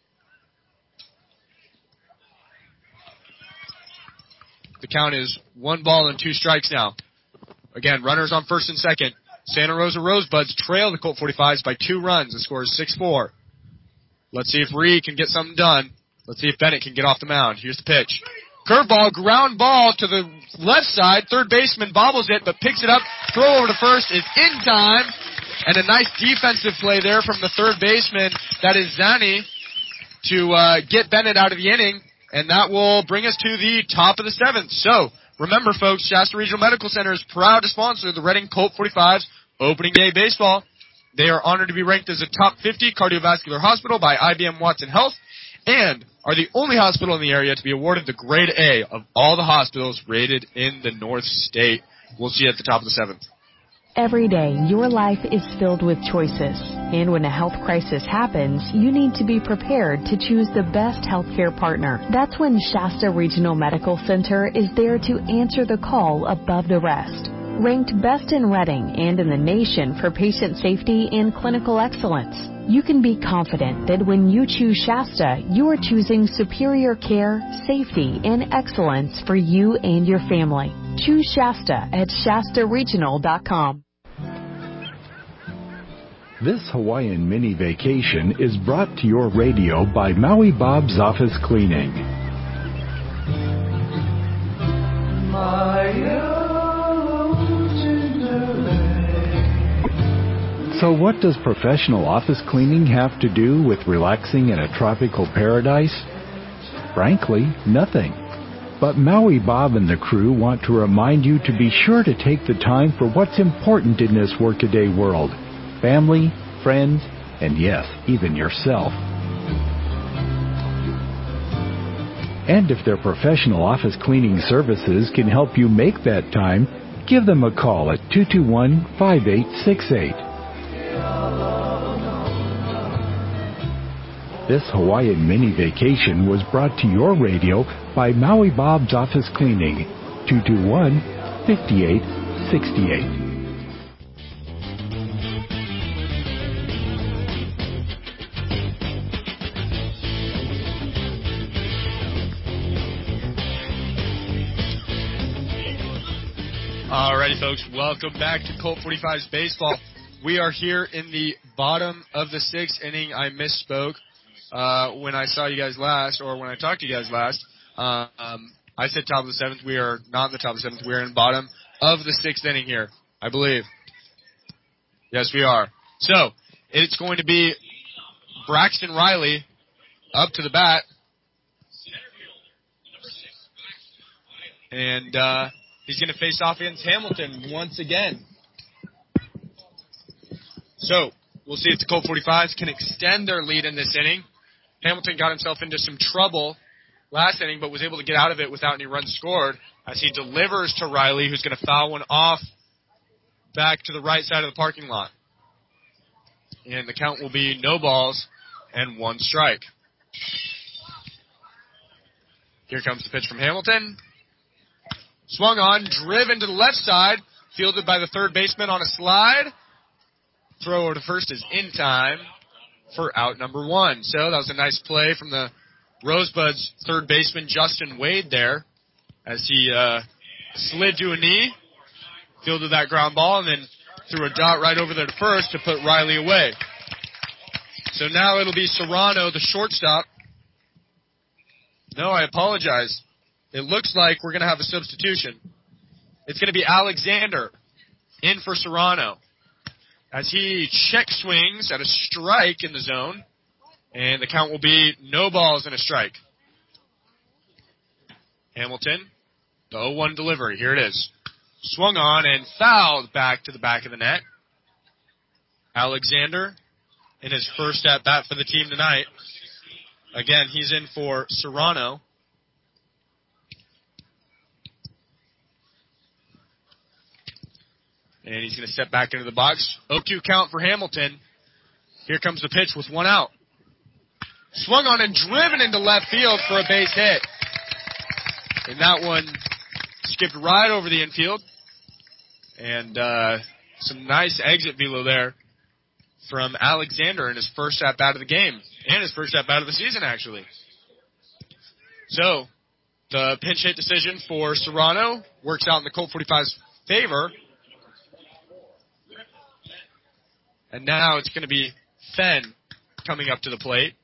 The count is one ball and two strikes now. Again, runners on first and second. Santa Rosa Rosebuds trail the Colt forty-fives by two runs. The score is six four. Let's see if Ree can get something done. Let's see if Bennett can get off the mound. Here's the pitch. Curveball, ground ball to the left side. Third baseman bobbles it, but picks it up. Throw over to first is in time. And a nice defensive play there from the third baseman. That is Zani to uh, get Bennett out of the inning. And that will bring us to the top of the seventh. So, remember, folks, Shasta Regional Medical Center is proud to sponsor the Reading Colt forty-fives opening day baseball. They are honored to be ranked as a top fifty cardiovascular hospital by I B M Watson Health and are the only hospital in the area to be awarded the grade A of all the hospitals rated in the North State. We'll see you at the top of the seventh. Every day, your life is filled with choices. And when a health crisis happens, you need to be prepared to choose the best healthcare partner. That's when Shasta Regional Medical Center is there to answer the call above the rest. Ranked best in Reading and in the nation for patient safety and clinical excellence, you can be confident that when you choose Shasta, you are choosing superior care, safety, and excellence for you and your family. Choose Shasta at Shasta Regional dot com. This Hawaiian mini vacation is brought to your radio by Maui Bob's Office Cleaning. So what does professional office cleaning have to do with relaxing in a tropical paradise? Frankly, nothing. But Maui Bob and the crew want to remind you to be sure to take the time for what's important in this workaday world. Family, friends, and yes, even yourself. And if their professional office cleaning services can help you make that time, give them a call at two two one, five eight six eight. This Hawaiian mini vacation was brought to your radio by Maui Bob's Office Cleaning, two two one, five eight six eight. Alrighty, folks, welcome back to Colt forty-fives baseball. We are here in the bottom of the sixth inning. I misspoke uh, when I saw you guys last, or when I talked to you guys last. Uh, um, I said top of the seventh. We are not in the top of the seventh. We are in the bottom of the sixth inning here, I believe. Yes, we are. So, it's going to be Braxton Riley up to the bat. And uh, he's going to face off against Hamilton once again. So, we'll see if the Colt forty-fives can extend their lead in this inning. Hamilton got himself into some trouble last inning, but was able to get out of it without any runs scored as he delivers to Riley, who's going to foul one off back to the right side of the parking lot. And the count will be no balls and one strike. Here comes the pitch from Hamilton. Swung on, driven to the left side, fielded by the third baseman on a slide. Throw over to first is in time for out number one. So that was a nice play from the Rosebuds third baseman Justin Wade there as he uh, slid to a knee, fielded that ground ball, and then threw a dot right over there to first to put Riley away. So now it'll be Serrano, the shortstop. No, I apologize. It looks like we're going to have a substitution. It's going to be Alexander in for Serrano as he check swings at a strike in the zone, and the count will be no balls and a strike. Hamilton, the oh one delivery. Here it is. Swung on and fouled back to the back of the net. Alexander in his first at-bat for the team tonight. Again, he's in for Serrano. And he's going to step back into the box. oh two count for Hamilton. Here comes the pitch with one out. Swung on and driven into left field for a base hit. And that one skipped right over the infield. And uh, some nice exit velo there from Alexander in his first at-bat of the game. And his first at-bat of the season, actually. So, the pinch hit decision for Serrano works out in the Colt forty-five's favor. And now it's going to be Fenn coming up to the plate.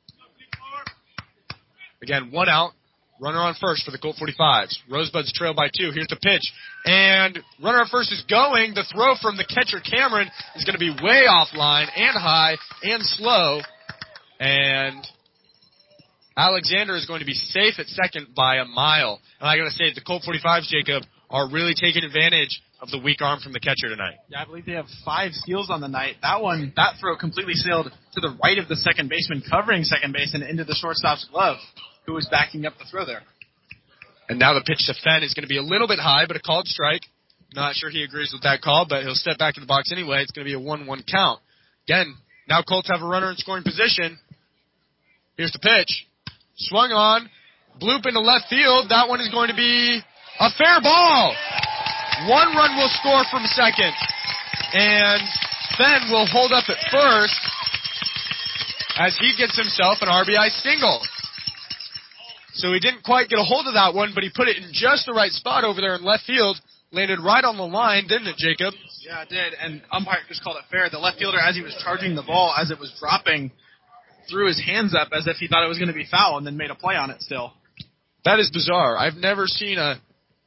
Again, one out. Runner on first for the Colt forty-fives. Rosebuds trail by two. Here's the pitch. And runner on first is going. The throw from the catcher, Cameron, is going to be way offline and high and slow. And Alexander is going to be safe at second by a mile. And I got to say, the Colt forty-fives, Jacob, are really taking advantage of the weak arm from the catcher tonight. Yeah, I believe they have five steals on the night. That one, that throw completely sailed to the right of the second baseman, covering second base and into the shortstop's glove, who was backing up the throw there. And now the pitch to Fenn is going to be a little bit high, but a called strike. Not sure he agrees with that call, but he'll step back in the box anyway. It's going to be a one one count. Again, now Colts have a runner in scoring position. Here's the pitch. Swung on. Bloop into left field. That one is going to be a fair ball. One run will score from second. And Fenn will hold up at first as he gets himself an R B I single. So he didn't quite get a hold of that one, but he put it in just the right spot over there in left field. Landed right on the line, didn't it, Jacob? Yeah, it did. And umpire just called it fair. The left fielder, as he was charging the ball, as it was dropping, threw his hands up as if he thought it was going to be foul and then made a play on it still. That is bizarre. I've never seen a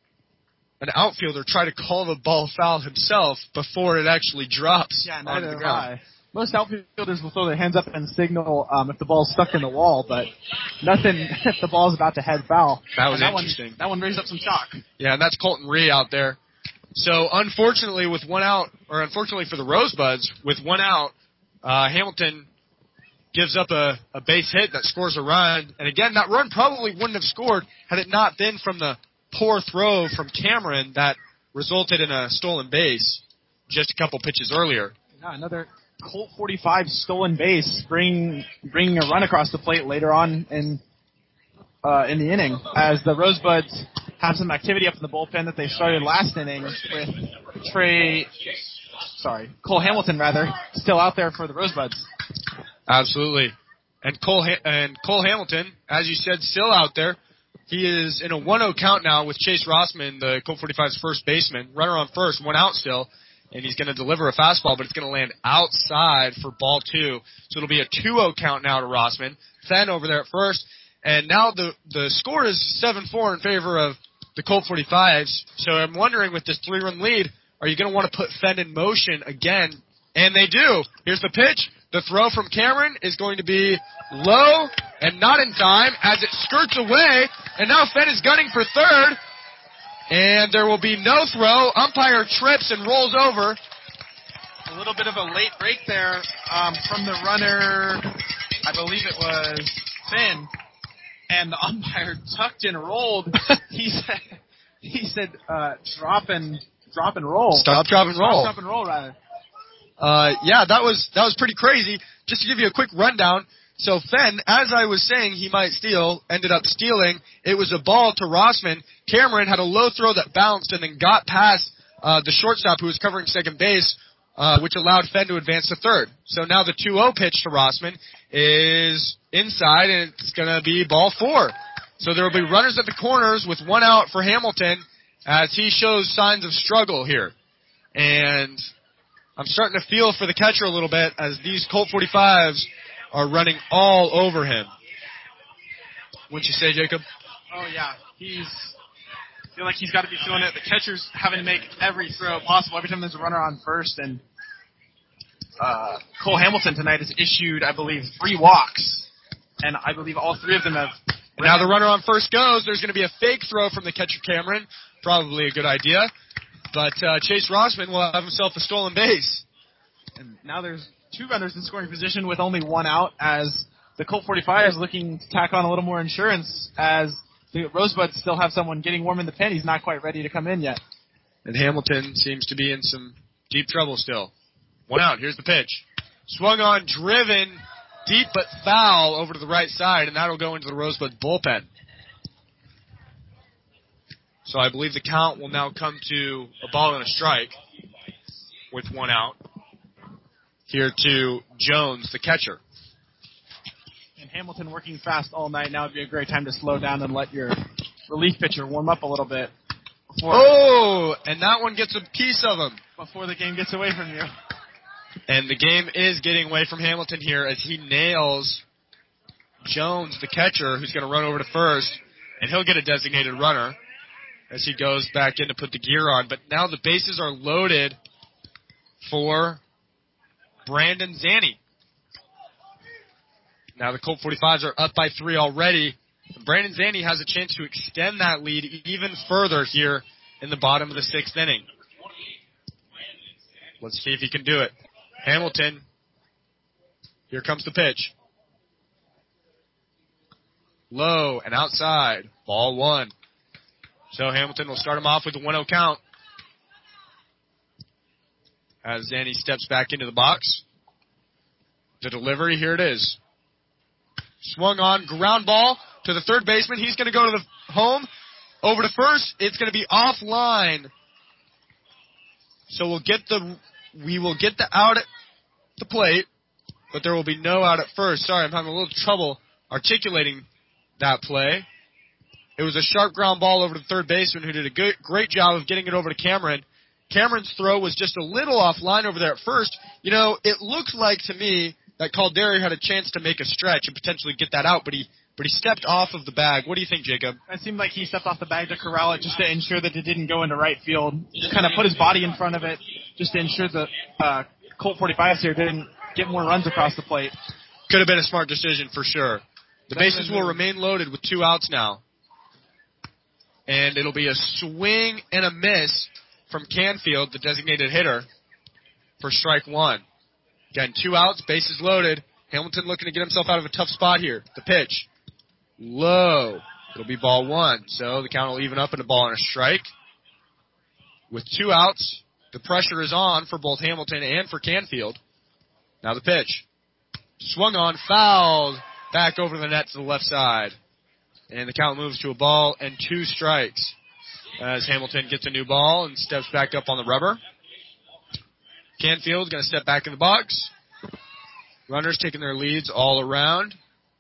an outfielder try to call the ball foul himself before it actually drops yeah, onto the ground. Most outfielders will throw their hands up and signal um, if the ball's stuck in the wall, but nothing if the ball's about to head foul. That was that interesting. One, that one raised up some chalk. Yeah, and that's Colton Ree out there. So unfortunately, with one out, or unfortunately for the Rosebuds, with one out, uh, Hamilton gives up a, a base hit that scores a run. And again, that run probably wouldn't have scored had it not been from the poor throw from Cameron that resulted in a stolen base just a couple pitches earlier. Yeah, another Colt forty-five stolen base, bringing bringing a run across the plate later on in uh, in the inning, as the Rosebuds have some activity up in the bullpen that they started last inning with Trey, sorry, Cole Hamilton rather, still out there for the Rosebuds. Absolutely, and Cole ha- and Cole Hamilton, as you said, still out there. He is in a one oh count now with Chase Rossman, the Colt forty-five's first baseman, runner on first, one out still. And he's going to deliver a fastball, but it's going to land outside for ball two. So it'll be a two oh count now to Rossman. Fenn over there at first. And now the, the score is seven four in favor of the Colt forty-fives. So I'm wondering, with this three-run lead, are you going to want to put Fenn in motion again? And they do. Here's the pitch. The throw from Cameron is going to be low and not in time as it skirts away. And now Fenn is gunning for third. And there will be no throw. Umpire trips and rolls over. A little bit of a late break there um, from the runner, I believe it was Finn, and the umpire tucked and rolled. he said, he said, uh, drop and drop and roll. Stop, drop, and roll. Stop, drop, and roll, rather. Uh, yeah, that was that was pretty crazy. Just to give you a quick rundown. So Fenn, as I was saying he might steal, ended up stealing. It was a ball to Rossman. Cameron had a low throw that bounced and then got past uh, the shortstop who was covering second base, uh, which allowed Fenn to advance to third. So now the two oh pitch to Rossman is inside, and it's going to be ball four. So there will be runners at the corners with one out for Hamilton as he shows signs of struggle here. And I'm starting to feel for the catcher a little bit as these Colt forty-fives are running all over him. Wouldn't you say, Jacob? Oh, yeah. He's I feel like he's got to be feeling it. The catcher's having to make every throw possible every time there's a runner on first. And uh, Cole Hamilton tonight has issued, I believe, three walks. And I believe all three of them have... And now the runner on first goes. There's going to be a fake throw from the catcher, Cameron. Probably a good idea. But uh, Chase Rossman will have himself a stolen base. And now there's two runners in scoring position with only one out, as the Colt forty-five is looking to tack on a little more insurance, as the Rosebuds still have someone getting warm in the pen. He's not quite ready to come in yet. And Hamilton seems to be in some deep trouble still. One out. Here's the pitch. Swung on, driven, deep but foul over to the right side, and that'll go into the Rosebud bullpen. So I believe the count will now come to a ball and a strike with one out. Here to Jones, the catcher. And Hamilton working fast all night. Now would be a great time to slow down and let your relief pitcher warm up a little bit. Oh, and that one gets a piece of him. Before the game gets away from you. And the game is getting away from Hamilton here as he nails Jones, the catcher, who's going to run over to first. And he'll get a designated runner as he goes back in to put the gear on. But now the bases are loaded for Brandon Zanny. Now the Colt forty-fives are up by three already. Brandon Zanny has a chance to extend that lead even further here in the bottom of the sixth inning. Let's see if he can do it. Hamilton. Here comes the pitch. Low and outside. Ball one. So Hamilton will start him off with a one oh count. As Zanny steps back into the box. The delivery, here it is. Swung on, ground ball to the third baseman. He's going to go to the home. Over to first. It's going to be offline. So we'll get the, we will get the out at the plate, but there will be no out at first. Sorry, I'm having a little trouble articulating that play. It was a sharp ground ball over to the third baseman who did a good, great job of getting it over to Cameron. Cameron's throw was just a little offline over there at first. You know, it looked like to me that Caldera had a chance to make a stretch and potentially get that out, but he but he stepped off of the bag. What do you think, Jacob? It seemed like he stepped off the bag to corral it just to ensure that it didn't go into right field. Kind of put his body in front of it just to ensure the uh, Colt forty-fives here didn't get more runs across the plate. Could have been a smart decision for sure. The bases will remain loaded with two outs now. And it'll be a swing and a miss from Canfield, the designated hitter, for strike one. Again, two outs, bases loaded. Hamilton looking to get himself out of a tough spot here. The pitch. Low. It'll be ball one. So the count will even up in a ball and a strike. With two outs, the pressure is on for both Hamilton and for Canfield. Now the pitch. Swung on, fouled. Back over the net to the left side. And the count moves to a ball and two strikes. As Hamilton gets a new ball and steps back up on the rubber. Canfield going to step back in the box. Runners taking their leads all around.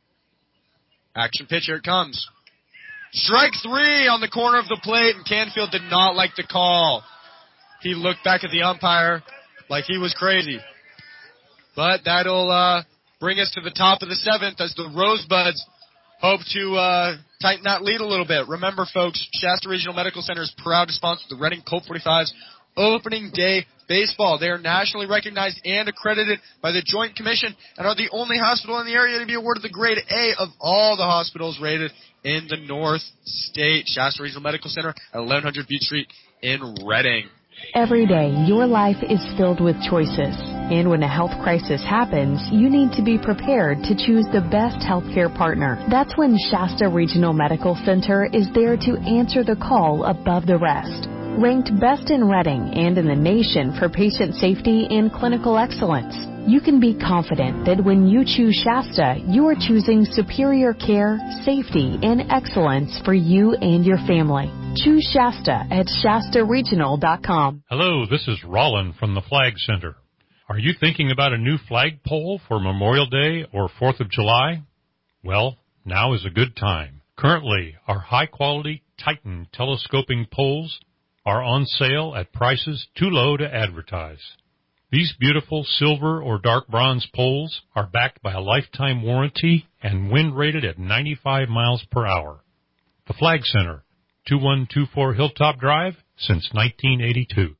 Action pitch, here it comes. Strike three on the corner of the plate, and Canfield did not like the call. He looked back at the umpire like he was crazy. But that'll uh, bring us to the top of the seventh as the Rosebuds hope to uh, tighten that lead a little bit. Remember, folks, Shasta Regional Medical Center is proud to sponsor the Reading Colt forty-fives opening day baseball. They are nationally recognized and accredited by the Joint Commission and are the only hospital in the area to be awarded the grade A of all the hospitals rated in the North State. Shasta Regional Medical Center at eleven hundred Butte Street in Reading. Every day, your life is filled with choices. And when a health crisis happens, you need to be prepared to choose the best healthcare partner. That's when Shasta Regional Medical Center is there to answer the call above the rest. Ranked best in Reading and in the nation for patient safety and clinical excellence, you can be confident that when you choose Shasta, you are choosing superior care, safety, and excellence for you and your family. Choose Shasta at Shasta Regional dot com. Hello, this is Rollin from the Flag Center. Are you thinking about a new flagpole for Memorial Day or fourth of July? Well, now is a good time. Currently, our high-quality Titan telescoping poles are on sale at prices too low to advertise. These beautiful silver or dark bronze poles are backed by a lifetime warranty and wind rated at ninety-five miles per hour. The Flag Center, two one two four Hilltop Drive, since nineteen eighty-two.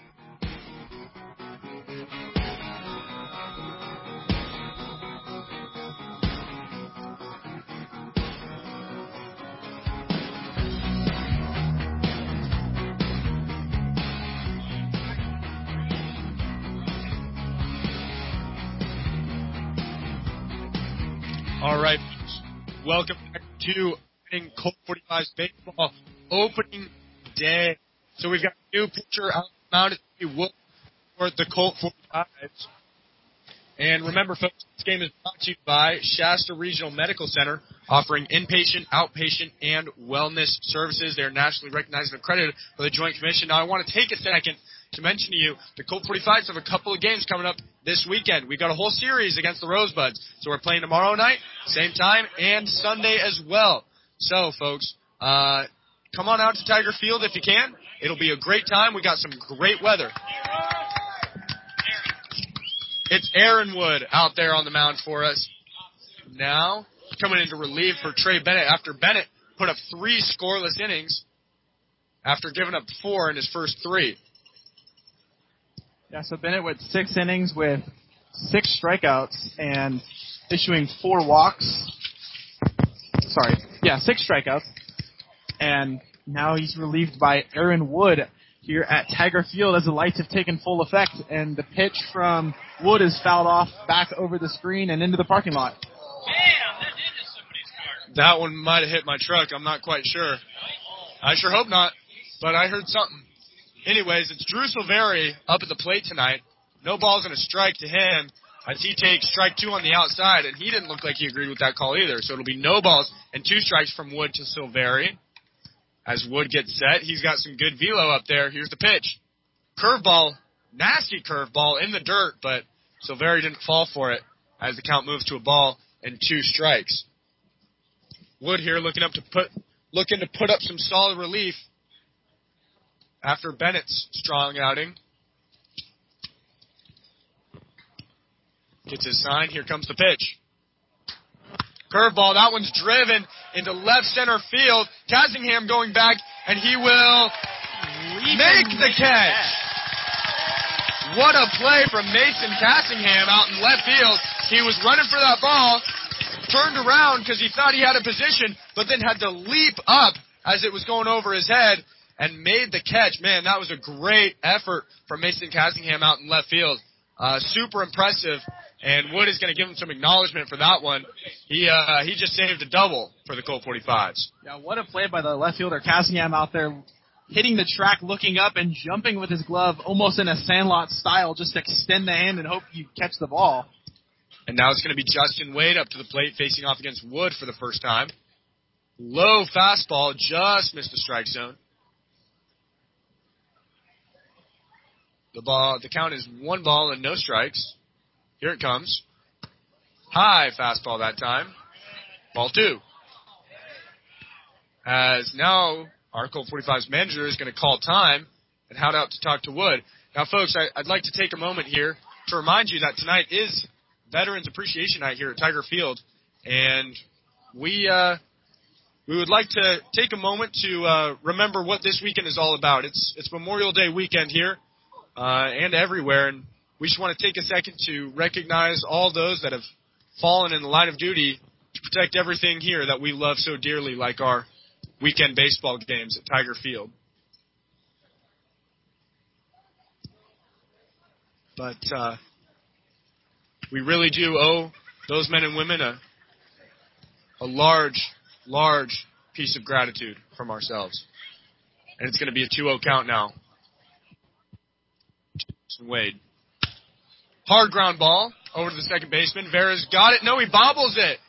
All right, welcome back to Colt forty-fives baseball opening day. So we've got a new pitcher out mounted for the Colt forty-fives. And remember, folks, this game is brought to you by Shasta Regional Medical Center, offering inpatient, outpatient, and wellness services. They are nationally recognized and accredited by the Joint Commission. Now, I want to take a second to mention to you the Colt forty-fives have a couple of games coming up this weekend. We've got a whole series against the Rosebuds. So we're playing tomorrow night, same time, and Sunday as well. So, folks, uh, come on out to Tiger Field if you can. It'll be a great time. We got some great weather. It's Aaron Wood out there on the mound for us. Now, coming into relief for Trey Bennett after Bennett put up three scoreless innings after giving up four in his first three. Yeah, so Bennett with six innings with six strikeouts and issuing four walks. Sorry, yeah, six strikeouts. And now he's relieved by Aaron Wood here at Tiger Field as the lights have taken full effect. And the pitch from Wood is fouled off back over the screen and into the parking lot. That one might have hit my truck. I'm not quite sure. I sure hope not, but I heard something. Anyways, it's Drew Silveri up at the plate tonight. No balls and a strike to him as he takes strike two on the outside, and he didn't look like he agreed with that call either. So it'll be no balls and two strikes from Wood to Silveri. As Wood gets set, he's got some good velo up there. Here's the pitch. Curveball, nasty curveball in the dirt, but Silveri didn't fall for it as the count moves to a ball and two strikes. Wood here looking up to put looking to put up some solid relief after Bennett's strong outing. Gets his sign. Here comes the pitch. Curveball. That one's driven into left center field. Cassingham going back, and he will make the catch. What a play from Mason Cassingham out in left field. He was running for that ball, turned around because he thought he had a position, but then had to leap up as it was going over his head and made the catch. Man, that was a great effort from Mason Cassingham out in left field. Uh, super impressive, and Wood is going to give him some acknowledgement for that one. He uh, he just saved a double for the Colt forty-fives. Yeah, what a play by the left fielder Cassingham out there, hitting the track, looking up, and jumping with his glove almost in a Sandlot style, just to extend the hand and hope you catch the ball. And now it's going to be Justin Wade up to the plate facing off against Wood for the first time. Low fastball, just missed the strike zone. The ball, the count is one ball and no strikes. Here it comes. High fastball that time. Ball two. As now our Colt forty-five's manager is going to call time and head out to talk to Wood. Now, folks, I, I'd like to take a moment here to remind you that tonight is Veterans Appreciation Night here at Tiger Field, and we uh, we would like to take a moment to uh, remember what this weekend is all about. It's it's Memorial Day weekend here uh, and everywhere, and we just want to take a second to recognize all those that have fallen in the line of duty to protect everything here that we love so dearly, like our weekend baseball games at Tiger Field. But uh, we really do owe those men and women a, a large, large piece of gratitude from ourselves. And it's going to be a two oh count now. Wade. Hard ground ball over to the second baseman. Vera's got it. No, he bobbles it.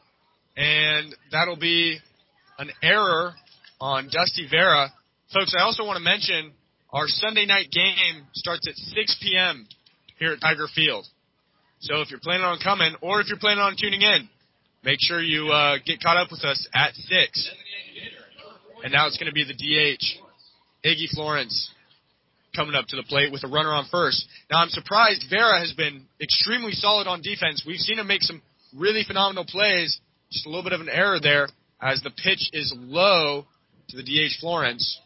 And that'll be an error on Dusty Vera. Folks, I also want to mention our Sunday night game starts at six p.m. here at Tiger Field. So if you're planning on coming, or if you're planning on tuning in, make sure you uh, get caught up with us at six. And now it's going to be the D H, Iggy Florence, coming up to the plate with a runner on first. Now I'm surprised Vera has been extremely solid on defense. We've seen him make some really phenomenal plays. Just a little bit of an error there as the pitch is low to the D H Florence.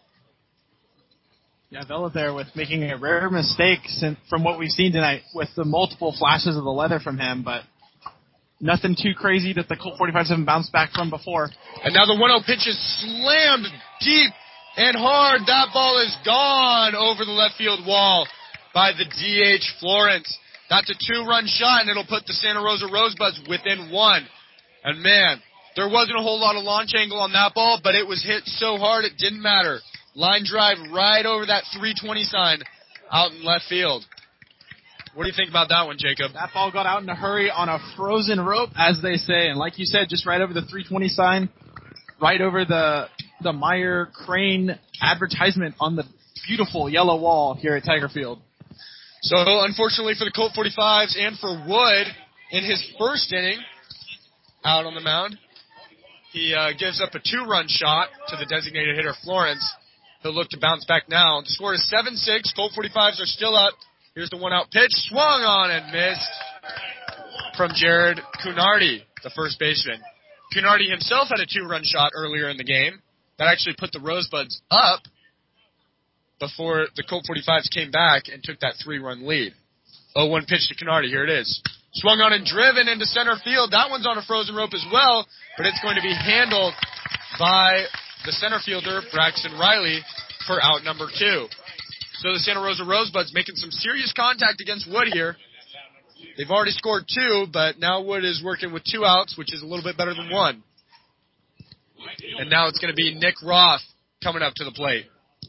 Yeah, Vela there with making a rare mistake from what we've seen tonight with the multiple flashes of the leather from him, but nothing too crazy that the Colt forty-fives haven't bounced back from before. And now the one oh pitch is slammed deep and hard. That ball is gone over the left field wall by the D H Florence. That's a two-run shot, and it'll put the Santa Rosa Rosebuds within one. And, man, there wasn't a whole lot of launch angle on that ball, but it was hit so hard it didn't matter. Line drive right over that three twenty sign out in left field. What do you think about that one, Jacob? That ball got out in a hurry on a frozen rope, as they say. And like you said, just right over the three twenty sign, right over the the Meyer Crane advertisement on the beautiful yellow wall here at Tiger Field. So, unfortunately for the Colt forty-fives and for Wood, in his first inning out on the mound, he uh, gives up a two-run shot to the designated hitter Florence. He'll look to bounce back now. The score is seven six. Colt forty-fives are still up. Here's the one-out pitch. Swung on and missed from Jared Cunardi, the first baseman. Cunardi himself had a two-run shot earlier in the game that actually put the Rosebuds up before the Colt forty-fives came back and took that three-run lead. oh one pitch to Canardi. Here it is. Swung on and driven into center field. That one's on a frozen rope as well, but it's going to be handled by the center fielder, Braxton Riley, for out number two. So the Santa Rosa Rosebuds making some serious contact against Wood here. They've already scored two, but now Wood is working with two outs, which is a little bit better than one. And now it's going to be Nick Roth coming up to the plate.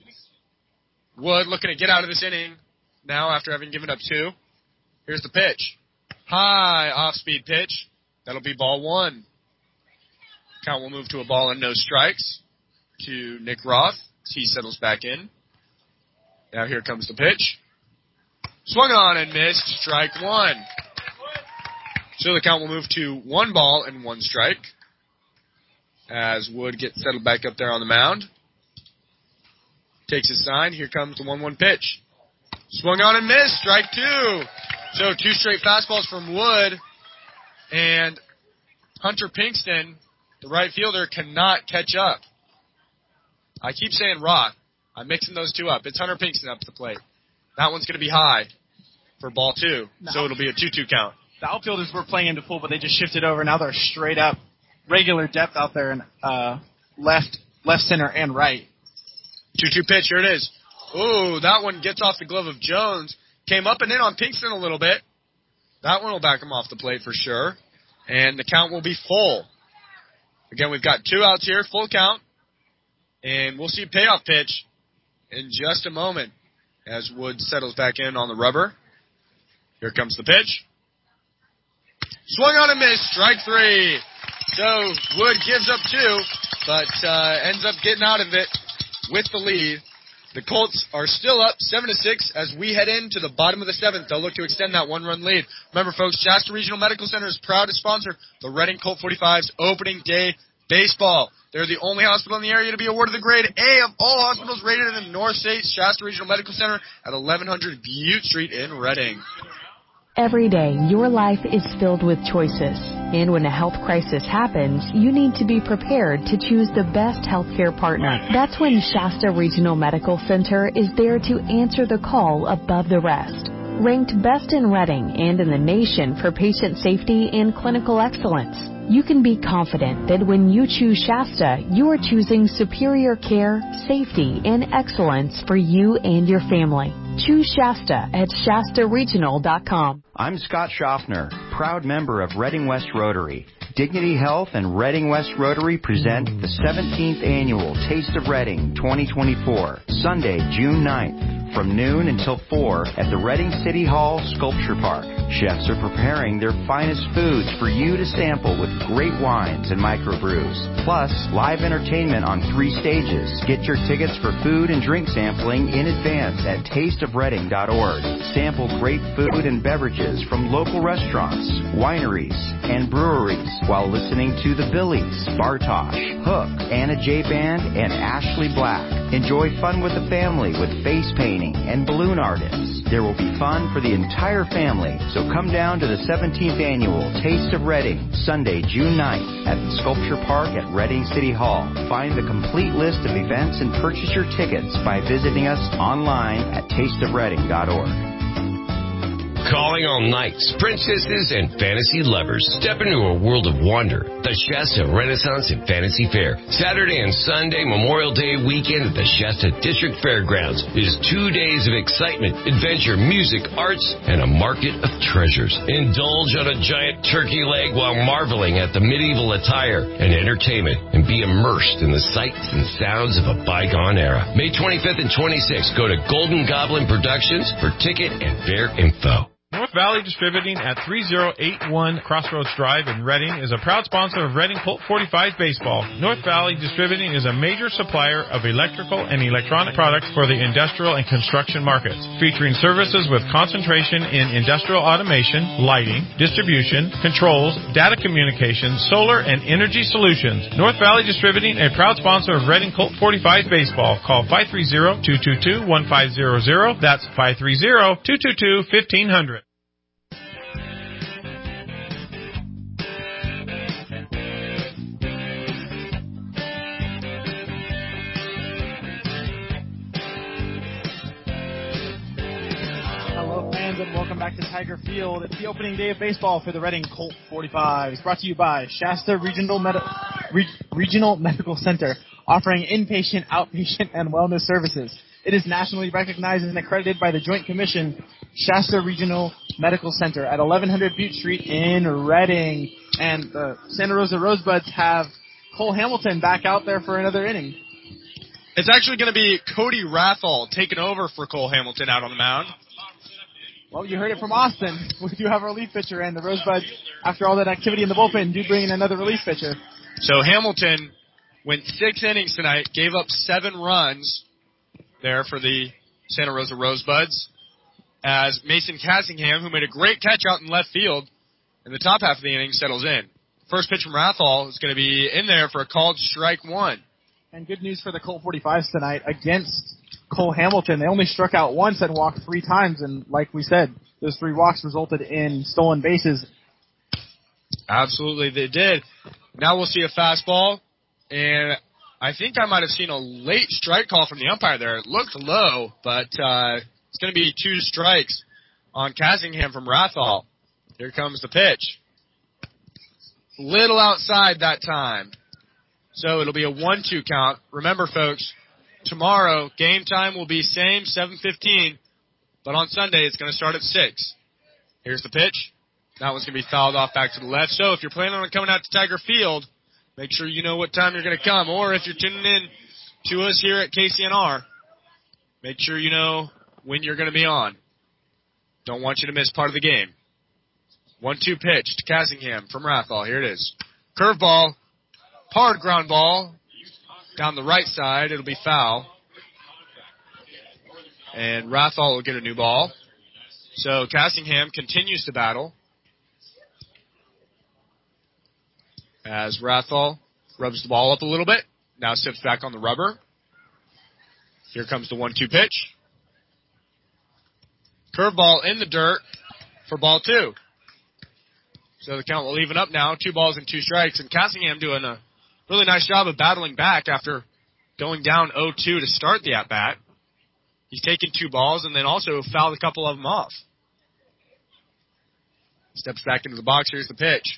Wood looking to get out of this inning now after having given up two. Here's the pitch. High off-speed pitch. That'll be ball one. Count will move to a ball and no strikes to Nick Roth as he settles back in. Now here comes the pitch. Swung on and missed. Strike one. So the count will move to one ball and one strike as Wood gets settled back up there on the mound. Takes his sign. Here comes the one one pitch. Swung on and missed. Strike two. So two straight fastballs from Wood. And Hunter Pinkston, the right fielder, cannot catch up. I keep saying Roth. I'm mixing those two up. It's Hunter Pinkston up to the plate. That one's going to be high for ball two. No. So it'll be a two two count. The outfielders were playing into full, but they just shifted over. Now they're straight up, regular depth out there in uh, left, left, center, and right. two two pitch. Here it is. Ooh, that one gets off the glove of Jones. Came up and in on Pinkston a little bit. That one will back him off the plate for sure. And the count will be full. Again, we've got two outs here, full count. And we'll see payoff pitch in just a moment as Wood settles back in on the rubber. Here comes the pitch. Swung on and missed. Strike three. So Wood gives up two, but uh, ends up getting out of it with the lead. The Colts are still up seven to six as we head into the bottom of the seventh. They'll look to extend that one-run lead. Remember, folks, Shasta Regional Medical Center is proud to sponsor the Reading Colt forty-five's opening day baseball. They're the only hospital in the area to be awarded the grade A of all hospitals rated in the North State. Shasta Regional Medical Center at eleven hundred Butte Street in Reading. Every day, your life is filled with choices. And when a health crisis happens, you need to be prepared to choose the best healthcare partner. That's when Shasta Regional Medical Center is there to answer the call above the rest. Ranked best in Reading and in the nation for patient safety and clinical excellence, you can be confident that when you choose Shasta, you are choosing superior care, safety, and excellence for you and your family. Choose Shasta at Shasta Regional dot com. I'm Scott Schaffner, proud member of Reading West Rotary. Dignity Health and Reading West Rotary present the seventeenth Annual Taste of Reading twenty twenty-four, Sunday, June ninth, from noon until four at the Reading City Hall Sculpture Park. Chefs are preparing their finest foods for you to sample with great wines and microbrews. Plus, live entertainment on three stages. Get your tickets for food and drink sampling in advance at taste of reading dot org. Sample great food and beverages from local restaurants, wineries, and breweries while listening to the Billies, Bartosh, Hook, Anna J. Band, and Ashley Black. Enjoy fun with the family with face painting and balloon artists. There will be fun for the entire family, so come down to the seventeenth Annual Taste of Reading, Sunday, June ninth at the Sculpture Park at Reading City Hall. Find the complete list of events and purchase your tickets by visiting us online at taste of reading dot org. Calling all knights, princesses, and fantasy lovers. Step into a world of wonder. The Shasta Renaissance and Fantasy Fair. Saturday and Sunday Memorial Day weekend at the Shasta District Fairgrounds is two days of excitement, adventure, music, arts, and a market of treasures. Indulge on a giant turkey leg while marveling at the medieval attire and entertainment and be immersed in the sights and sounds of a bygone era. May twenty-fifth and twenty-sixth, go to Golden Goblin Productions for ticket and fair info. North Valley Distributing at three oh eight one Crossroads Drive in Reading is a proud sponsor of Reading Colt forty-five Baseball. North Valley Distributing is a major supplier of electrical and electronic products for the industrial and construction markets, featuring services with concentration in industrial automation, lighting, distribution, controls, data communications, solar, and energy solutions. North Valley Distributing, a proud sponsor of Reading Colt forty-five Baseball. Call five three zero, two two two, one five zero zero. That's five three zero, two two two, one five zero zero. Hello, fans, and welcome back to Tiger Field. It's the opening day of baseball for the Reading Colt forty-five. It's brought to you by Shasta Regional, Medi- Re- Regional Medical Center, offering inpatient, outpatient, and wellness services. It is nationally recognized and accredited by the Joint Commission, Shasta Regional Medical Center at eleven hundred Butte Street in Reading. And the Santa Rosa Rosebuds have Cole Hamilton back out there for another inning. It's actually going to be Cody Rathall taking over for Cole Hamilton out on the mound. Well, you heard it from Austin. We do have a relief pitcher, and the Rosebuds, after all that activity in the bullpen, do bring in another relief pitcher. So Hamilton went six innings tonight, gave up seven runs there for the Santa Rosa Rosebuds, as Mason Cassingham, who made a great catch out in left field in the top half of the inning, settles in. First pitch from Rathall is going to be in there for a called strike one. And good news for the Colt forty-fives tonight against Cole Hamilton. They only struck out once and walked three times, and like we said, those three walks resulted in stolen bases. Absolutely, they did. Now we'll see a fastball, and I think I might have seen a late strike call from the umpire there. It looked low, but uh, it's going to be two strikes on Cassingham from Rathall. Here comes the pitch. Little outside that time. So it'll be a one two count. Remember, folks, tomorrow, game time will be same, seven fifteen, but on Sunday it's going to start at six. Here's the pitch. That one's going to be fouled off back to the left. So if you're planning on coming out to Tiger Field, make sure you know what time you're going to come. Or if you're tuning in to us here at K C N R, make sure you know when you're going to be on. Don't want you to miss part of the game. one two pitch to Cassingham from Rathall. Here it is. Curveball. Hard ground ball down the right side. It'll be foul. And Rathall will get a new ball. So Cassingham continues to battle as Rathall rubs the ball up a little bit. Now steps back on the rubber. Here comes the one two pitch. Curveball in the dirt for ball two. So the count will even up now. Two balls and two strikes. And Cassingham doing a really nice job of battling back after going down oh two to start the at-bat. He's taken two balls and then also fouled a couple of them off. Steps back into the box. Here's the pitch.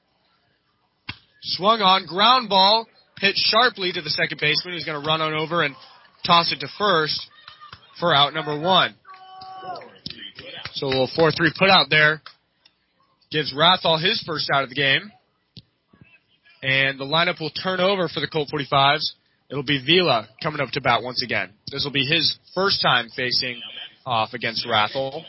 Swung on, ground ball, hit sharply to the second baseman, who's going to run on over and toss it to first for out number one. So a little four three put out there. Gives Rathall his first out of the game. And the lineup will turn over for the Colt forty-fives. It'll be Vila coming up to bat once again. This will be his first time facing off against Rathall.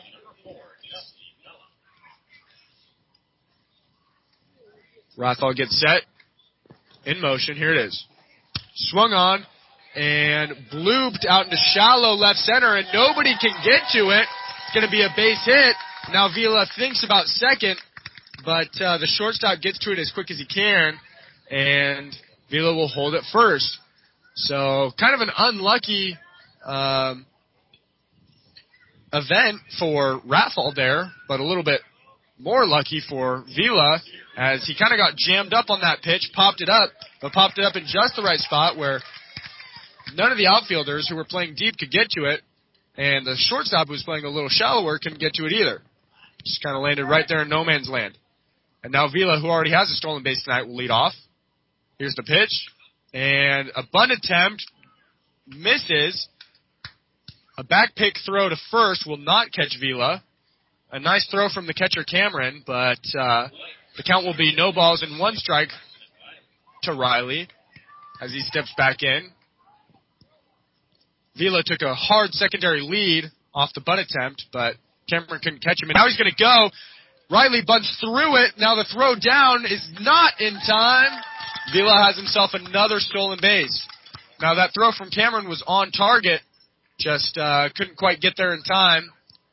Rathall gets set. In motion. Here it is. Swung on and blooped out into shallow left center, and nobody can get to it. It's going to be a base hit. Now Vila thinks about second, but uh, the shortstop gets to it as quick as he can, and Vila will hold it first. So kind of an unlucky um, event for Rathall there, but a little bit more lucky for Vila, as he kind of got jammed up on that pitch, popped it up, but popped it up in just the right spot where none of the outfielders who were playing deep could get to it, and the shortstop who was playing a little shallower couldn't get to it either. Just kind of landed right there in no man's land. And now Vila, who already has a stolen base tonight, will lead off. Here's the pitch. And a bunt attempt misses. A back pick throw to first will not catch Vila. A nice throw from the catcher Cameron, but uh, the count will be no balls and one strike to Riley as he steps back in. Vila took a hard secondary lead off the bunt attempt, but Cameron couldn't catch him. And now he's going to go. Riley bunts through it. Now the throw down is not in time. Vila has himself another stolen base. Now that throw from Cameron was on target. Just uh, couldn't quite get there in time.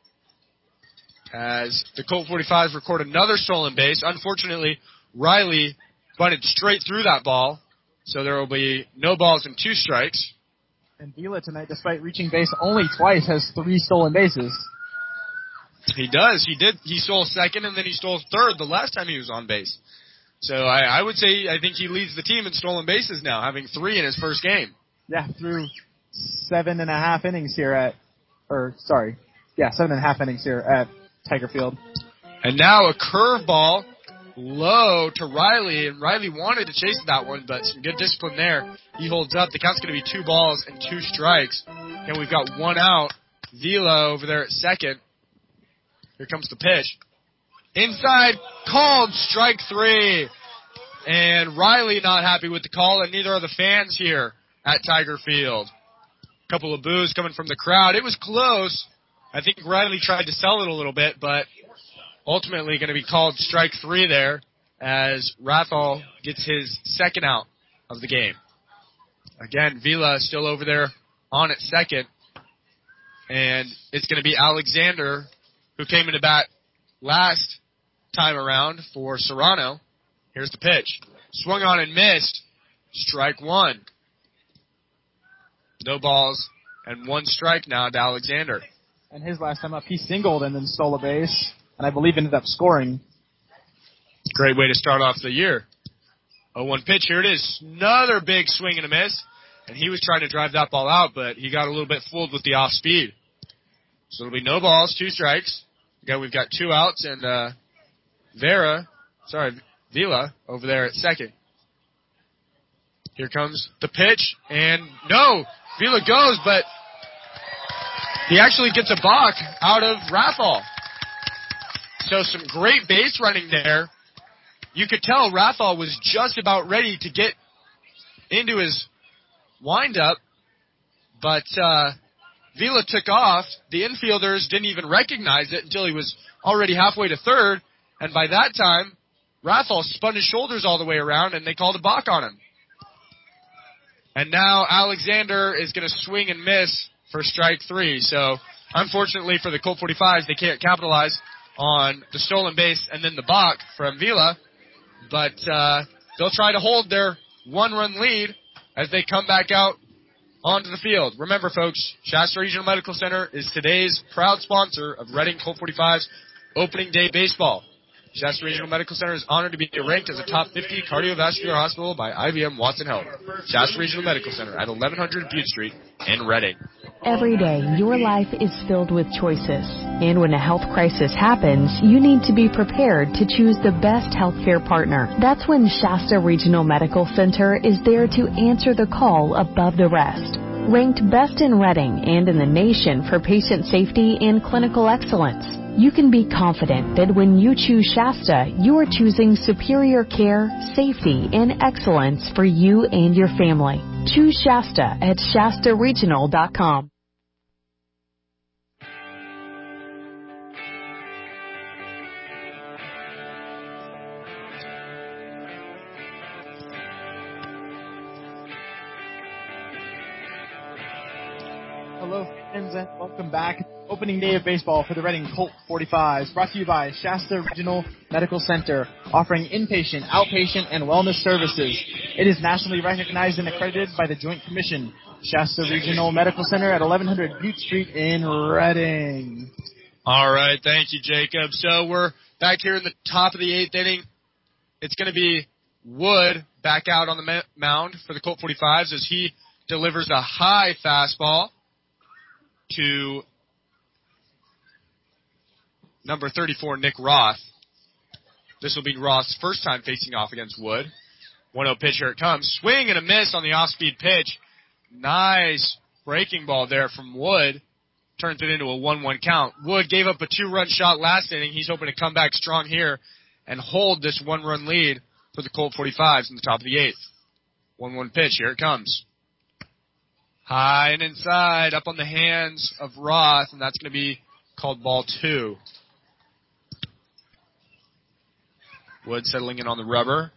As the Colt forty-fives record another stolen base. Unfortunately, Riley bunted straight through that ball. So there will be no balls and two strikes. And Vila tonight, despite reaching base only twice, has three stolen bases. He does. He did. He stole second, and then he stole third the last time he was on base. So I, I would say I think he leads the team in stolen bases now, having three in his first game. Yeah, through seven and a half innings here at, or sorry, yeah, seven and a half innings here at Tiger Field. And now a curveball low to Riley, and Riley wanted to chase that one, but some good discipline there. He holds up. The count's going to be two balls and two strikes. And we've got one out. Vila over there at second. Here comes the pitch. Inside, called, strike three. And Riley not happy with the call, and neither are the fans here at Tiger Field. A couple of boos coming from the crowd. It was close. I think Riley tried to sell it a little bit, but ultimately going to be called strike three there as Rathal gets his second out of the game. Again, Vila still over there on at second. And it's going to be Alexander, who came into bat last time around for Serrano. Here's the pitch. Swung on and missed. Strike one. No balls and one strike now to Alexander. And his last time up, he singled and then stole a base, and I believe ended up scoring. Great way to start off the year. oh one pitch. Here it is. Another big swing and a miss. And he was trying to drive that ball out, but he got a little bit fooled with the off speed. So it'll be no balls, two strikes. Again, we've got two outs, and uh, Vera, sorry, Vila over there at second. Here comes the pitch, and no, Vila goes, but he actually gets a balk out of Rathal. So some great base running there. You could tell Rathal was just about ready to get into his windup, but uh, Vila took off. The infielders didn't even recognize it until he was already halfway to third, and by that time, Rathal spun his shoulders all the way around, and they called a balk on him. And now Alexander is going to swing and miss for strike three. So, unfortunately for the Colt forty-fives, they can't capitalize on the stolen base and then the balk from Vila, but uh, they'll try to hold their one-run lead as they come back out onto the field. Remember, folks, Shasta Regional Medical Center is today's proud sponsor of Reading Colt forty-fives opening day baseball. Shasta Regional Medical Center is honored to be ranked as a top fifty cardiovascular hospital by I B M Watson Health. Shasta Regional Medical Center at eleven hundred Butte Street in Reading. Every day, your life is filled with choices. And when a health crisis happens, you need to be prepared to choose the best healthcare partner. That's when Shasta Regional Medical Center is there to answer the call above the rest. Ranked best in Reading and in the nation for patient safety and clinical excellence, you can be confident that when you choose Shasta, you are choosing superior care, safety, and excellence for you and your family. Choose Shasta at Shasta Regional dot com. Hello, friends, and welcome back. Opening day of baseball for the Reading Colt forty-fives, brought to you by Shasta Regional Medical Center, offering inpatient, outpatient, and wellness services. It is nationally recognized and accredited by the Joint Commission. Shasta Regional Medical Center at eleven hundred Butte Street in Reading. All right, thank you, Jacob. So we're back here in the top of the eighth inning. It's going to be Wood back out on the mound for the Colt forty-fives as he delivers a high fastball to number thirty-four, Nick Roth. This will be Roth's first time facing off against Wood. one oh pitch, here it comes. Swing and a miss on the off-speed pitch. Nice breaking ball there from Wood. Turns it into a one one count. Wood gave up a two-run shot last inning. He's hoping to come back strong here and hold this one-run lead for the Colt forty-fives in the top of the eighth. one one pitch, here it comes. High and inside, up on the hands of Roth, and that's going to be called ball two. Wood settling in on the rubber.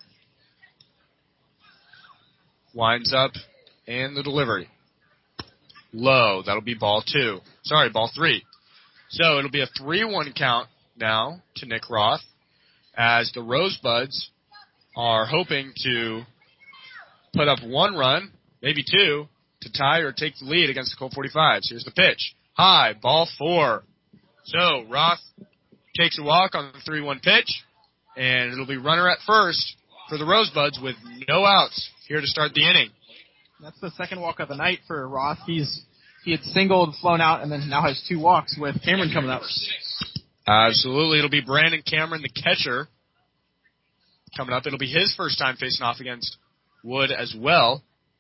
Winds up, and the delivery. Low, that'll be ball two. Sorry, ball three. So it'll be a three one count now to Nick Roth, as the Rosebuds are hoping to put up one run, maybe two, to tie or take the lead against the Colt forty-fives. Here's the pitch. High, ball four. So Roth takes a walk on the three one pitch, and it'll be runner at first for the Rosebuds with no outs here to start the inning. That's the second walk of the night for Roth. He's he had singled, flown out, and then now has two walks with Cameron coming up. Absolutely. It'll be Brandon Cameron, the catcher, coming up. It'll be his first time facing off against Wood as well.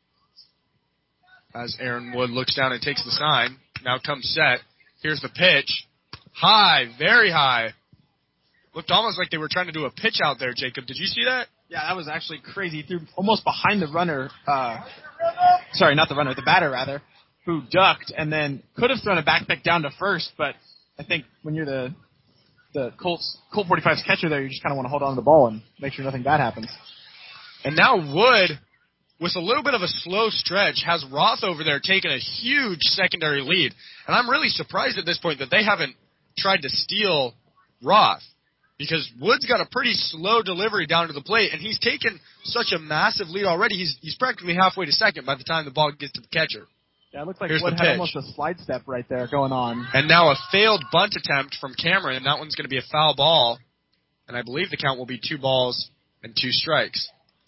As Aaron Wood looks down and takes the sign. Now comes set. Here's the pitch. High, very high. Looked almost like they were trying to do a pitch out there, Jacob. Did you see that? Yeah, that was actually crazy. He threw almost behind the runner. Uh, sorry, not the runner, the batter, rather, who ducked and then could have thrown a back pick down to first, but I think when you're the the Colts, Colt forty-five's catcher there, you just kind of want to hold on to the ball and make sure nothing bad happens. And now Wood, with a little bit of a slow stretch, has Roth over there taking a huge secondary lead. And I'm really surprised at this point that they haven't tried to steal Roth, because Wood's got a pretty slow delivery down to the plate, and he's taken such a massive lead already. He's he's practically halfway to second by the time the ball gets to the catcher. Yeah, it looks like Here's Wood the had pitch. almost a slide step right there going on. And now a failed bunt attempt from Cameron, and that one's going to be a foul ball. And I believe the count will be two balls and two strikes.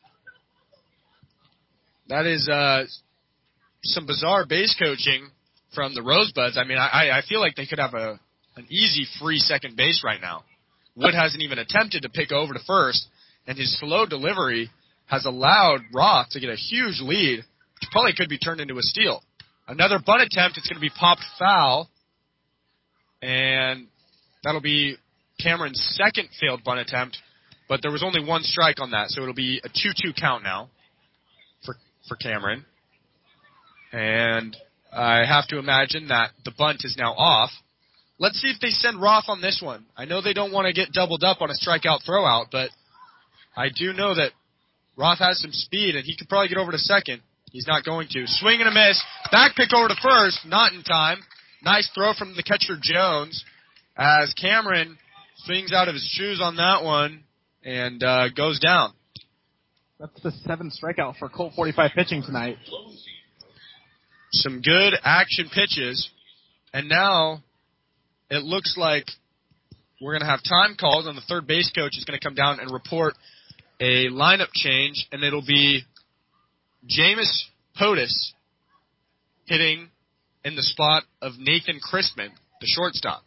That is uh, some bizarre base coaching from the Rosebuds. I mean, I, I feel like they could have a an easy free second base right now. Wood hasn't even attempted to pick over to first, and his slow delivery has allowed Roth to get a huge lead, which probably could be turned into a steal. Another bunt attempt, it's going to be popped foul, and that'll be Cameron's second failed bunt attempt, but there was only one strike on that, so it'll be a two two count now for for Cameron. And I have to imagine that the bunt is now off. Let's see if they send Roth on this one. I know they don't want to get doubled up on a strikeout throwout, but I do know that Roth has some speed, and he could probably get over to second. He's not going to. Swing and a miss. Back pick over to first. Not in time. Nice throw from the catcher, Jones, as Cameron swings out of his shoes on that one and uh, goes down. That's the seventh strikeout for Colt forty-five pitching tonight. Some good action pitches. And now it looks like we're going to have time calls, and the third base coach is going to come down and report a lineup change, and it'll be Jameis Potus hitting in the spot of Nathan Christman, the shortstop.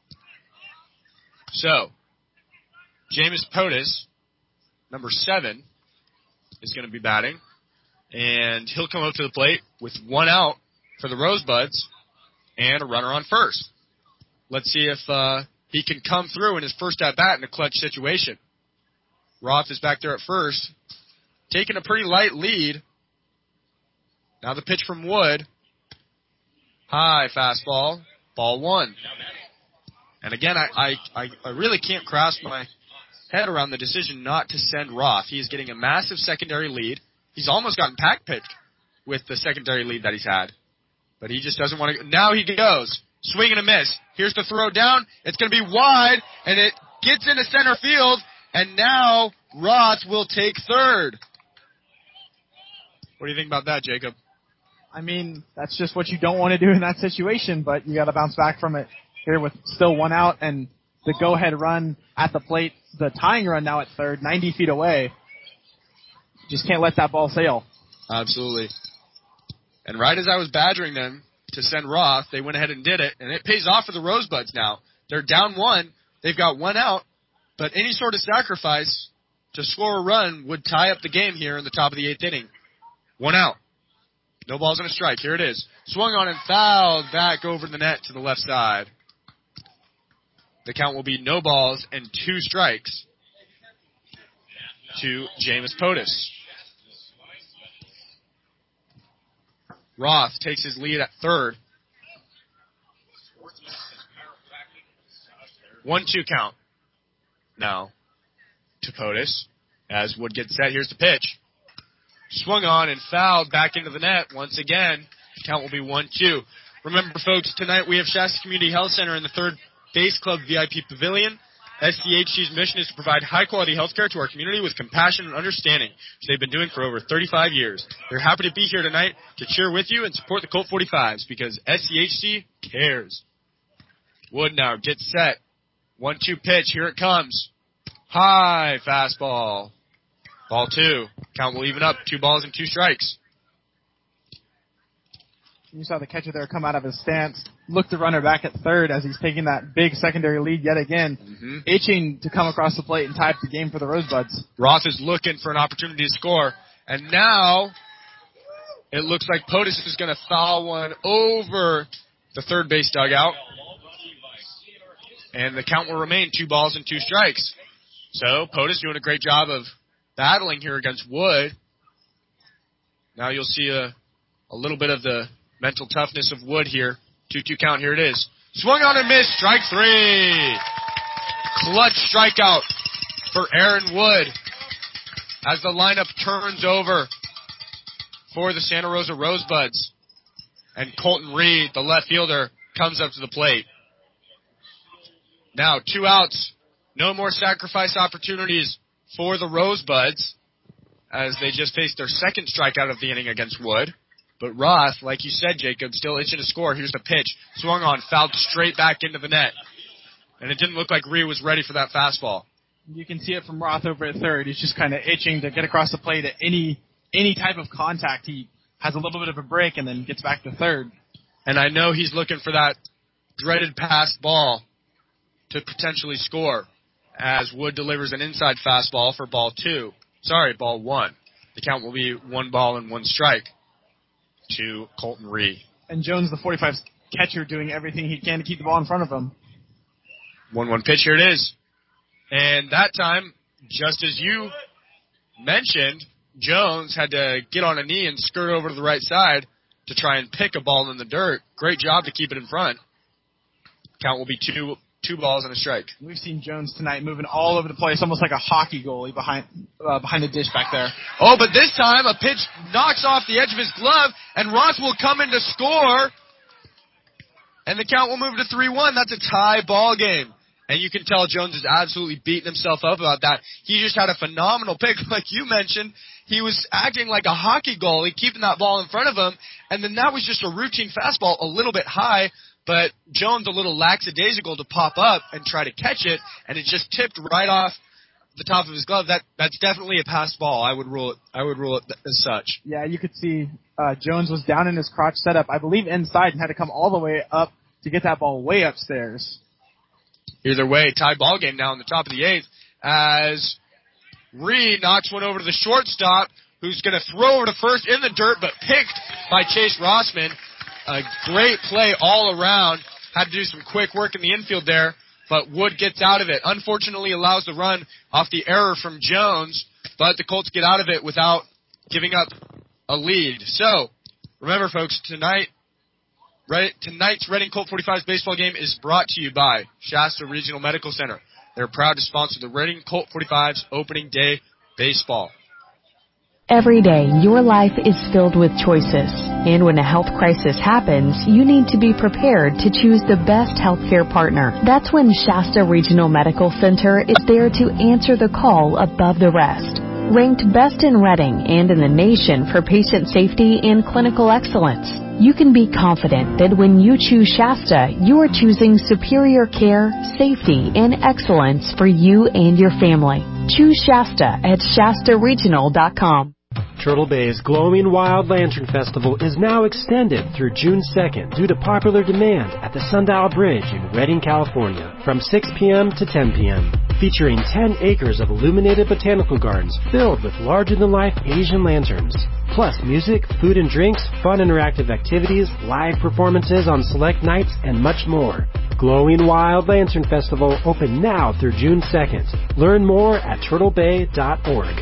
So, Jameis Potus, number seven, is going to be batting, and he'll come up to the plate with one out for the Rosebuds and a runner on first. Let's see if uh, he can come through in his first at-bat in a clutch situation. Roth is back there at first, taking a pretty light lead. Now the pitch from Wood. High fastball. Ball one. And again, I, I, I really can't grasp my head around the decision not to send Roth. He is getting a massive secondary lead. He's almost gotten pack pitched with the secondary lead that he's had. But he just doesn't want to. Now he goes. Swing and a miss. Here's the throw down. It's going to be wide, and it gets into center field. And now Roth will take third. What do you think about that, Jacob? I mean, that's just what you don't want to do in that situation, but you got to bounce back from it here with still one out and the go-ahead run at the plate, the tying run now at third, ninety feet away. Just can't let that ball sail. Absolutely. And right as I was badgering them to send Roth, they went ahead and did it, and it pays off for the Rosebuds now. They're down one. They've got one out, but any sort of sacrifice to score a run would tie up the game here in the top of the eighth inning. One out. No balls and a strike. Here it is. Swung on and fouled back over the net to the left side. The count will be no balls and two strikes to Jameis Potus. Roth takes his lead at third. one two count now to Potus as Wood gets set. Here's the pitch. Swung on and fouled back into the net once again. Count will be one two. Remember, folks, tonight we have Shasta Community Health Center in the third Base Club V I P Pavilion. S C H C's mission is to provide high-quality health care to our community with compassion and understanding, which they've been doing for over thirty-five years. They're happy to be here tonight to cheer with you and support the Colt forty-fives because S C H C cares. Wood now gets set. one two pitch. Here it comes. High fastball. Ball two. Count will even up. Two balls and two strikes. You saw the catcher there come out of his stance, look the runner back at third as he's taking that big secondary lead yet again, mm-hmm. itching to come across the plate and tie up the game for the Rosebuds. Roth is looking for an opportunity to score, and now it looks like POTUS is going to foul one over the third base dugout, and the count will remain two balls and two strikes. So POTUS doing a great job of battling here against Wood. Now you'll see a, a little bit of the mental toughness of Wood here. two two count, here it is. Swung on and missed, strike three. Clutch strikeout for Aaron Wood as the lineup turns over for the Santa Rosa Rosebuds. And Colton Reed, the left fielder, comes up to the plate. Now two outs, no more sacrifice opportunities for the Rosebuds as they just faced their second strikeout of the inning against Wood. But Roth, like you said, Jacob, still itching to score. Here's the pitch. Swung on, fouled straight back into the net. And it didn't look like Reed was ready for that fastball. You can see it from Roth over at third. He's just kind of itching to get across the plate at any any type of contact. He has a little bit of a break and then gets back to third. And I know he's looking for that dreaded passed ball to potentially score as Wood delivers an inside fastball for ball two. Sorry, ball one. The count will be one ball and one strike to Colton Reed. And Jones, the forty-five catcher, doing everything he can to keep the ball in front of him. one one pitch, here it is. And that time, just as you mentioned, Jones had to get on a knee and skirt over to the right side to try and pick a ball in the dirt. Great job to keep it in front. Count will be two two balls and a strike. We've seen Jones tonight moving all over the place, almost like a hockey goalie behind uh, behind the dish back there. Oh, but this time a pitch knocks off the edge of his glove, and Ross will come in to score, and the count will move to three one. That's a tie ball game. And you can tell Jones is absolutely beating himself up about that. He just had a phenomenal pick. Like you mentioned, he was acting like a hockey goalie, keeping that ball in front of him, and then that was just a routine fastball a little bit high, but Jones a little lackadaisical to pop up and try to catch it, and it just tipped right off the top of his glove. That That's definitely a pass ball. I would rule it, I would rule it as such. Yeah, you could see uh, Jones was down in his crotch setup, I believe inside, and had to come all the way up to get that ball way upstairs. Either way, tie ball game now in the top of the eighth as Reed knocks one over to the shortstop, who's going to throw over to first in the dirt, but picked by Chase Rossman. A great play all around. Had to do some quick work in the infield there, but Wood gets out of it. Unfortunately allows the run off the error from Jones, but the Colts get out of it without giving up a lead. So, remember folks, tonight, Right, tonight's Reading Colt forty-fives baseball game is brought to you by Shasta Regional Medical Center. They're proud to sponsor the Reading Colt forty-fives opening day baseball. Every day, your life is filled with choices. And when a health crisis happens, you need to be prepared to choose the best healthcare partner. That's when Shasta Regional Medical Center is there to answer the call above the rest. Ranked best in Reading and in the nation for patient safety and clinical excellence, you can be confident that when you choose Shasta, you are choosing superior care, safety, and excellence for you and your family. Choose Shasta at Shasta Regional dot com. Turtle Bay's Glowing Wild Lantern Festival is now extended through June second due to popular demand at the Sundial Bridge in Redding, California from six p.m. to ten p.m. Featuring ten acres of illuminated botanical gardens filled with larger-than-life Asian lanterns. Plus music, food and drinks, fun interactive activities, live performances on select nights, and much more. Glowing Wild Lantern Festival open now through June second. Learn more at turtle bay dot org.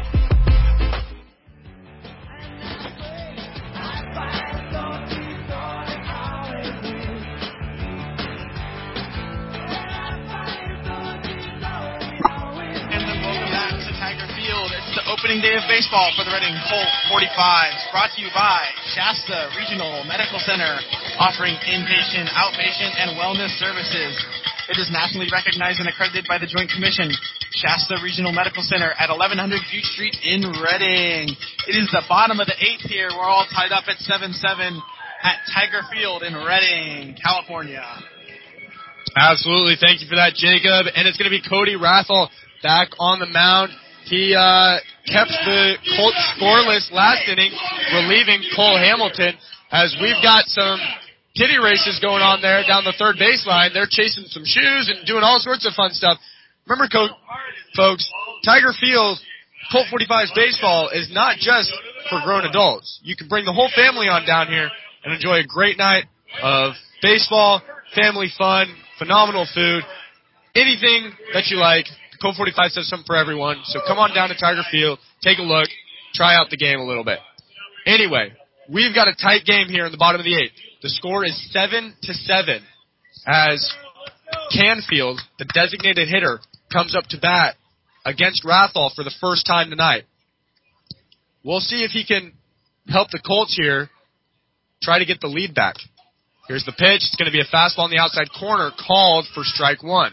Opening day of baseball for the Reading Colt forty-fives, brought to you by Shasta Regional Medical Center, offering inpatient, outpatient, and wellness services. It is nationally recognized and accredited by the Joint Commission. Shasta Regional Medical Center at eleven hundred Butte Street in Reading. It is the bottom of the eighth here. We're all tied up at seven seven at Tiger Field in Reading, California. Absolutely. Thank you for that, Jacob. And it's going to be Cody Rathel back on the mound. He uh, kept the Colts scoreless last inning, relieving Cole Hamilton as we've got some kitty races going on there down the third baseline. They're chasing some shoes and doing all sorts of fun stuff. Remember, co- folks, Tiger Field Colt forty-five's baseball is not just for grown adults. You can bring the whole family on down here and enjoy a great night of baseball, family fun, phenomenal food, anything that you like. Colt forty-five says something for everyone. So come on down to Tiger Field, take a look, try out the game a little bit. Anyway, we've got a tight game here in the bottom of the eighth. The score is seven to seven as Canfield, the designated hitter, comes up to bat against Rathall for the first time tonight. We'll see if he can help the Colts here try to get the lead back. Here's the pitch. It's going to be a fastball in the outside corner called for strike one.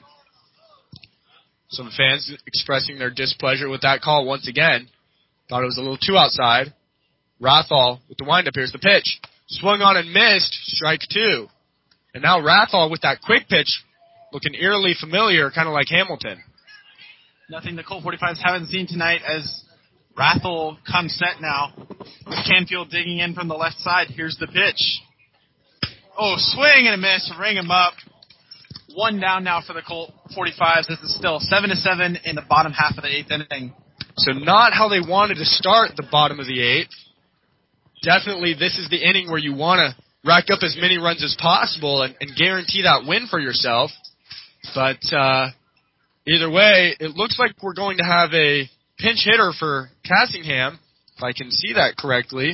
Some fans expressing their displeasure with that call once again. Thought it was a little too outside. Rathall with the windup. Here's the pitch. Swung on and missed. Strike two. And now Rathall with that quick pitch looking eerily familiar, kind of like Hamilton. Nothing the Colt forty-fives haven't seen tonight as Rathall comes set now. Canfield digging in from the left side. Here's the pitch. Oh, swing and a miss. Ring him up. One down now for the Colt forty-fives. This is still seven to seven in the bottom half of the eighth inning. So not how they wanted to start the bottom of the eighth. Definitely this is the inning where you want to rack up as many runs as possible and, and guarantee that win for yourself. But uh, either way, it looks like we're going to have a pinch hitter for Cassingham, if I can see that correctly.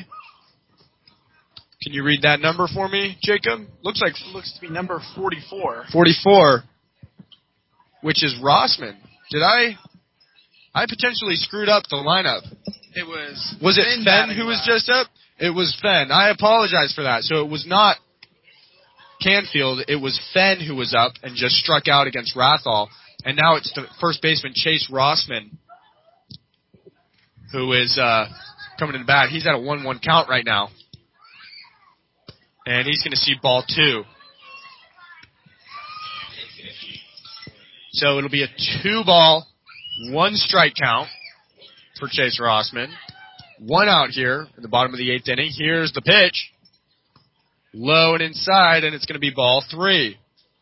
Can you read that number for me, Jacob? Looks like looks to be number forty-four. forty-four, which is Rossman. Did I? I potentially screwed up the lineup. It was. Was it Fenn who was just up? It was Fenn. I apologize for that. So it was not Canfield. It was Fenn who was up and just struck out against Rathall. And now it's the first baseman, Chase Rossman, who is uh, coming to the bat. He's at a one one count right now. And he's going to see ball two. So it'll be a two-ball, one-strike count for Chase Rossman. One out here in the bottom of the eighth inning. Here's the pitch. Low and inside, and it's going to be ball three.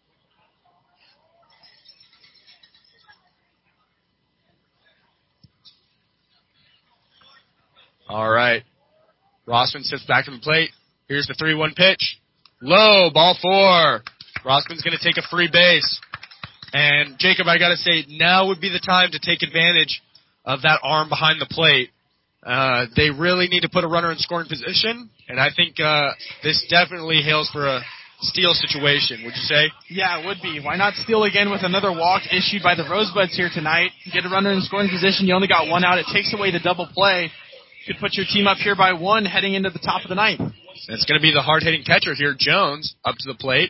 All right. Rossman sits back to the plate. Here's the three one pitch. Low, ball four. Rossman's going to take a free base. And, Jacob, I got to say, now would be the time to take advantage of that arm behind the plate. Uh, they really need to put a runner in scoring position, and I think uh, this definitely hails for a steal situation, would you say? Yeah, it would be. Why not steal again with another walk issued by the Rosebuds here tonight? Get a runner in scoring position. You only got one out. It takes away the double play. Could put your team up here by one heading into the top of the ninth. It's going to be the hard-hitting catcher here, Jones, up to the plate.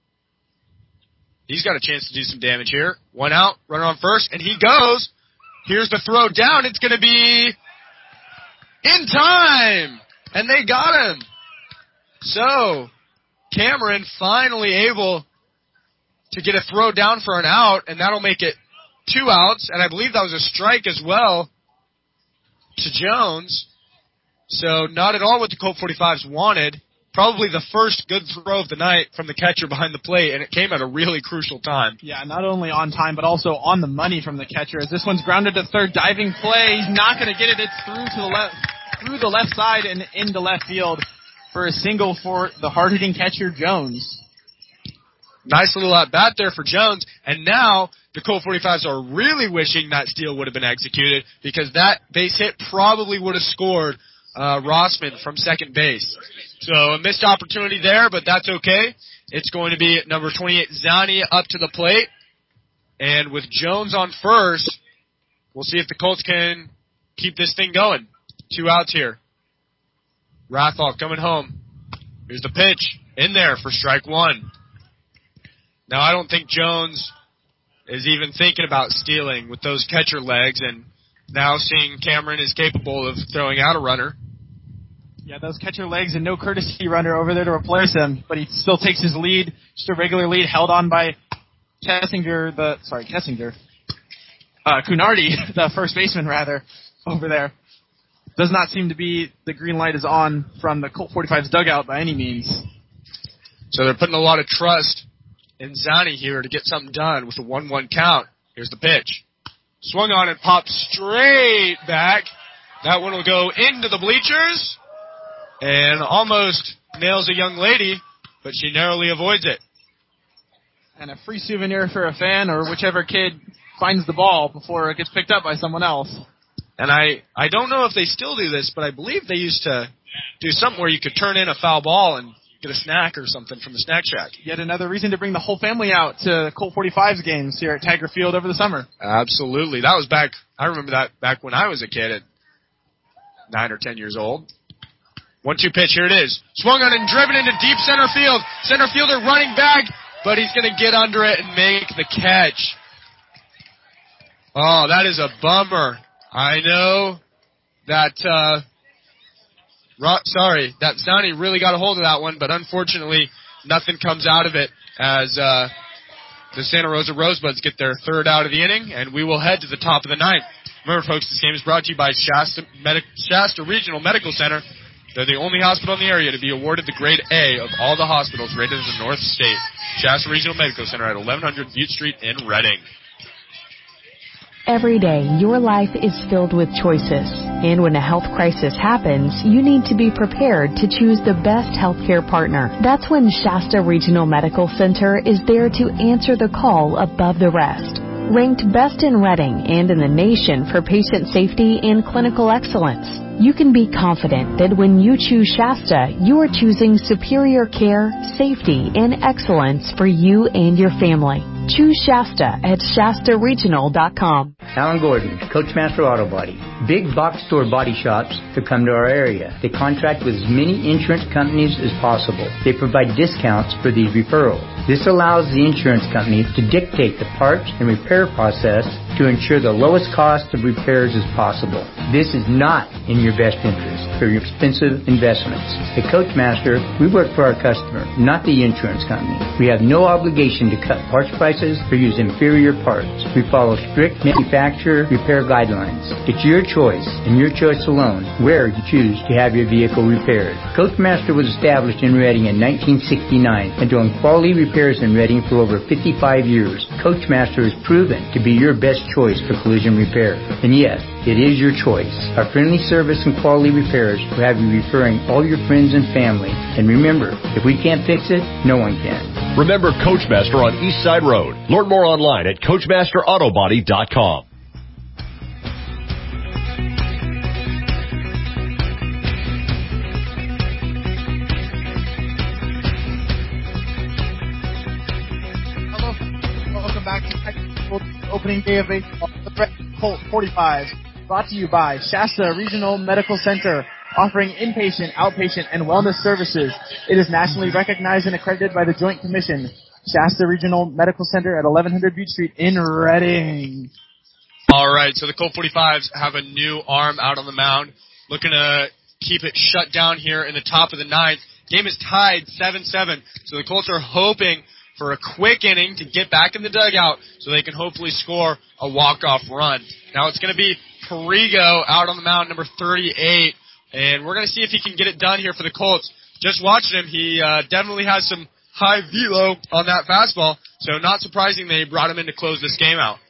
He's got a chance to do some damage here. One out, runner on first, and he goes. Here's the throw down. It's going to be in time, and they got him. So Cameron finally able to get a throw down for an out, and that'll make it two outs, and I believe that was a strike as well to Jones. So not at all what the Colt forty-fives wanted. Probably the first good throw of the night from the catcher behind the plate, and it came at a really crucial time. Yeah, not only on time, but also on the money from the catcher. As this one's grounded to third, diving play. He's not going to get it. It's through to the left, through the left side and into left field for a single for the hard-hitting catcher, Jones. Nice little at-bat there for Jones, and now the Colt forty-fives are really wishing that steal would have been executed because that base hit probably would have scored uh, Rossman from second base. So a missed opportunity there, but that's okay. It's going to be number twenty-eight, Zani, up to the plate. And with Jones on first, we'll see if the Colts can keep this thing going. Two outs here. Rathall coming home. Here's the pitch. In there for strike one. Now, I don't think Jones is even thinking about stealing with those catcher legs, and now seeing Cameron is capable of throwing out a runner. Yeah, those catcher legs and no courtesy runner over there to replace him, but he still takes his lead, just a regular lead held on by Kessinger, the, sorry, Kessinger, uh, Cunardi, the first baseman rather, over there. does not seem to be the green light is on from the Colt forty-five's dugout by any means. So they're putting a lot of trust in Zani here to get something done with a one one count. Here's the pitch. Swung on and popped straight back. That one will go into the bleachers and almost nails a young lady, but she narrowly avoids it. And a free souvenir for a fan or whichever kid finds the ball before it gets picked up by someone else. And I, I don't know if they still do this, but I believe they used to do something where you could turn in a foul ball and get a snack or something from the snack shack. Yet another reason to bring the whole family out to Colt forty-five's games here at Tiger Field over the summer. Absolutely. That was back, I remember that back when I was a kid at nine or ten years old. one two pitch, here it is. Swung on and driven into deep center field. Center fielder running back, but he's going to get under it and make the catch. Oh, that is a bummer. I know that, uh, ro- sorry, that Zani really got a hold of that one, but unfortunately nothing comes out of it as, uh, the Santa Rosa Rosebuds get their third out of the inning, and we will head to the top of the ninth. Remember, folks, this game is brought to you by Shasta, Medi- Shasta Regional Medical Center. They're the only hospital in the area to be awarded the grade A of all the hospitals rated in the North State. Shasta Regional Medical Center at eleven hundred Butte Street in Reading. Every day, your life is filled with choices. And when a health crisis happens, you need to be prepared to choose the best healthcare partner. That's when Shasta Regional Medical Center is there to answer the call above the rest. Ranked best in Reading and in the nation for patient safety and clinical excellence, you can be confident that when you choose Shasta, you are choosing superior care, safety, and excellence for you and your family. Choose Shasta at Shasta Regional dot com. Alan Gordon, Coachmaster Auto Body. Big box store body shops to come to our area. They contract with as many insurance companies as possible. They provide discounts for these referrals. This allows the insurance company to dictate the parts and repair process to ensure the lowest cost of repairs as possible. This is not in your best interest for your expensive investments. At Coachmaster, we work for our customer, not the insurance company. We have no obligation to cut parts prices or use inferior parts. We follow strict manufacturer repair guidelines. It's your choice, and your choice alone, where you choose to have your vehicle repaired. Coachmaster was established in Reading in nineteen sixty-nine and doing quality repairs in Reading for over fifty-five years. Coachmaster is proven to be your best choice for collision repair. And yes, it is your choice. Our friendly service and quality repairs will have you referring all your friends and family. And remember, if we can't fix it, no one can. Remember Coachmaster on East Side Road. Learn more online at Coachmaster Auto Body dot com. Opening day of baseball, the Colt forty-five, brought to you by Shasta Regional Medical Center, offering inpatient, outpatient, and wellness services. It is nationally recognized and accredited by the Joint Commission. Shasta Regional Medical Center at eleven hundred Butte Street in Reading. All right, so the Colt forty-fives have a new arm out on the mound, looking to keep it shut down here in the top of the ninth. Game is tied seven seven, so the Colts are hoping for a quick inning to get back in the dugout so they can hopefully score a walk-off run. Now it's going to be Perigo out on the mound, number thirty-eight, and we're going to see if he can get it done here for the Colts. Just watching him, he uh, definitely has some high velo on that fastball, so not surprising they brought him in to close this game out.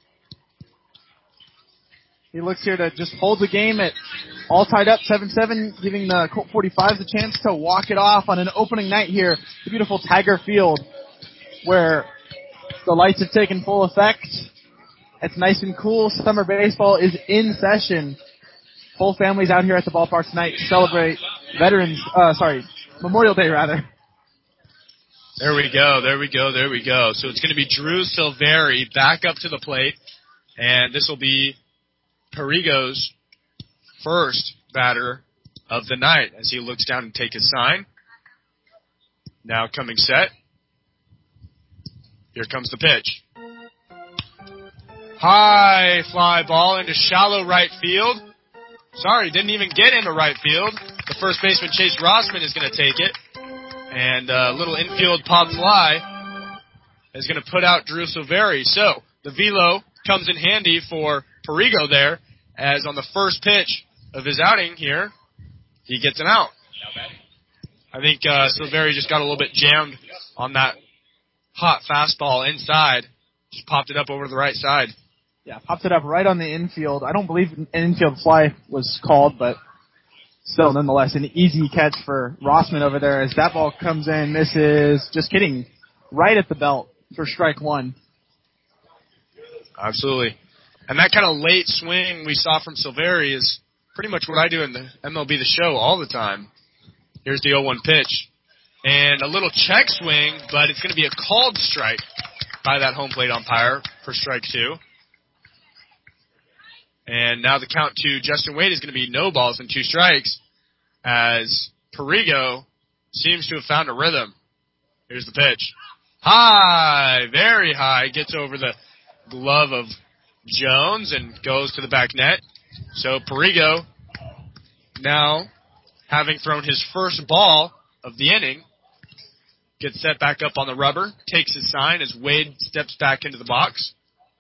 He looks here to just hold the game at all tied up, seven seven, giving the Colt forty-fives a chance to walk it off on an opening night here, the beautiful Tiger Field, where the lights have taken full effect. It's nice and cool. Summer baseball is in session. Whole families out here at the ballpark tonight to celebrate Veterans, uh, sorry, Memorial Day rather. There we go, there we go, there we go. So it's going to be Drew Silveri back up to the plate, and this will be Perigo's first batter of the night as he looks down and take his sign. Now coming set. Here comes the pitch. High fly ball into shallow right field. Sorry, didn't even get into right field. The first baseman, Chase Rossman, is going to take it. And a little infield pop fly is going to put out Drew Silveri. So the velo comes in handy for Perigo there, as on the first pitch, of his outing here, he gets an out. I think uh, Silveri just got a little bit jammed on that hot fastball inside. Just popped it up over to the right side. Yeah, popped it up right on the infield. I don't believe an infield fly was called, but still, nonetheless, an easy catch for Rossman over there as that ball comes in, misses, just kidding, right at the belt for strike one. Absolutely. And that kind of late swing we saw from Silveri is pretty much what I do in the M L B The Show all the time. Here's the oh one pitch. And a little check swing, but it's going to be a called strike by that home plate umpire for strike two. And now the count to Justin Wade is going to be no balls and two strikes as Perigo seems to have found a rhythm. Here's the pitch. High, very high, gets over the glove of Jones and goes to the back net. So Perigo, now having thrown his first ball of the inning, gets set back up on the rubber, takes his sign as Wade steps back into the box.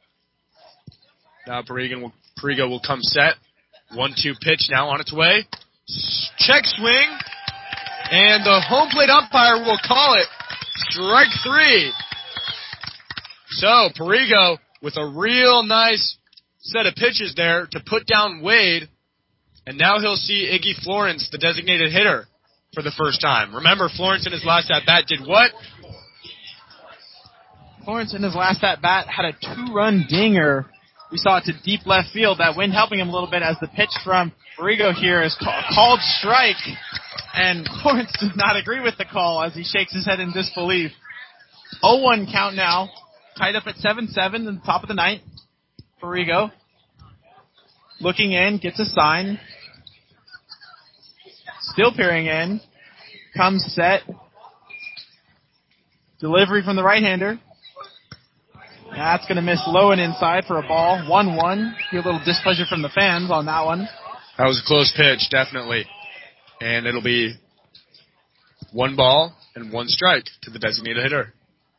Now Perigo will, Perigo will come set. one two pitch now on its way. Check swing, and the home plate umpire will call it strike three. So Perigo with a real nice set of pitches there to put down Wade, and now he'll see Iggy Florence, the designated hitter, for the first time. Remember, Florence in his last at-bat did what? Florence in his last at-bat had a two-run dinger. We saw it to deep left field. That wind helping him a little bit as the pitch from Perigo here is ca- called strike, and Florence does not agree with the call as he shakes his head in disbelief. oh one count now, tied up at seven seven in the top of the ninth. Perigo looking in, gets a sign. Still peering in. Comes set. Delivery from the right-hander. That's going to miss low and inside for a ball. one one. Feel a little displeasure from the fans on that one. That was a close pitch, definitely. And it'll be one ball and one strike to the designated hitter.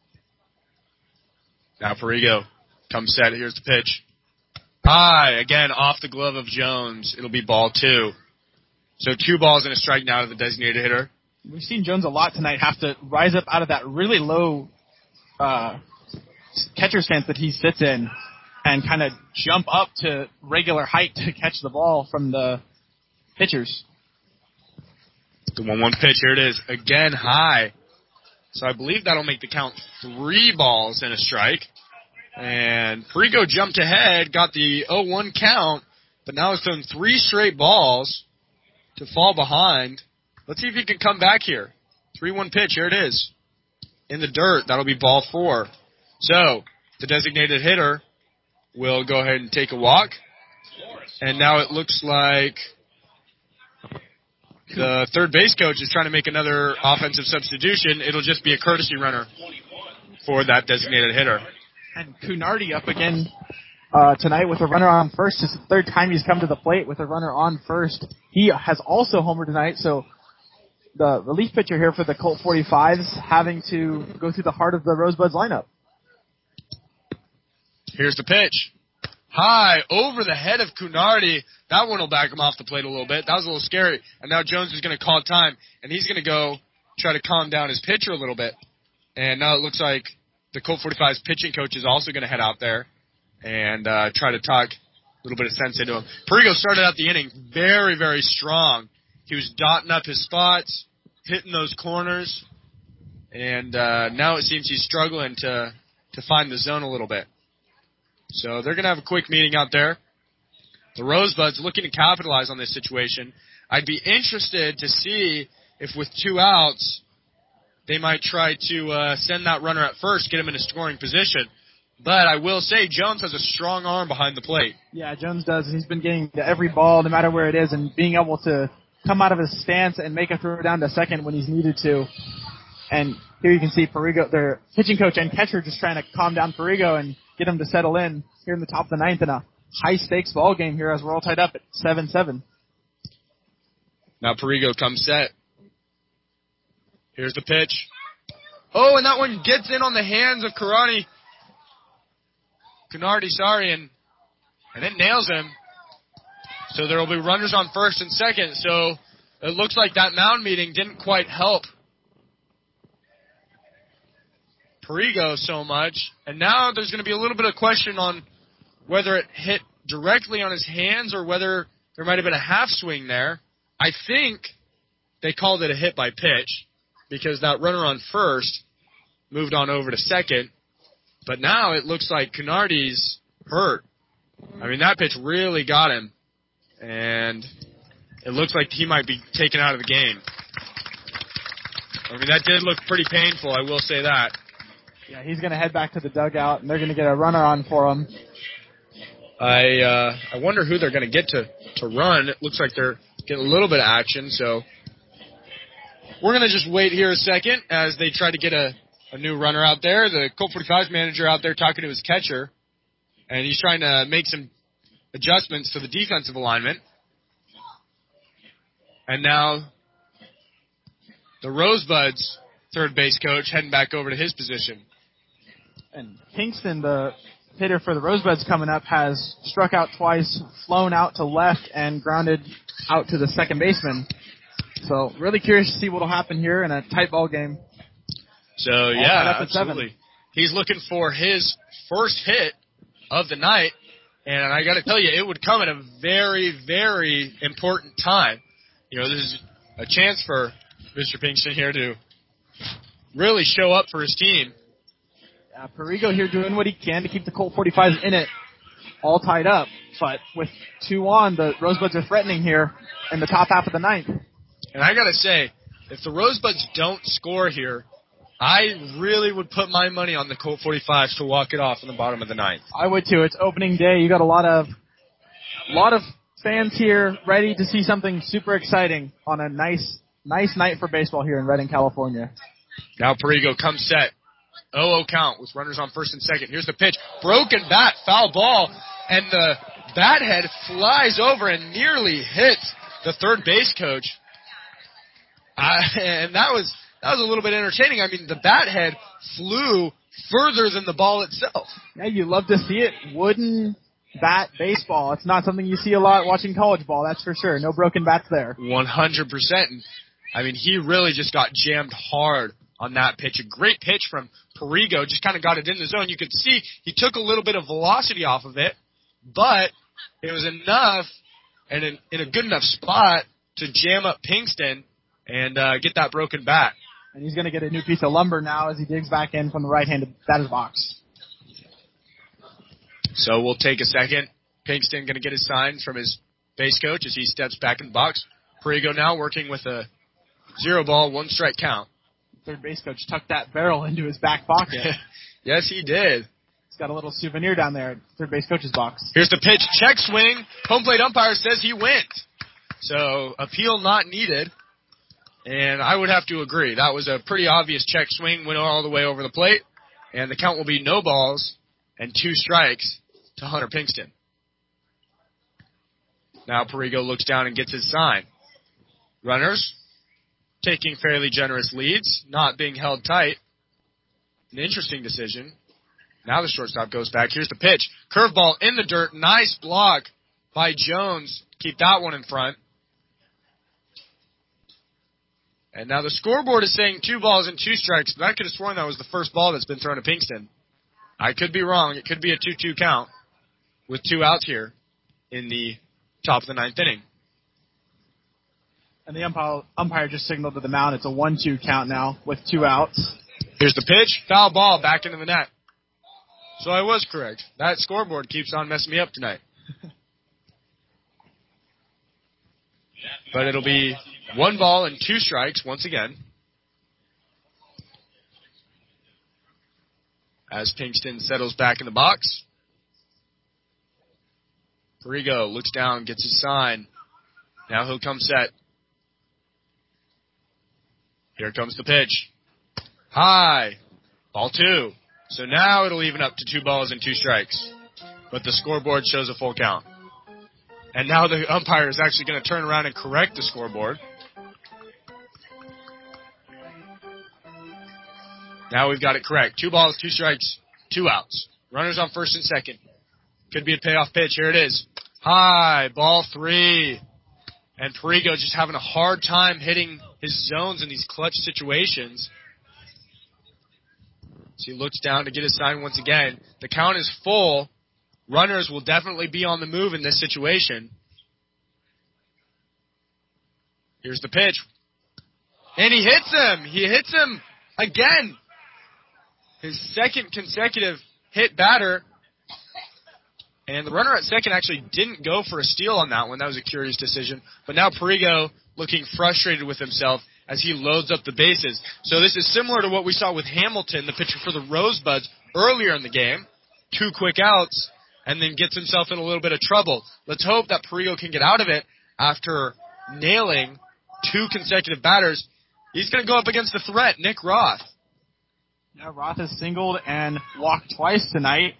Now Perigo comes set. Here's the pitch. High, again, off the glove of Jones. It'll be ball two. So two balls and a strike now to the designated hitter. We've seen Jones a lot tonight have to rise up out of that really low uh, catcher stance that he sits in and kind of jump up to regular height to catch the ball from the pitchers. The one one pitch, here it is, again high. So I believe that'll make the count three balls and a strike. And Perigo jumped ahead, got the oh one count, but now it's thrown three straight balls to fall behind. Let's see if he can come back here. three one pitch, here it is. In the dirt, that'll be ball four. So, the designated hitter will go ahead and take a walk. And now it looks like the third base coach is trying to make another offensive substitution. It'll just be a courtesy runner for that designated hitter. And Cunardi up again uh, tonight with a runner on first. It's the third time he's come to the plate with a runner on first. He has also homered tonight, so the relief pitcher here for the Colt forty-fives having to go through the heart of the Rosebuds lineup. Here's the pitch. High, over the head of Cunardi. That one will back him off the plate a little bit. That was a little scary. And now Jones is going to call time, and he's going to go try to calm down his pitcher a little bit. And now it looks like the Colt forty-five's pitching coach is also going to head out there and uh, try to talk a little bit of sense into him. Perigo started out the inning very, very strong. He was dotting up his spots, hitting those corners, and uh, now it seems he's struggling to, to find the zone a little bit. So they're going to have a quick meeting out there. The Rosebuds looking to capitalize on this situation. I'd be interested to see if with two outs, they might try to uh, send that runner at first, get him in a scoring position. But I will say Jones has a strong arm behind the plate. Yeah, Jones does. He's been getting to every ball, no matter where it is, and being able to come out of his stance and make a throw down to second when he's needed to. And here you can see Perigo, their pitching coach and catcher, just trying to calm down Perigo and get him to settle in here in the top of the ninth in a high-stakes ball game here as we're all tied up at seven seven. Now Perigo comes set. Here's the pitch. Oh, and that one gets in on the hands of Karani. Cunardi, sorry, and, and it nails him. So there will be runners on first and second. So it looks like that mound meeting didn't quite help Perigo so much. And now there's going to be a little bit of question on whether it hit directly on his hands or whether there might have been a half swing there. I think they called it a hit by pitch because that runner on first moved on over to second. But now it looks like Cunardi's hurt. I mean, that pitch really got him. And it looks like he might be taken out of the game. I mean, that did look pretty painful, I will say that. Yeah, he's going to head back to the dugout, and they're going to get a runner on for him. I uh, I wonder who they're going to get to to run. It looks like they're getting a little bit of action, so we're going to just wait here a second as they try to get a, a new runner out there. The Colt forty-five manager out there talking to his catcher, and he's trying to make some adjustments to the defensive alignment. And now the Rosebuds third base coach heading back over to his position. And Kingston, the hitter for the Rosebuds coming up, has struck out twice, flown out to left, and grounded out to the second baseman. So really curious to see what will happen here in a tight ball game. So, yeah, absolutely. He's looking for his first hit of the night, and I got to tell you, it would come at a very, very important time. You know, this is a chance for Mister Pinkston here to really show up for his team. Uh, Perigo here doing what he can to keep the Colt forty-fives in it, all tied up. But with two on, the Rosebuds are threatening here in the top half of the ninth. And I got to say, if the Rosebuds don't score here, I really would put my money on the Colt forty-fives to walk it off in the bottom of the ninth. I would too. It's opening day. You got a lot of, lot of fans here ready to see something super exciting on a nice, nice night for baseball here in Redding, California. Now Perigo comes set. oh oh count with runners on first and second. Here's the pitch. Broken bat, foul ball, and the bat head flies over and nearly hits the third base coach. Uh, and that was that was a little bit entertaining. I mean, the bat head flew further than the ball itself. Yeah, you love to see it. Wooden bat baseball. It's not something you see a lot watching college ball, that's for sure. No broken bats there. one hundred percent. I mean, he really just got jammed hard on that pitch. A great pitch from Perigo. Just kind of got it in the zone. You could see he took a little bit of velocity off of it, but it was enough and in, in a good enough spot to jam up Pinkston and uh, get that broken bat. And he's going to get a new piece of lumber now as he digs back in from the right-handed batter's box. So we'll take a second. Pinkston going to get his signs from his base coach as he steps back in the box. Perigo now working with a zero ball, one strike count. Third base coach tucked that barrel into his back pocket. Yes, he did. He's got a little souvenir down there at third base coach's box. Here's the pitch. Check swing. Home plate umpire says he went. So appeal not needed. And I would have to agree. That was a pretty obvious check swing. Went all the way over the plate. And the count will be no balls and two strikes to Hunter Pinkston. Now Perigo looks down and gets his sign. Runners taking fairly generous leads, not being held tight. An interesting decision. Now the shortstop goes back. Here's the pitch. Curveball in the dirt. Nice block by Jones. Keep that one in front. And now the scoreboard is saying two balls and two strikes, but I could have sworn that was the first ball that's been thrown to Pinkston. I could be wrong. It could be a two two count with two outs here in the top of the ninth inning. And the umpire, umpire just signaled to the mound it's a one two count now with two outs. Here's the pitch. Foul ball back into the net. So I was correct. That scoreboard keeps on messing me up tonight. But it'll be one ball and two strikes once again. As Pinkston settles back in the box. Perigo looks down, gets his sign. Now he'll come set. Here comes the pitch. High. Ball two. So now it'll even up to two balls and two strikes. But the scoreboard shows a full count. And now the umpire is actually going to turn around and correct the scoreboard. Now we've got it correct. Two balls, two strikes, two outs. Runners on first and second. Could be a payoff pitch. Here it is. High, ball three. And Perigo just having a hard time hitting his zones in these clutch situations. So he looks down to get his sign once again. The count is full. Runners will definitely be on the move in this situation. Here's the pitch. And he hits him. He hits him again. His second consecutive hit batter. And the runner at second actually didn't go for a steal on that one. That was a curious decision. But now Perigo looking frustrated with himself as he loads up the bases. So this is similar to what we saw with Hamilton, the pitcher for the Rosebuds, earlier in the game. Two quick outs, and then gets himself in a little bit of trouble. Let's hope that Perigo can get out of it after nailing two consecutive batters. He's going to go up against the threat, Nick Roth. Yeah, Roth has singled and walked twice tonight.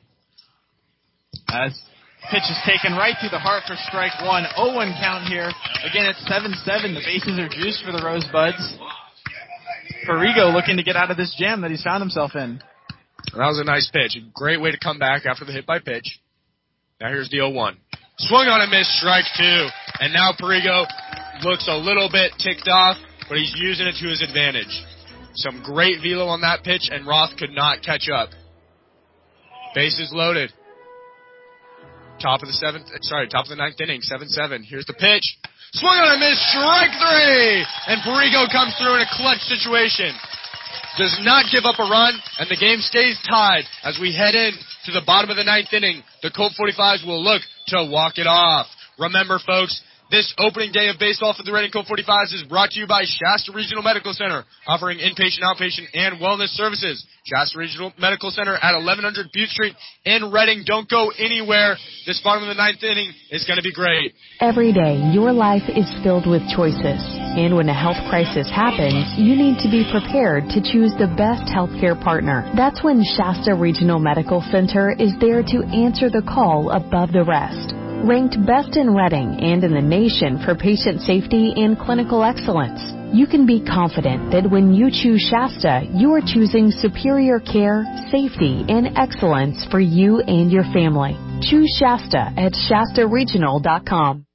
As pitch is taken right through the heart for strike one. oh one count here. Again, it's seven seven. The bases are juiced for the Rosebuds. Perigo looking to get out of this jam that he's found himself in. That was a nice pitch. A great way to come back after the hit by pitch. Now here's the oh one. Swung on and missed, strike two. And now Perigo looks a little bit ticked off, but he's using it to his advantage. Some great velo on that pitch, and Roth could not catch up. Bases loaded. Top of the seventh, sorry, top of the ninth inning, seven seven. Here's the pitch. Swung on and missed, strike three! And Perigo comes through in a clutch situation. Does not give up a run, and the game stays tied as we head in to the bottom of the ninth inning. The Colt forty-fives will look to walk it off. Remember, folks, this opening day of baseball for the Reading Colt forty-fives is brought to you by Shasta Regional Medical Center, offering inpatient, outpatient, and wellness services. Shasta Regional Medical Center at eleven hundred Butte Street in Reading. Don't go anywhere. This bottom of the ninth inning is going to be great. Every day, your life is filled with choices. And when a health crisis happens, you need to be prepared to choose the best healthcare partner. That's when Shasta Regional Medical Center is there to answer the call above the rest. Ranked best in Reading and in the nation for patient safety and clinical excellence, you can be confident that when you choose Shasta, you are choosing superior care, safety, and excellence for you and your family. Choose Shasta at shasta regional dot com.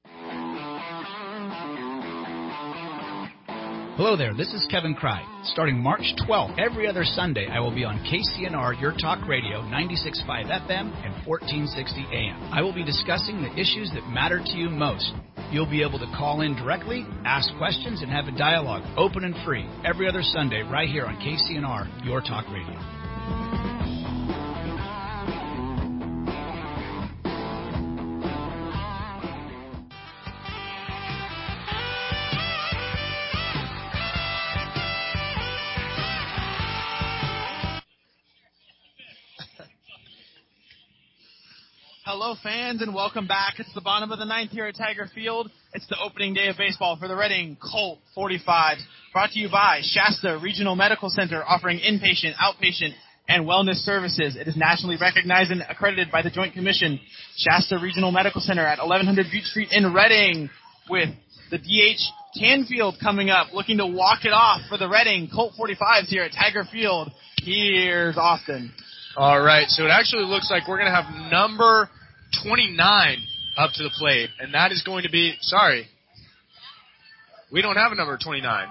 Hello there, this is Kevin Cry. Starting March twelfth, every other Sunday, I will be on K C N R Your Talk Radio, ninety-six point five F M and fourteen sixty A M. I will be discussing the issues that matter to you most. You'll be able to call in directly, ask questions, and have a dialogue, open and free, every other Sunday right here on K C N R Your Talk Radio. Hello, fans, and welcome back. It's the bottom of the ninth here at Tiger Field. It's the opening day of baseball for the Reading Colt forty-fives, brought to you by Shasta Regional Medical Center, offering inpatient, outpatient, and wellness services. It is nationally recognized and accredited by the Joint Commission. Shasta Regional Medical Center at eleven hundred Butte Street in Reading, with the D H Canfield coming up, looking to walk it off for the Reading Colt forty-fives here at Tiger Field. Here's Austin. All right, so it actually looks like we're going to have number twenty-nine up to the plate, and that is going to be, sorry, we don't have a number twenty-nine.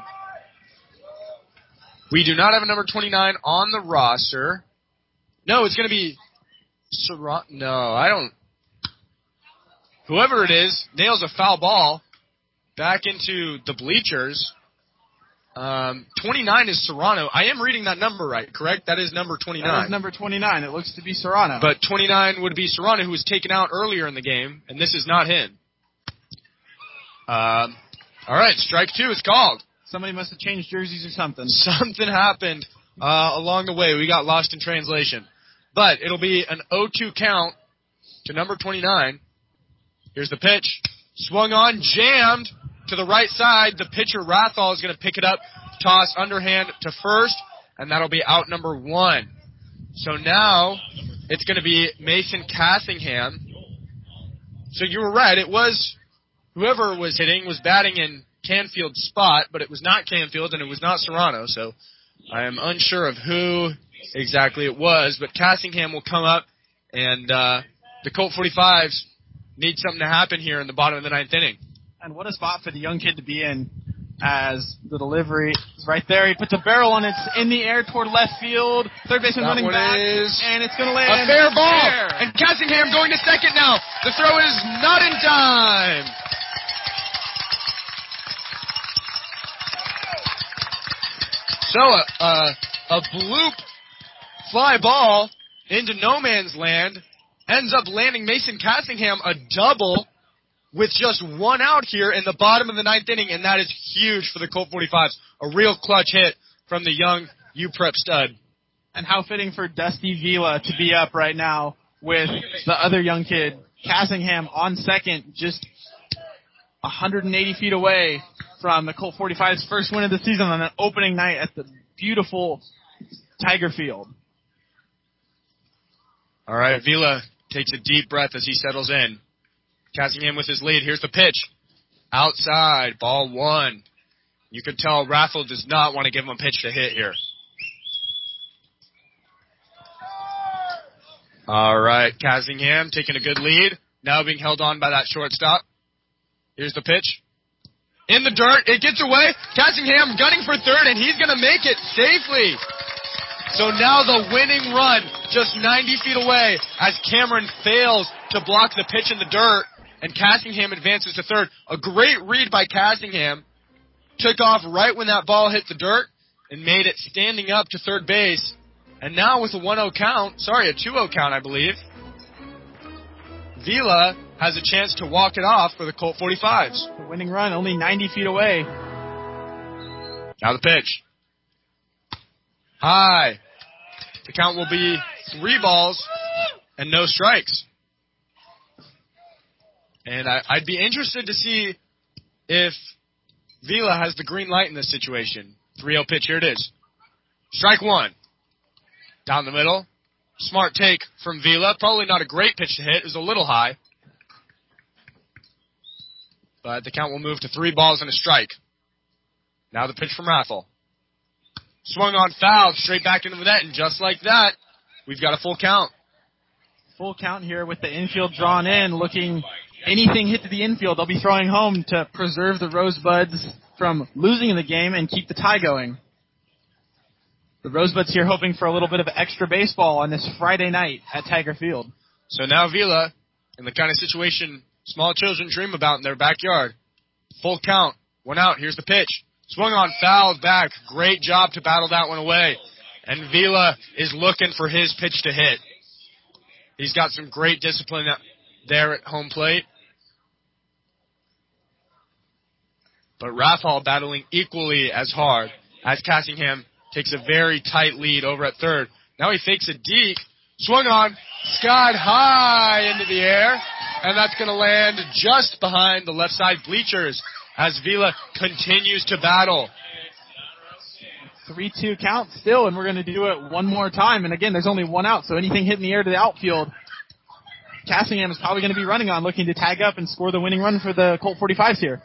We do not have a number twenty-nine on the roster. No, it's going to be, no, I don't, whoever it is nails a foul ball back into the bleachers. Um, twenty-nine is Serrano. I am reading that number right, correct? That is number twenty-nine. That is number twenty-nine. It looks to be Serrano. But twenty-nine would be Serrano, who was taken out earlier in the game, and this is not him. Um, all right, strike two is called. Somebody must have changed jerseys or something. Something happened uh, along the way. We got lost in translation. But it'll be an oh two count to number twenty-nine. Here's the pitch. Swung on, jammed to the right side. The pitcher, Rathall, is going to pick it up, toss underhand to first, and that'll be out number one. So now it's going to be Mason Cassingham. So you were right. It was whoever was hitting was batting in Canfield's spot, but it was not Canfield and it was not Serrano. So I am unsure of who exactly it was, but Cassingham will come up, and uh, the Colt forty-fives need something to happen here in the bottom of the ninth inning. And what a spot for the young kid to be in, as the delivery is right there. He puts a barrel on it in the air toward left field. Third baseman That running one back, is and it's going to a land fair ball. fair. And Cassingham going to second now. The throw is not in time. So a, a, a bloop fly ball into no man's land ends up landing Mason Cassingham a double with just one out here in the bottom of the ninth inning, and that is huge for the Colt forty-fives. A real clutch hit from the young U-Prep stud. And how fitting for Dusty Vila to be up right now with the other young kid, Cassingham, on second, just one hundred eighty feet away from the Colt forty-fives' first win of the season on an opening night at the beautiful Tiger Field. All right, Vila takes a deep breath as he settles in. Cassingham with his lead. Here's the pitch. Outside, ball one. You can tell Raffle does not want to give him a pitch to hit here. All right, Cassingham taking a good lead. Now being held on by that shortstop. Here's the pitch. In the dirt, it gets away. Cassingham gunning for third, and he's going to make it safely. So now the winning run just ninety feet away as Cameron fails to block the pitch in the dirt, and Cassingham advances to third. A great read by Cassingham. Took off right when that ball hit the dirt and made it standing up to third base. And now with a one oh count, sorry, a two oh count, I believe, Vila has a chance to walk it off for the Colt forty-fives. The winning run only ninety feet away. Now the pitch. High. The count will be three balls and no strikes. And I, I'd be interested to see if Vila has the green light in this situation. three oh pitch, here it is. Strike one. Down the middle. Smart take from Vila. Probably not a great pitch to hit. It was a little high. But the count will move to three balls and a strike. Now the pitch from Raffle. Swung on, fouled, straight back into the net, and just like that, we've got a full count. Full count here with the infield drawn in, looking anything hit to the infield, they'll be throwing home to preserve the Rosebuds from losing the game and keep the tie going. The Rosebuds here hoping for a little bit of extra baseball on this Friday night at Tiger Field. So now Vila, in the kind of situation small children dream about in their backyard. Full count, one out, here's the pitch. Swung on, fouled back. Great job to battle that one away. And Vila is looking for his pitch to hit. He's got some great discipline there at home plate. But Raffle battling equally as hard as Cassingham takes a very tight lead over at third. Now he fakes a deke. Swung on, skied high into the air. And that's going to land just behind the left side bleachers as Vila continues to battle. three two count still, and we're going to do it one more time. And again, there's only one out, so anything hit in the air to the outfield, Cassingham is probably going to be running on, looking to tag up and score the winning run for the Colt forty-fives here.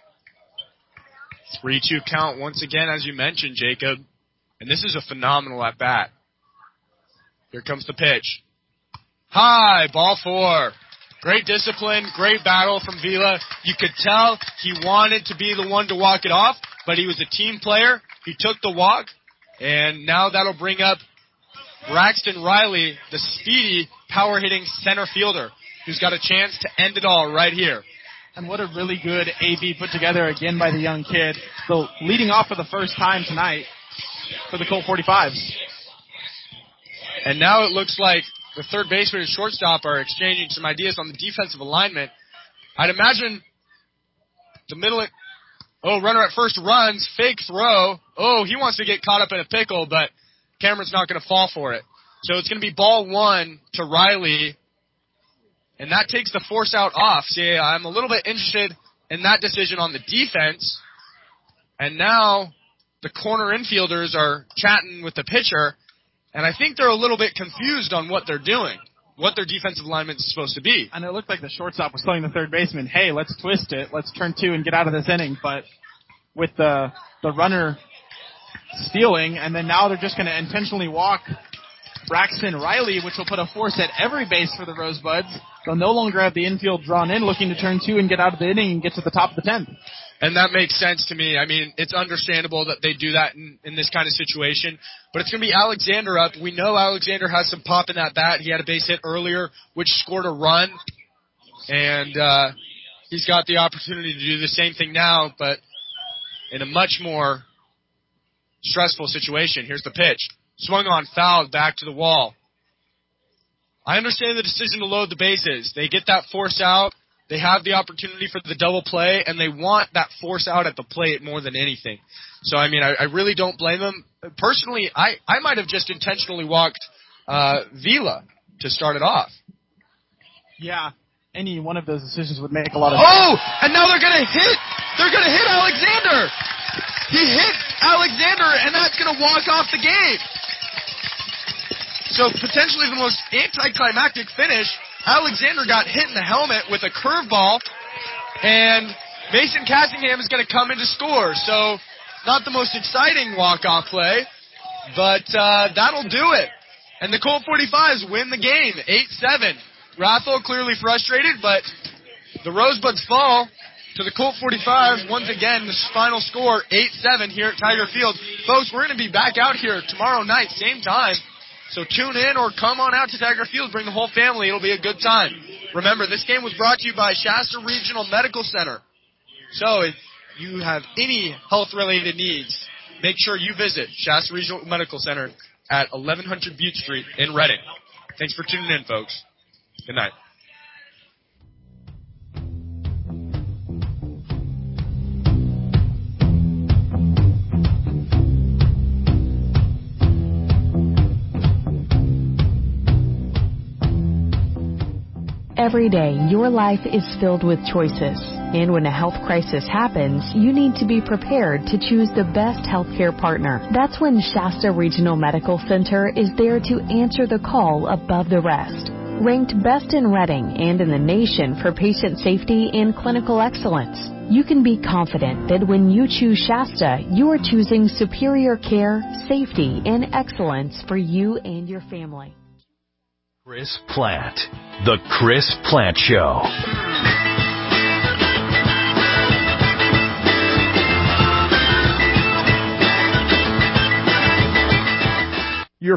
three two count once again, as you mentioned, Jacob. And this is a phenomenal at-bat. Here comes the pitch. High, ball four. Great discipline, great battle from Vila. You could tell he wanted to be the one to walk it off, but he was a team player. He took the walk, and now that'll bring up Braxton Riley, the speedy, power-hitting center fielder, who's got a chance to end it all right here. And what a really good A B put together again by the young kid. So leading off for the first time tonight for the Colt forty-fives. And now it looks like the third baseman and shortstop are exchanging some ideas on the defensive alignment. I'd imagine the middle... Oh, runner at first runs, fake throw. Oh, he wants to get caught up in a pickle, but Cameron's not going to fall for it. So it's going to be ball one to Riley, and that takes the force out off. See, I'm a little bit interested in that decision on the defense. And now the corner infielders are chatting with the pitcher, and I think they're a little bit confused on what they're doing, what their defensive alignment is supposed to be. And it looked like the shortstop was telling the third baseman, hey, let's twist it, let's turn two and get out of this inning. But with the the runner stealing, and then now they're just going to intentionally walk Braxton Riley, which will put a force at every base for the Rosebuds. they'll no longer have the infield drawn in, looking to turn two and get out of the inning and get to the top of the tenth. And that makes sense to me. I mean, it's understandable that they do that in, in this kind of situation. But it's going to be Alexander up. We know Alexander has some pop in that bat. He had a base hit earlier, which scored a run. And uh, he's got the opportunity to do the same thing now, but in a much more stressful situation. Here's the pitch. Swung on, fouled, back to the wall. I understand the decision to load the bases. They get that force out. They have the opportunity for the double play, and they want that force out at the plate more than anything. So, I mean, I, I really don't blame them. Personally, I, I might have just intentionally walked uh, Vila to start it off. Yeah, any one of those decisions would make a lot of sense. Oh, and now they're going to hit. They're going to hit Alexander. He hit Alexander, and that's going to walk off the game. So, potentially the most anticlimactic finish. Alexander got hit in the helmet with a curveball, and Mason Cassingham is going to come in to score. So, not the most exciting walk-off play, but uh, that'll do it. And the Colt forty-fives win the game, eight seven. Rathel clearly frustrated, but the Rosebuds fall to the Colt forty-fives. Once again, the final score, eight seven here at Tiger Field. Folks, we're going to be back out here tomorrow night, same time. So tune in or come on out to Tiger Field. Bring the whole family. It'll be a good time. Remember, this game was brought to you by Shasta Regional Medical Center. So if you have any health-related needs, make sure you visit Shasta Regional Medical Center at eleven hundred Butte Street in Reading. Thanks for tuning in, folks. Good night. Every day, your life is filled with choices. And when a health crisis happens, you need to be prepared to choose the best healthcare partner. That's when Shasta Regional Medical Center is there to answer the call above the rest. Ranked best in Reading and in the nation for patient safety and clinical excellence, you can be confident that when you choose Shasta, you are choosing superior care, safety, and excellence for you and your family. Chris Plant. The Chris Plant Show. Your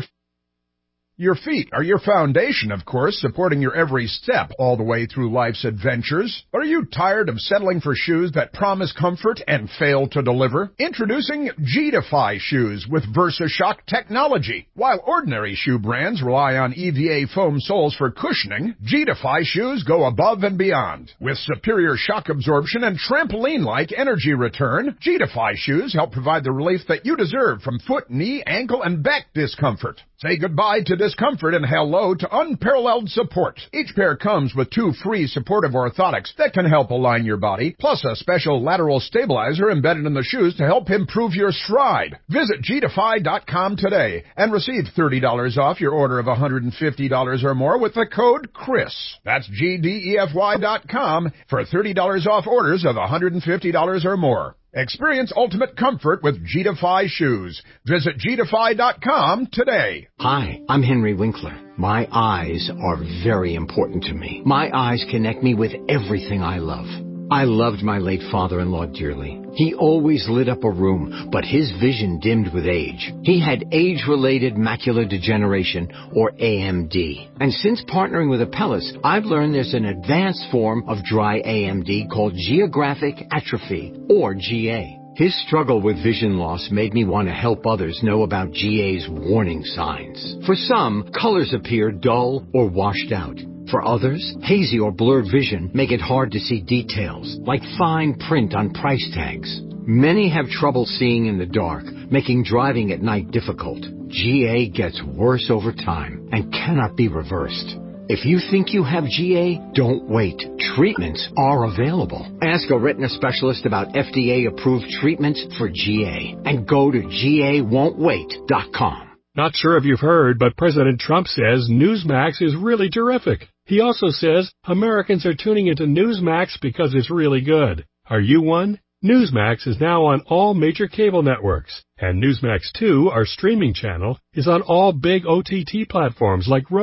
Your feet are your foundation, of course, supporting your every step all the way through life's adventures. But are you tired of settling for shoes that promise comfort and fail to deliver? Introducing G-Defy shoes with VersaShock technology. While ordinary shoe brands rely on E V A foam soles for cushioning, G-Defy shoes go above and beyond. With superior shock absorption and trampoline-like energy return, G-Defy shoes help provide the relief that you deserve from foot, knee, ankle, and back discomfort. Say goodbye to discomfort and hello to unparalleled support. Each pair comes with two free supportive orthotics that can help align your body, plus a special lateral stabilizer embedded in the shoes to help improve your stride. Visit G Defy dot com today and receive thirty dollars off your order of one hundred fifty dollars or more with the code CHRIS. That's G D E F Y dot com for thirty dollars off orders of one hundred fifty dollars or more. Experience ultimate comfort with G-Defy shoes. Visit G Defy dot com today. Hi, I'm Henry Winkler. My eyes are very important to me. My eyes connect me with everything I love. I loved my late father-in-law dearly. He always lit up a room, but his vision dimmed with age. He had age-related macular degeneration, or A M D. And since partnering with Apellis, I've learned there's an advanced form of dry A M D called geographic atrophy, or G A. His struggle with vision loss made me want to help others know about G A's warning signs. For some, colors appear dull or washed out. For others, hazy or blurred vision make it hard to see details, like fine print on price tags. Many have trouble seeing in the dark, making driving at night difficult. G A gets worse over time and cannot be reversed. If you think you have G A, don't wait. Treatments are available. Ask a retina specialist about F D A-approved treatments for G A and go to G A won't wait dot com. Not sure if you've heard, but President Trump says Newsmax is really terrific. He also says Americans are tuning into Newsmax because it's really good. Are you one? Newsmax is now on all major cable networks, and Newsmax two, our streaming channel, is on all big O T T platforms like Roku.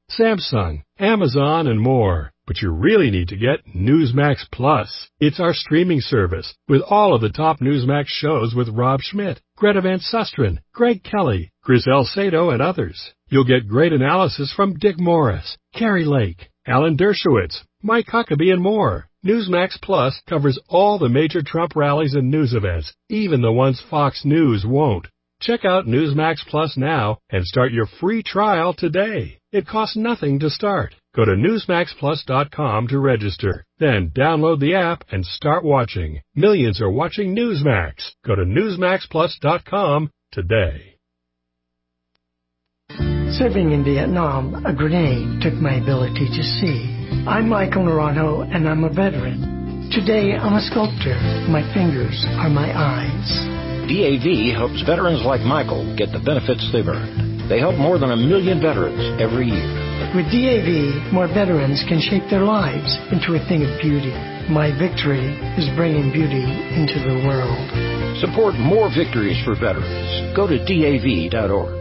Samsung, Amazon, and more. But you really need to get Newsmax Plus. It's our streaming service with all of the top Newsmax shows with Rob Schmidt, Greta Van Susteren, Greg Kelly, Griselle Sato, and others. You'll get great analysis from Dick Morris, Carrie Lake, Alan Dershowitz, Mike Huckabee, and more. Newsmax Plus covers all the major Trump rallies and news events, even the ones Fox News won't. Check out Newsmax Plus now and start your free trial today. It costs nothing to start. Go to newsmax plus dot com to register. Then download the app and start watching. Millions are watching Newsmax. Go to newsmax plus dot com today. Serving in Vietnam, a grenade took my ability to see. I'm Michael Naranjo, and I'm a veteran. Today, I'm a sculptor. My fingers are my eyes. D A V helps veterans like Michael get the benefits they've earned. They help more than a million veterans every year. With D A V, more veterans can shape their lives into a thing of beauty. My victory is bringing beauty into the world. Support more victories for veterans. Go to D A V dot org.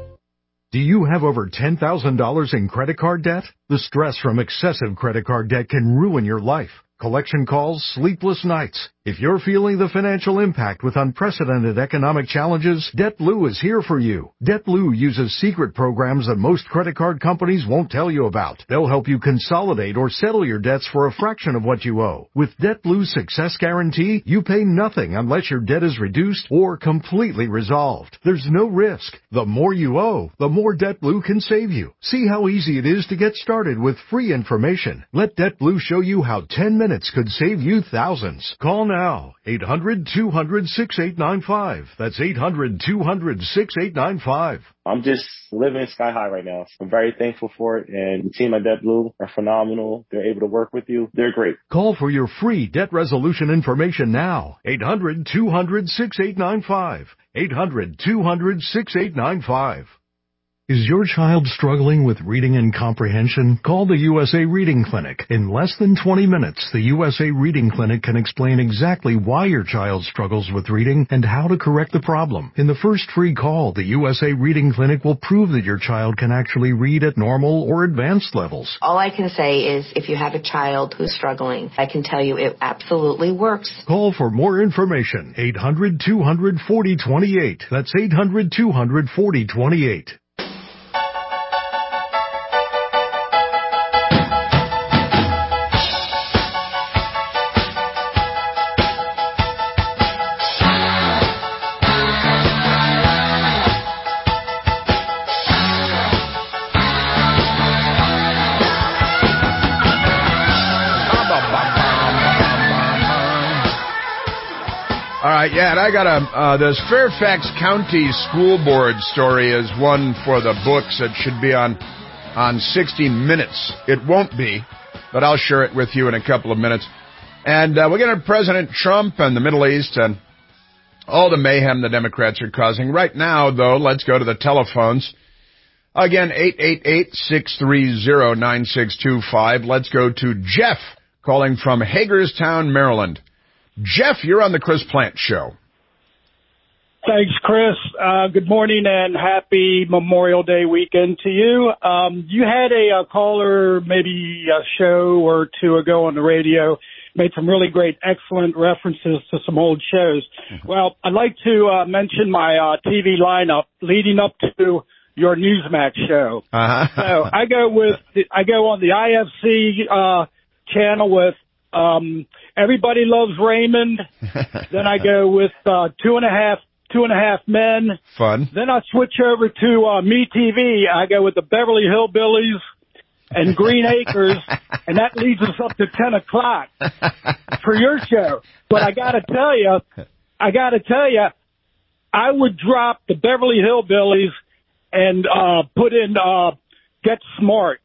Do you have over ten thousand dollars in credit card debt? The stress from excessive credit card debt can ruin your life. Collection calls, sleepless nights. If you're feeling the financial impact with unprecedented economic challenges, DebtBlue is here for you. DebtBlue uses secret programs that most credit card companies won't tell you about. They'll help you consolidate or settle your debts for a fraction of what you owe. With DebtBlue's Success Guarantee, you pay nothing unless your debt is reduced or completely resolved. There's no risk. The more you owe, the more DebtBlue can save you. See how easy it is to get started with free information. Let DebtBlue show you how ten minutes could save you thousands. Call now. eight hundred two hundred sixty-eight ninety-five. That's eight hundred two hundred sixty-eight ninety-five. I'm just living sky high right now. I'm very thankful for it, and the team at DebtBlue are phenomenal. They're able to work with you. They're great. Call for your free debt resolution information now. eight hundred two hundred sixty-eight ninety-five. eight hundred two hundred sixty-eight ninety-five. Is your child struggling with reading and comprehension? Call the U S A Reading Clinic. In less than twenty minutes, the U S A Reading Clinic can explain exactly why your child struggles with reading and how to correct the problem. In the first free call, the U S A Reading Clinic will prove that your child can actually read at normal or advanced levels. All I can say is if you have a child who's struggling, I can tell you it absolutely works. Call for more information. eight hundred two hundred forty twenty-eight. That's eight hundred two hundred forty twenty-eight. All right, yeah, and I got a, uh, this Fairfax County School Board story is one for the books. It should be on, on sixty minutes. It won't be, but I'll share it with you in a couple of minutes. And uh, we're going to President Trump and the Middle East and all the mayhem the Democrats are causing. Right now, though, let's go to the telephones. Again, eight eight eight, six three zero, nine six two five. Let's go to Jeff calling from Hagerstown, Maryland. Jeff, you're on the Chris Plant Show. Thanks, Chris. Uh, good morning and happy Memorial Day weekend to you. Um, you had a, a caller maybe a show or two ago on the radio, made some really great, excellent references to some old shows. Mm-hmm. Well, I'd like to uh, mention my uh, T V lineup leading up to your Newsmax show. Uh-huh. So I go with I go on the I F C uh, channel with um, Everybody Loves Raymond. Then I go with uh, Two and a Half Two and a Half Men. Fun. Then I switch over to uh, MeTV. I go with the Beverly Hillbillies and Green Acres, and that leads us up to ten o'clock for your show. But I got to tell you, I got to tell you, I would drop the Beverly Hillbillies and uh, put in uh, Get Smart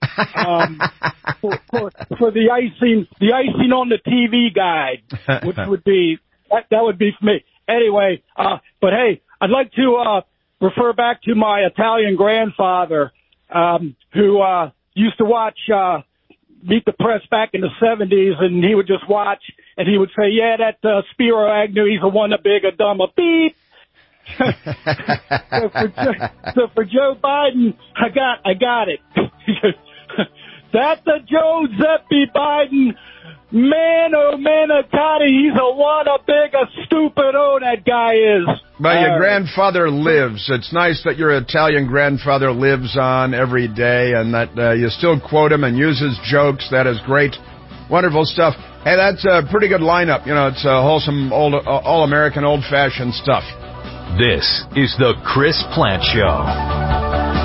um, for, for, for the icing, the icing on the T V guide, which would be that, that would be for me. Anyway, uh, but hey, I'd like to uh, refer back to my Italian grandfather um, who uh, used to watch uh, Meet the Press back in the seventies, and he would just watch, and he would say, "Yeah, that uh, Spiro Agnew, he's the one, a big, a dumb, a beep." so, for Joe, so for Joe Biden, I got I got it. That's a Joe Zeppi Biden. Man, oh, manicotti, he's a what a big a stupid oh that guy is. But your All grandfather right. lives. It's nice that your Italian grandfather lives on every day and that uh, you still quote him and use his jokes. That is great. Wonderful stuff. Hey, that's a pretty good lineup. You know, it's a wholesome, old, uh, all-American, old-fashioned stuff. This is the Chris Plant Show.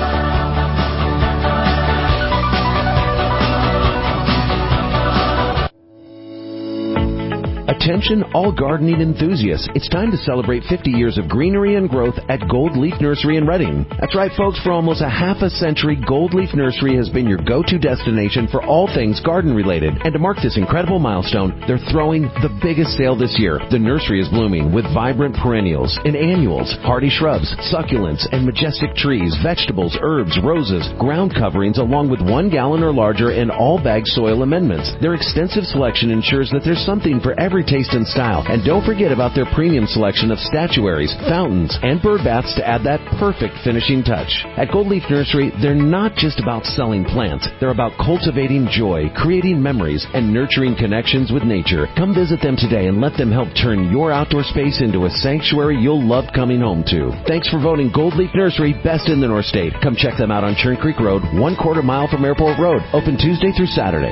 Attention all gardening enthusiasts. It's time to celebrate fifty years of greenery and growth at Gold Leaf Nursery in Reading. That's right, folks. For almost a half a century, Gold Leaf Nursery has been your go-to destination for all things garden-related. And to mark this incredible milestone, they're throwing the biggest sale this year. The nursery is blooming with vibrant perennials and annuals, hardy shrubs, succulents, and majestic trees, vegetables, herbs, roses, ground coverings, along with one gallon or larger and all-bag soil amendments. Their extensive selection ensures that there's something for every taste and style. And don't forget about their premium selection of statuaries, fountains, and bird baths to add that perfect finishing touch. At Gold Leaf Nursery, they're not just about selling plants. They're about cultivating joy, creating memories, and nurturing connections with nature. Come visit them today and let them help turn your outdoor space into a sanctuary you'll love coming home to. Thanks for voting Gold Leaf Nursery best in the North State. Come check them out on Churn Creek Road, one quarter mile from Airport Road. Open Tuesday through Saturday.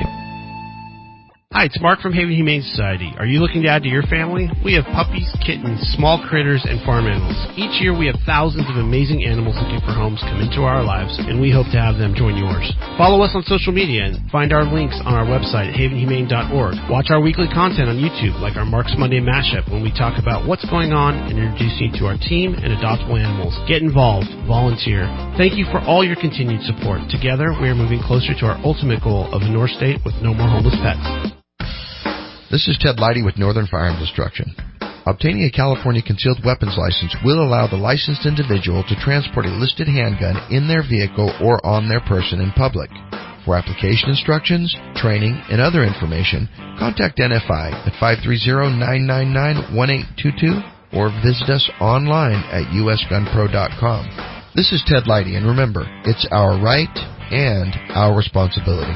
Hi, it's Mark from Haven Humane Society. Are you looking to add to your family? We have puppies, kittens, small critters, and farm animals. Each year we have thousands of amazing animals looking for homes come into our lives, and we hope to have them join yours. Follow us on social media and find our links on our website at haven humane dot org. Watch our weekly content on YouTube, like our Mark's Monday Mashup, when we talk about what's going on and introduce you to our team and adoptable animals. Get involved. Volunteer. Thank you for all your continued support. Together, we are moving closer to our ultimate goal of a North State with no more homeless pets. This is Ted Leidy with Northern Firearms Instruction. Obtaining a California concealed weapons license will allow the licensed individual to transport a listed handgun in their vehicle or on their person in public. For application instructions, training, and other information, contact N F I at five three zero, nine nine nine, one eight two two or visit us online at u s gun pro dot com. This is Ted Leidy, and remember, it's our right and our responsibility.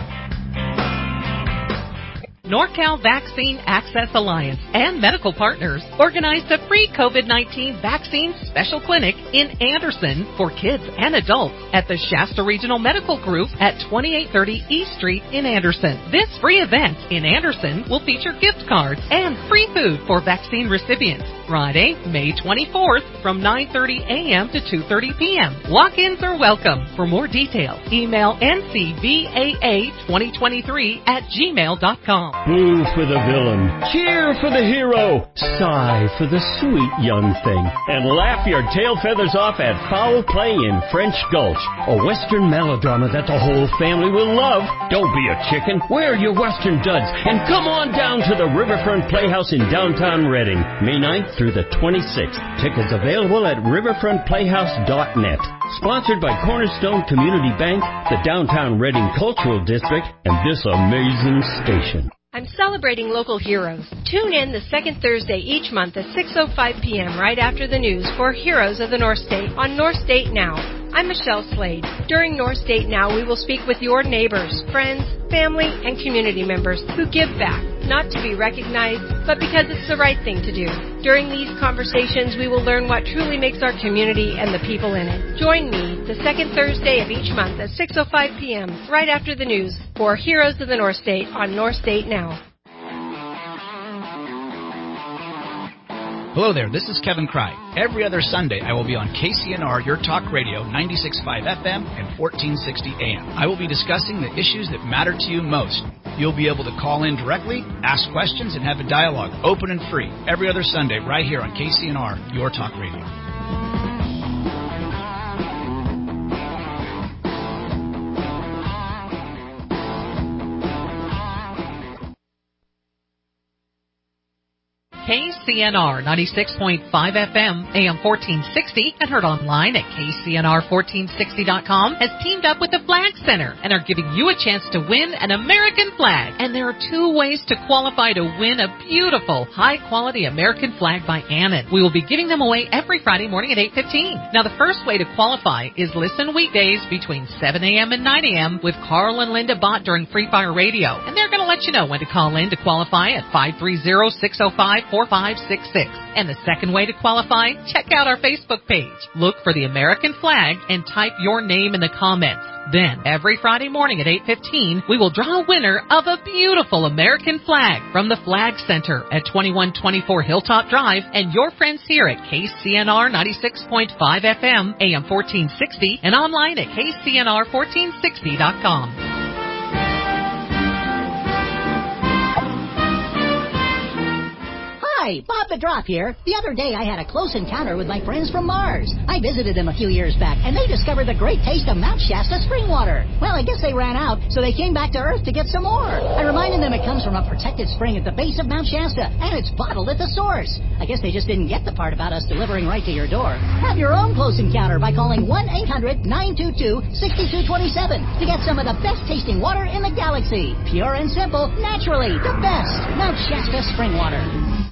NorCal Vaccine Access Alliance and medical partners organized a free COVID nineteen vaccine special clinic in Anderson for kids and adults at the Shasta Regional Medical Group at twenty-eight thirty East Street in Anderson. This free event in Anderson will feature gift cards and free food for vaccine recipients. Friday, May twenty-fourth from nine thirty a.m. to two thirty p.m. Walk-ins are welcome. For more details, email N C V A A twenty twenty-three at gmail dot com. Boo for the villain. Cheer for the hero. Sigh for the sweet young thing. And laugh your tail feathers off at Foul Play in French Gulch, a Western melodrama that the whole family will love. Don't be a chicken. Wear your Western duds and come on down to the Riverfront Playhouse in downtown Reading, May ninth through the twenty-sixth. Tickets available at riverfront playhouse dot net. Sponsored by Cornerstone Community Bank, the Downtown Reading Cultural District, and this amazing station. I'm celebrating local heroes. Tune in the second Thursday each month at six oh five p.m. right after the news for Heroes of the North State on North State Now. I'm Michelle Slade. During North State Now, we will speak with your neighbors, friends, family, and community members who give back, not to be recognized, but because it's the right thing to do. During these conversations, we will learn what truly makes our community and the people in it. Join me the second Thursday of each month at six oh five p.m. right after the news for Heroes of the North State on North State Now. Hello there, this is Kevin Cry. Every other Sunday, I will be on K C N R, Your Talk Radio, ninety-six point five F M and fourteen sixty A M. I will be discussing the issues that matter to you most. You'll be able to call in directly, ask questions, and have a dialogue, open and free, every other Sunday right here on K C N R, Your Talk Radio. K C N R ninety-six point five F M, A M fourteen sixty, and heard online at K C N R fourteen sixty dot com, has teamed up with the Flag Center and are giving you a chance to win an American flag. And there are two ways to qualify to win a beautiful, high-quality American flag by Annan. We will be giving them away every Friday morning at eight fifteen. Now, the first way to qualify is listen weekdays between seven a.m. and nine a.m. with Carl and Linda Bott during Free Fire Radio, and they're going to let you know when to call in to qualify at five three zero, six zero five, four five six six. And the second way to qualify, check out our Facebook page. Look for the American flag and type your name in the comments. Then, every Friday morning at eight fifteen, we will draw a winner of a beautiful American flag from the Flag Center at twenty-one twenty-four Hilltop Drive and your friends here at K C N R ninety-six point five F M, A M fourteen sixty, and online at K C N R fourteen sixty dot com. Hi, Bob the Drop here. The other day I had a close encounter with my friends from Mars. I visited them a few years back, and they discovered the great taste of Mount Shasta spring water. Well, I guess they ran out, so they came back to Earth to get some more. I reminded them it comes from a protected spring at the base of Mount Shasta, and it's bottled at the source. I guess they just didn't get the part about us delivering right to your door. Have your own close encounter by calling one eight hundred, nine two two, six two two seven to get some of the best-tasting water in the galaxy. Pure and simple, naturally, the best. Mount Shasta spring water.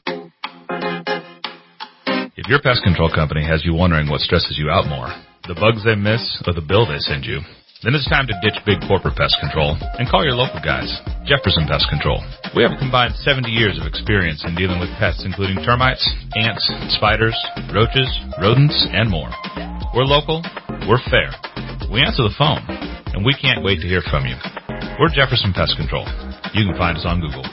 If your pest control company has you wondering what stresses you out more, the bugs they miss or the bill they send you, then it's time to ditch big corporate pest control and call your local guys, Jefferson Pest Control. We have a combined seventy years of experience in dealing with pests including termites, ants, spiders, roaches, rodents, and more. We're local, we're fair, we answer the phone, and we can't wait to hear from you. We're Jefferson Pest Control. You can find us on Google.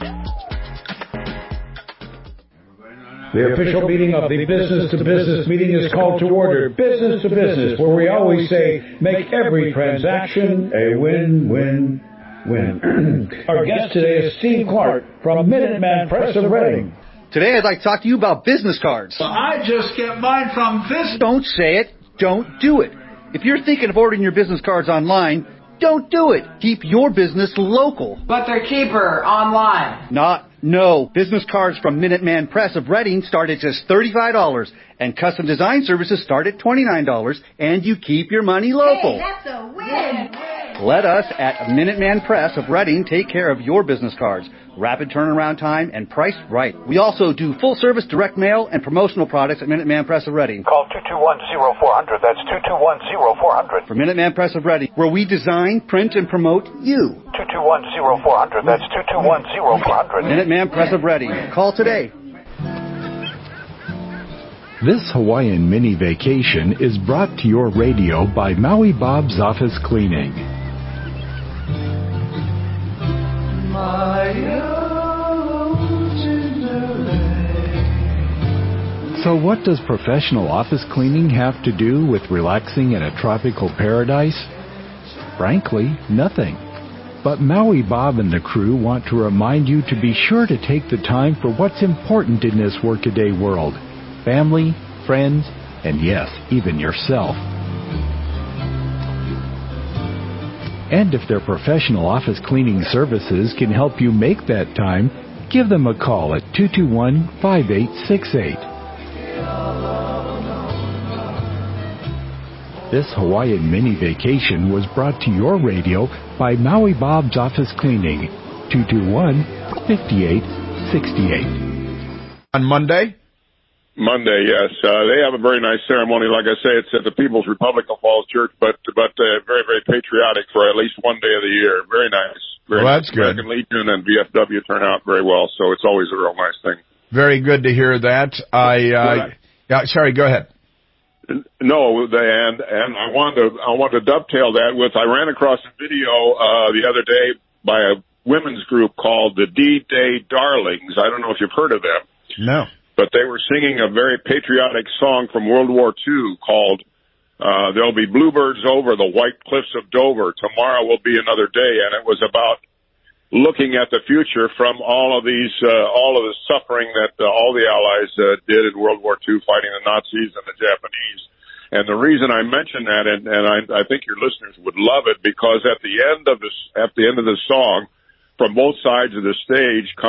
The official meeting of the Business to Business meeting is called to order. Business to Business, where we always say, make every transaction a win-win-win. Our guest today is Steve Clark from Minuteman Press of Reading. Today I'd like to talk to you about business cards. Well, I just get mine from this. Don't say it. Don't do it. If you're thinking of ordering your business cards online, don't do it. Keep your business local. But they're cheaper online. Not No. Business cards from Minuteman Press of Reading start at just thirty-five dollars, and custom design services start at twenty-nine dollars, and you keep your money local. Hey, that's a win. Let us at Minuteman Press of Reading take care of your business cards. Rapid turnaround time and priced right. We also do full service direct mail and promotional products at Minuteman Press of Reading. Call two two one, zero four zero zero. That's two two one, zero four zero zero. For Minuteman Press of Reading, where we design, print, and promote you. two two one, zero four zero zero. That's two two one, zero four zero zero. Minuteman Press of Reading. Call today. This Hawaiian mini vacation is brought to your radio by Maui Bob's Office Cleaning. So what does professional office cleaning have to do with relaxing in a tropical paradise? Frankly, nothing. But Maui Bob and the crew want to remind you to be sure to take the time for what's important in this workaday world. Family, friends, and yes, even yourself. And if their professional office cleaning services can help you make that time, give them a call at two two one, five eight six eight. This Hawaiian mini vacation was brought to your radio by Maui Bob's Office Cleaning, two two one, five eight six eight. On Monday? Monday, yes. Uh, they have a very nice ceremony. Like I say, it's at the People's Republic of Falls Church, but but uh, very, very patriotic for at least one day of the year. Very nice. Very well, nice. that's good. American Legion and V F W turn out very well, so it's always a real nice thing. Very good to hear that. I, uh, yeah, sorry, go ahead. No, and and I wanted to I wanted to dovetail that with I ran across a video uh, the other day by a women's group called the D-Day Darlings. I don't know if you've heard of them. No. But they were singing a very patriotic song from World War Two called uh, There'll Be Bluebirds Over the White Cliffs of Dover. Tomorrow will be another day. And it was about looking at the future from all of these, uh, all of the suffering that uh, all the Allies uh, did in World War Two, fighting the Nazis and the Japanese. And the reason I mention that, and, and I, I think your listeners would love it, because at the end of this, at the end of the song, from both sides of the stage come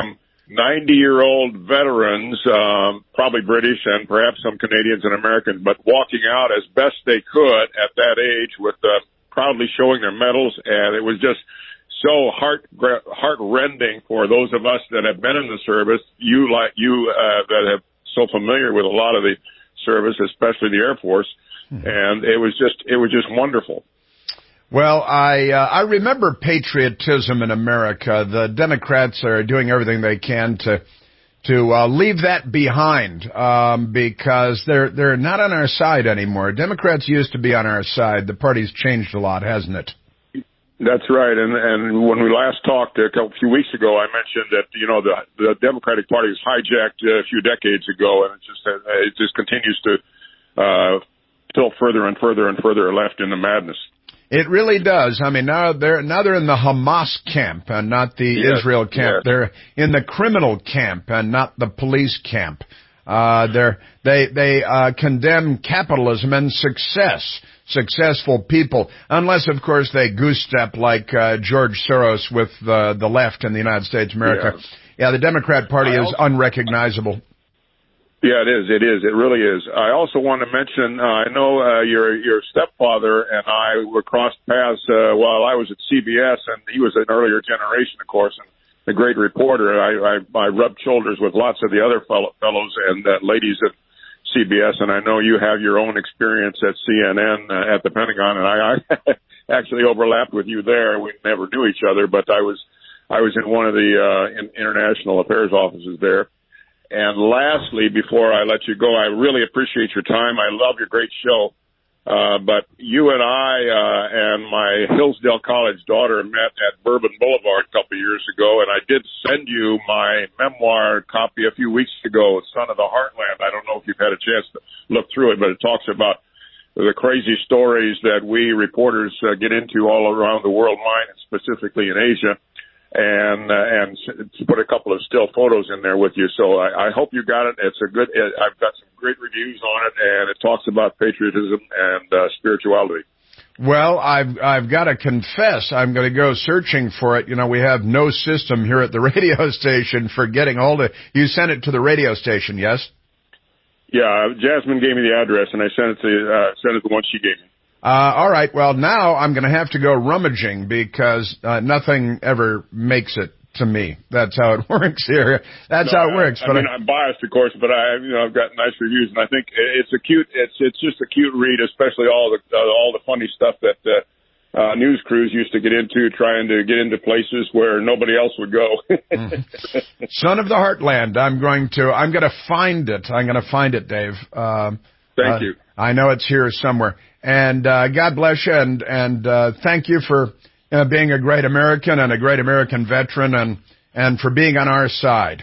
ninety-year-old veterans, um, probably British and perhaps some Canadians and Americans, but walking out as best they could at that age with uh, proudly showing their medals, and it was just so heart heart-rending for those of us that have been in the service, you like you uh, that have so familiar with a lot of the service, especially the Air Force, mm-hmm. and it was just it was just wonderful. Well, I uh, I remember patriotism in America. The Democrats are doing everything they can to to uh, leave that behind um, because they're they're not on our side anymore. Democrats used to be on our side. The party's changed a lot, hasn't it? That's right. And and when we last talked a couple few weeks ago, I mentioned that you know the the Democratic Party was hijacked a few decades ago, and it just it just continues to uh, tilt further and further and further left into madness. It really does. I mean, now they're now they're in the Hamas camp and not the yes, Israel camp. Yes. They're in the criminal camp and not the police camp. Uh, they're they they uh, condemn capitalism and success, successful people, unless of course they goose step like uh, George Soros with the the left in the United States of America. Yeah, yeah the Democrat Party is unrecognizable. Yeah, it is. It is. It really is. I also want to mention, uh, I know uh, your your stepfather and I were crossed paths uh, while I was at C B S, and he was an earlier generation, of course, and a great reporter. I, I, I rubbed shoulders with lots of the other fellow, fellows and uh, ladies at C B S, and I know you have your own experience at C N N uh, at the Pentagon, and I, I actually overlapped with you there. We never knew each other, but I was I was in one of the uh, in, international affairs offices there. And lastly, before I let you go, I really appreciate your time. I love your great show. Uh, but you and I uh, and my Hillsdale College daughter met at Bourbon Boulevard a couple of years ago, and I did send you my memoir copy a few weeks ago, Son of the Heartland. I don't know if you've had a chance to look through it, but it talks about the crazy stories that we reporters uh, get into all around the world, mine and specifically in Asia. And uh, and to put a couple of still photos in there with you. So I, I hope you got it. It's a good. It, I've got some great reviews on it, and it talks about patriotism and uh, spirituality. Well, I've I've got to confess, I'm going to go searching for it. You know, we have no system here at the radio station for getting hold of it. You sent it to the radio station, yes? Yeah, Jasmine gave me the address, and I sent it to uh, sent it to the one she gave me. Uh, all right. Well, now I'm going to have to go rummaging because uh, nothing ever makes it to me. That's how it works here. That's no, how it works. I, but I mean, I, I'm biased, of course, but I, you know, I've got nice reviews, and I think it's a cute. It's it's just a cute read, especially all the uh, all the funny stuff that uh, uh, news crews used to get into, trying to get into places where nobody else would go. mm. Son of the Heartland. I'm going to. I'm going to find it. I'm going to find it, Dave. Um, Thank uh, you. I know it's here somewhere. And uh, God bless you, and and uh, thank you for uh, being a great American and a great American veteran, and and for being on our side.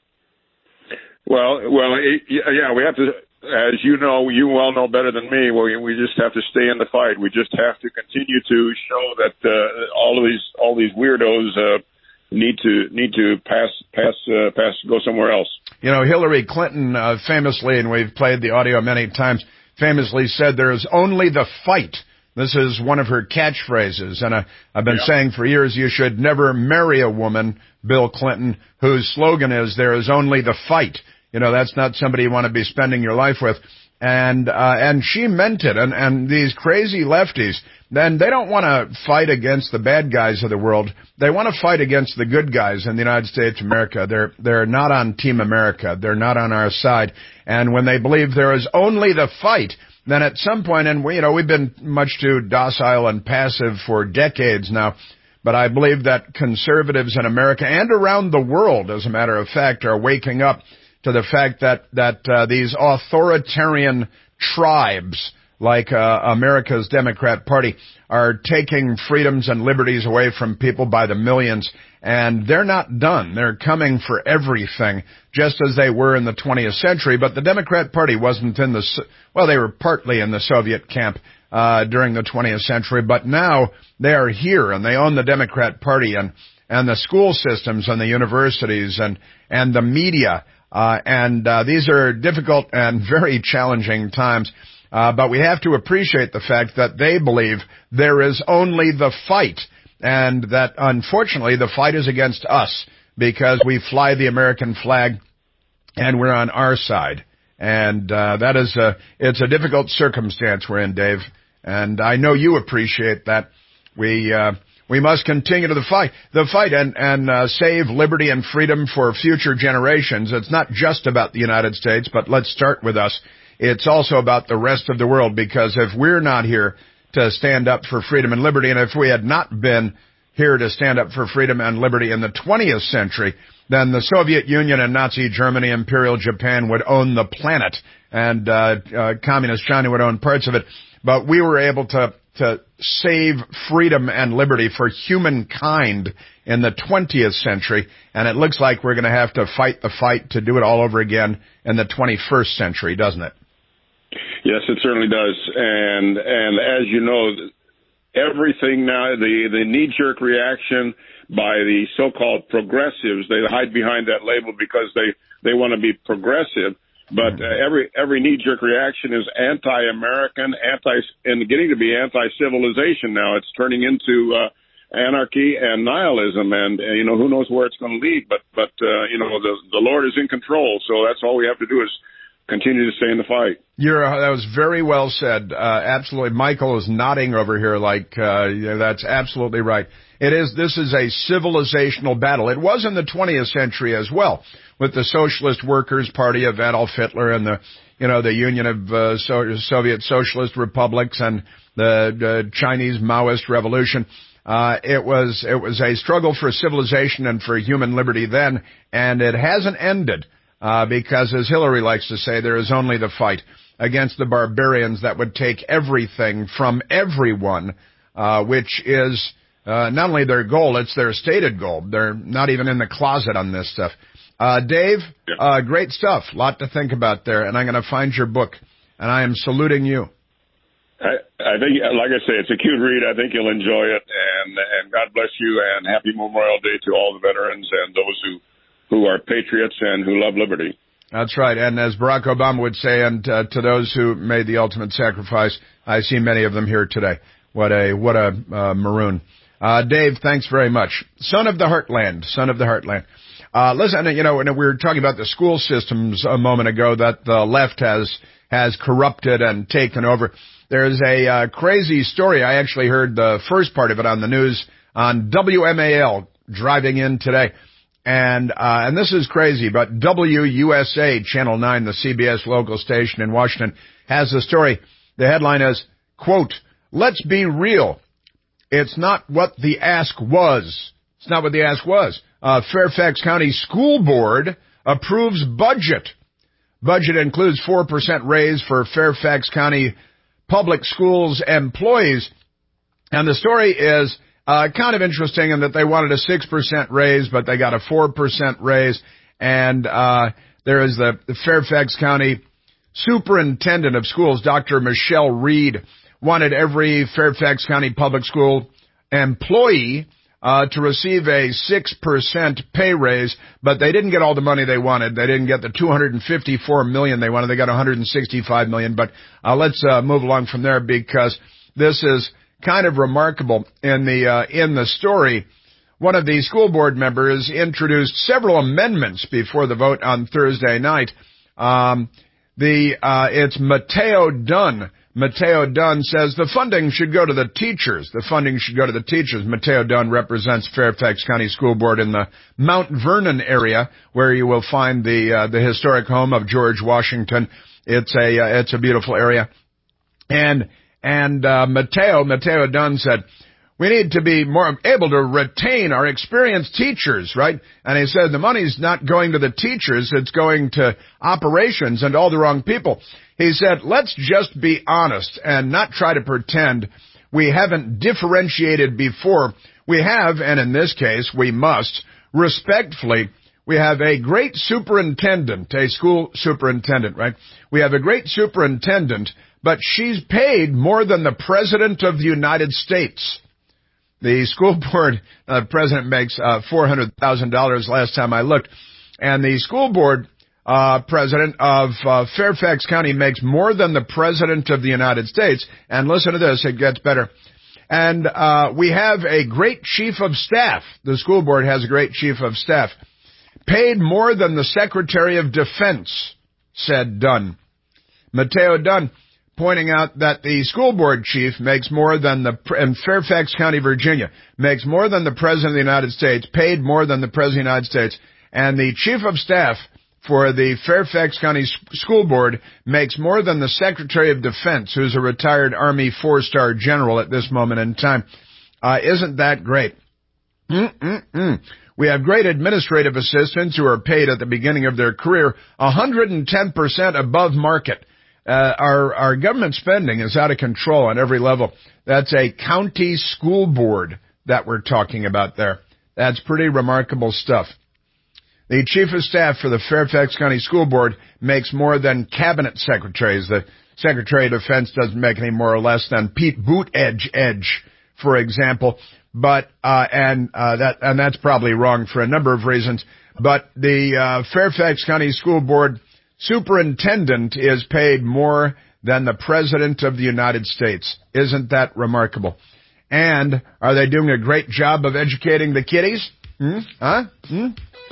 Well, well, yeah, we have to, as you know, you well know better than me. We we just have to stay in the fight. We just have to continue to show that uh, all of these all these weirdos uh, need to need to pass pass uh, pass go somewhere else. You know, Hillary Clinton uh, famously, and we've played the audio many times, famously said there is only the fight. This is one of her catchphrases, and I, I've been yeah. saying for years you should never marry a woman, Bill Clinton, whose slogan is there is only the fight. You know, that's not somebody you want to be spending your life with. And uh, and she meant it. And, and these crazy lefties, then they don't want to fight against the bad guys of the world. They want to fight against the good guys in the United States of America. They're they're not on Team America. They're not on our side. And when they believe there is only the fight, then at some point, and we, you know, we've been much too docile and passive for decades now, but I believe that conservatives in America and around the world, as a matter of fact, are waking up to the fact that that uh, these authoritarian tribes like uh, America's Democrat Party are taking freedoms and liberties away from people by the millions, and they're not done. They're coming for everything, just as they were in the twentieth century. But the Democrat Party wasn't in the, well, they were partly in the Soviet camp uh, during the twentieth century, but now they are here, and they own the Democrat Party and, and the school systems and the universities and, and the media. Uh, and uh, these are difficult and very challenging times. Uh, but we have to appreciate the fact that they believe there is only the fight, and that, unfortunately, the fight is against us. because we fly the American flag and we're on our side. And uh, that is a, it's a difficult circumstance we're in, Dave. And I know you appreciate that. We uh, we must continue to the fight, the fight, and and uh, save liberty and freedom for future generations. It's not just about the United States, but let's start with us. It's also about the rest of the world, because if we're not here to stand up for freedom and liberty, and if we had not been here to stand up for freedom and liberty in the twentieth century, then the Soviet Union and Nazi Germany, Imperial Japan would own the planet, and uh, uh, Communist China would own parts of it. But we were able to to save freedom and liberty for humankind in the twentieth century, and it looks like we're going to have to fight the fight to do it all over again in the twenty-first century, doesn't it? Yes, it certainly does. And and as you know, everything now, the, the knee-jerk reaction by the so-called progressives, they hide behind that label because they, they want to be progressive. But uh, every every knee-jerk reaction is anti-American, anti, and getting to be anti-civilization now. It's turning into uh, anarchy and nihilism, and uh, you know, who knows where it's going to lead. But but uh, you know, the the Lord is in control, so that's all we have to do is continue to stay in the fight. You're, uh, that was very well said. Uh, absolutely. Michael is nodding over here like uh, yeah, that's absolutely right. It is. This is a civilizational battle. It was in the twentieth century as well, with the Socialist Workers' Party of Adolf Hitler and the, you know, the Union of uh, so- Soviet Socialist Republics and the uh, Chinese Maoist Revolution. Uh, it was it was a struggle for civilization and for human liberty then, and it hasn't ended uh, because, as Hillary likes to say, there is only the fight against the barbarians that would take everything from everyone, uh, which is uh, not only their goal, it's their stated goal. They're not even in the closet on this stuff. Uh, Dave, uh, great stuff. A lot to think about there, and I'm going to find your book, and I am saluting you. I, I think, like I say, it's a cute read. I think you'll enjoy it, and and God bless you, and happy Memorial Day to all the veterans and those who, who are patriots and who love liberty. That's right, and as Barack Obama would say, and uh, to those who made the ultimate sacrifice, I see many of them here today. What a what a uh, maroon. Uh, Dave, thanks very much. Son of the Heartland, son of the Heartland. Uh, listen, you know, we were talking about the school systems a moment ago that the left has has corrupted and taken over. There's a uh, crazy story. I actually heard the first part of it on the news on W M A L driving in today. And uh, and this is crazy, but W U S A, Channel nine, the C B S local station in Washington, has a story. The headline is, quote, "Let's be real. It's not what the ask was." It's not what the ask was. Uh, Fairfax County School Board approves budget. Budget includes four percent raise for Fairfax County Public Schools employees. And the story is uh, kind of interesting in that they wanted a six percent raise, but they got a four percent raise. And uh, there is the, the Fairfax County Superintendent of Schools, Doctor Michelle Reed, wanted every Fairfax County Public School employee Uh, to receive a six percent pay raise, but they didn't get all the money they wanted. They didn't get the two hundred fifty-four million dollars they wanted. They got one hundred sixty-five million dollars. But uh, let's uh, move along from there, because this is kind of remarkable. In the uh, in the story, one of the school board members introduced several amendments before the vote on Thursday night. Um, the uh, it's Mateo Dunn. Mateo Dunn says the funding should go to the teachers. The funding should go to the teachers. Mateo Dunn represents Fairfax County School Board in the Mount Vernon area, where you will find the uh, the historic home of George Washington. It's a uh, it's a beautiful area. And and uh, Mateo Mateo Dunn said, we need to be more able to retain our experienced teachers, right? And he said the money's not going to the teachers, it's going to operations and all the wrong people. He said, let's just be honest and not try to pretend we haven't differentiated before. We have, and in this case, we must, respectfully, we have a great superintendent, a school superintendent, right? We have a great superintendent, but she's paid more than the President of the United States. The school board uh, president makes uh, four hundred thousand dollars last time I looked, and the school board Uh, president of uh, Fairfax County makes more than the President of the United States. And listen to this, it gets better. And uh, we have a great chief of staff. The school board has a great chief of staff. Paid more than the Secretary of Defense, said Dunn. Mateo Dunn, pointing out that the school board chief makes more than the, in Fairfax County, Virginia, makes more than the President of the United States, paid more than the President of the United States, and the chief of staff for the Fairfax County School Board makes more than the Secretary of Defense, who's a retired Army four-star general at this moment in time. Uh, isn't that great? Mm-mm-mm. We have great administrative assistants who are paid at the beginning of their career one hundred ten percent above market. Uh, our, our government spending is out of control on every level. That's a county school board that we're talking about there. That's pretty remarkable stuff. The chief of staff for the Fairfax County School Board makes more than cabinet secretaries. The Secretary of Defense doesn't make any more or less than Pete Buttigieg, for example. But, uh, and, uh, that, and that's probably wrong for a number of reasons. But the, uh, Fairfax County School Board superintendent is paid more than the President of the United States. Isn't that remarkable? And are they doing a great job of educating the kiddies? Hmm? Huh? Hmm?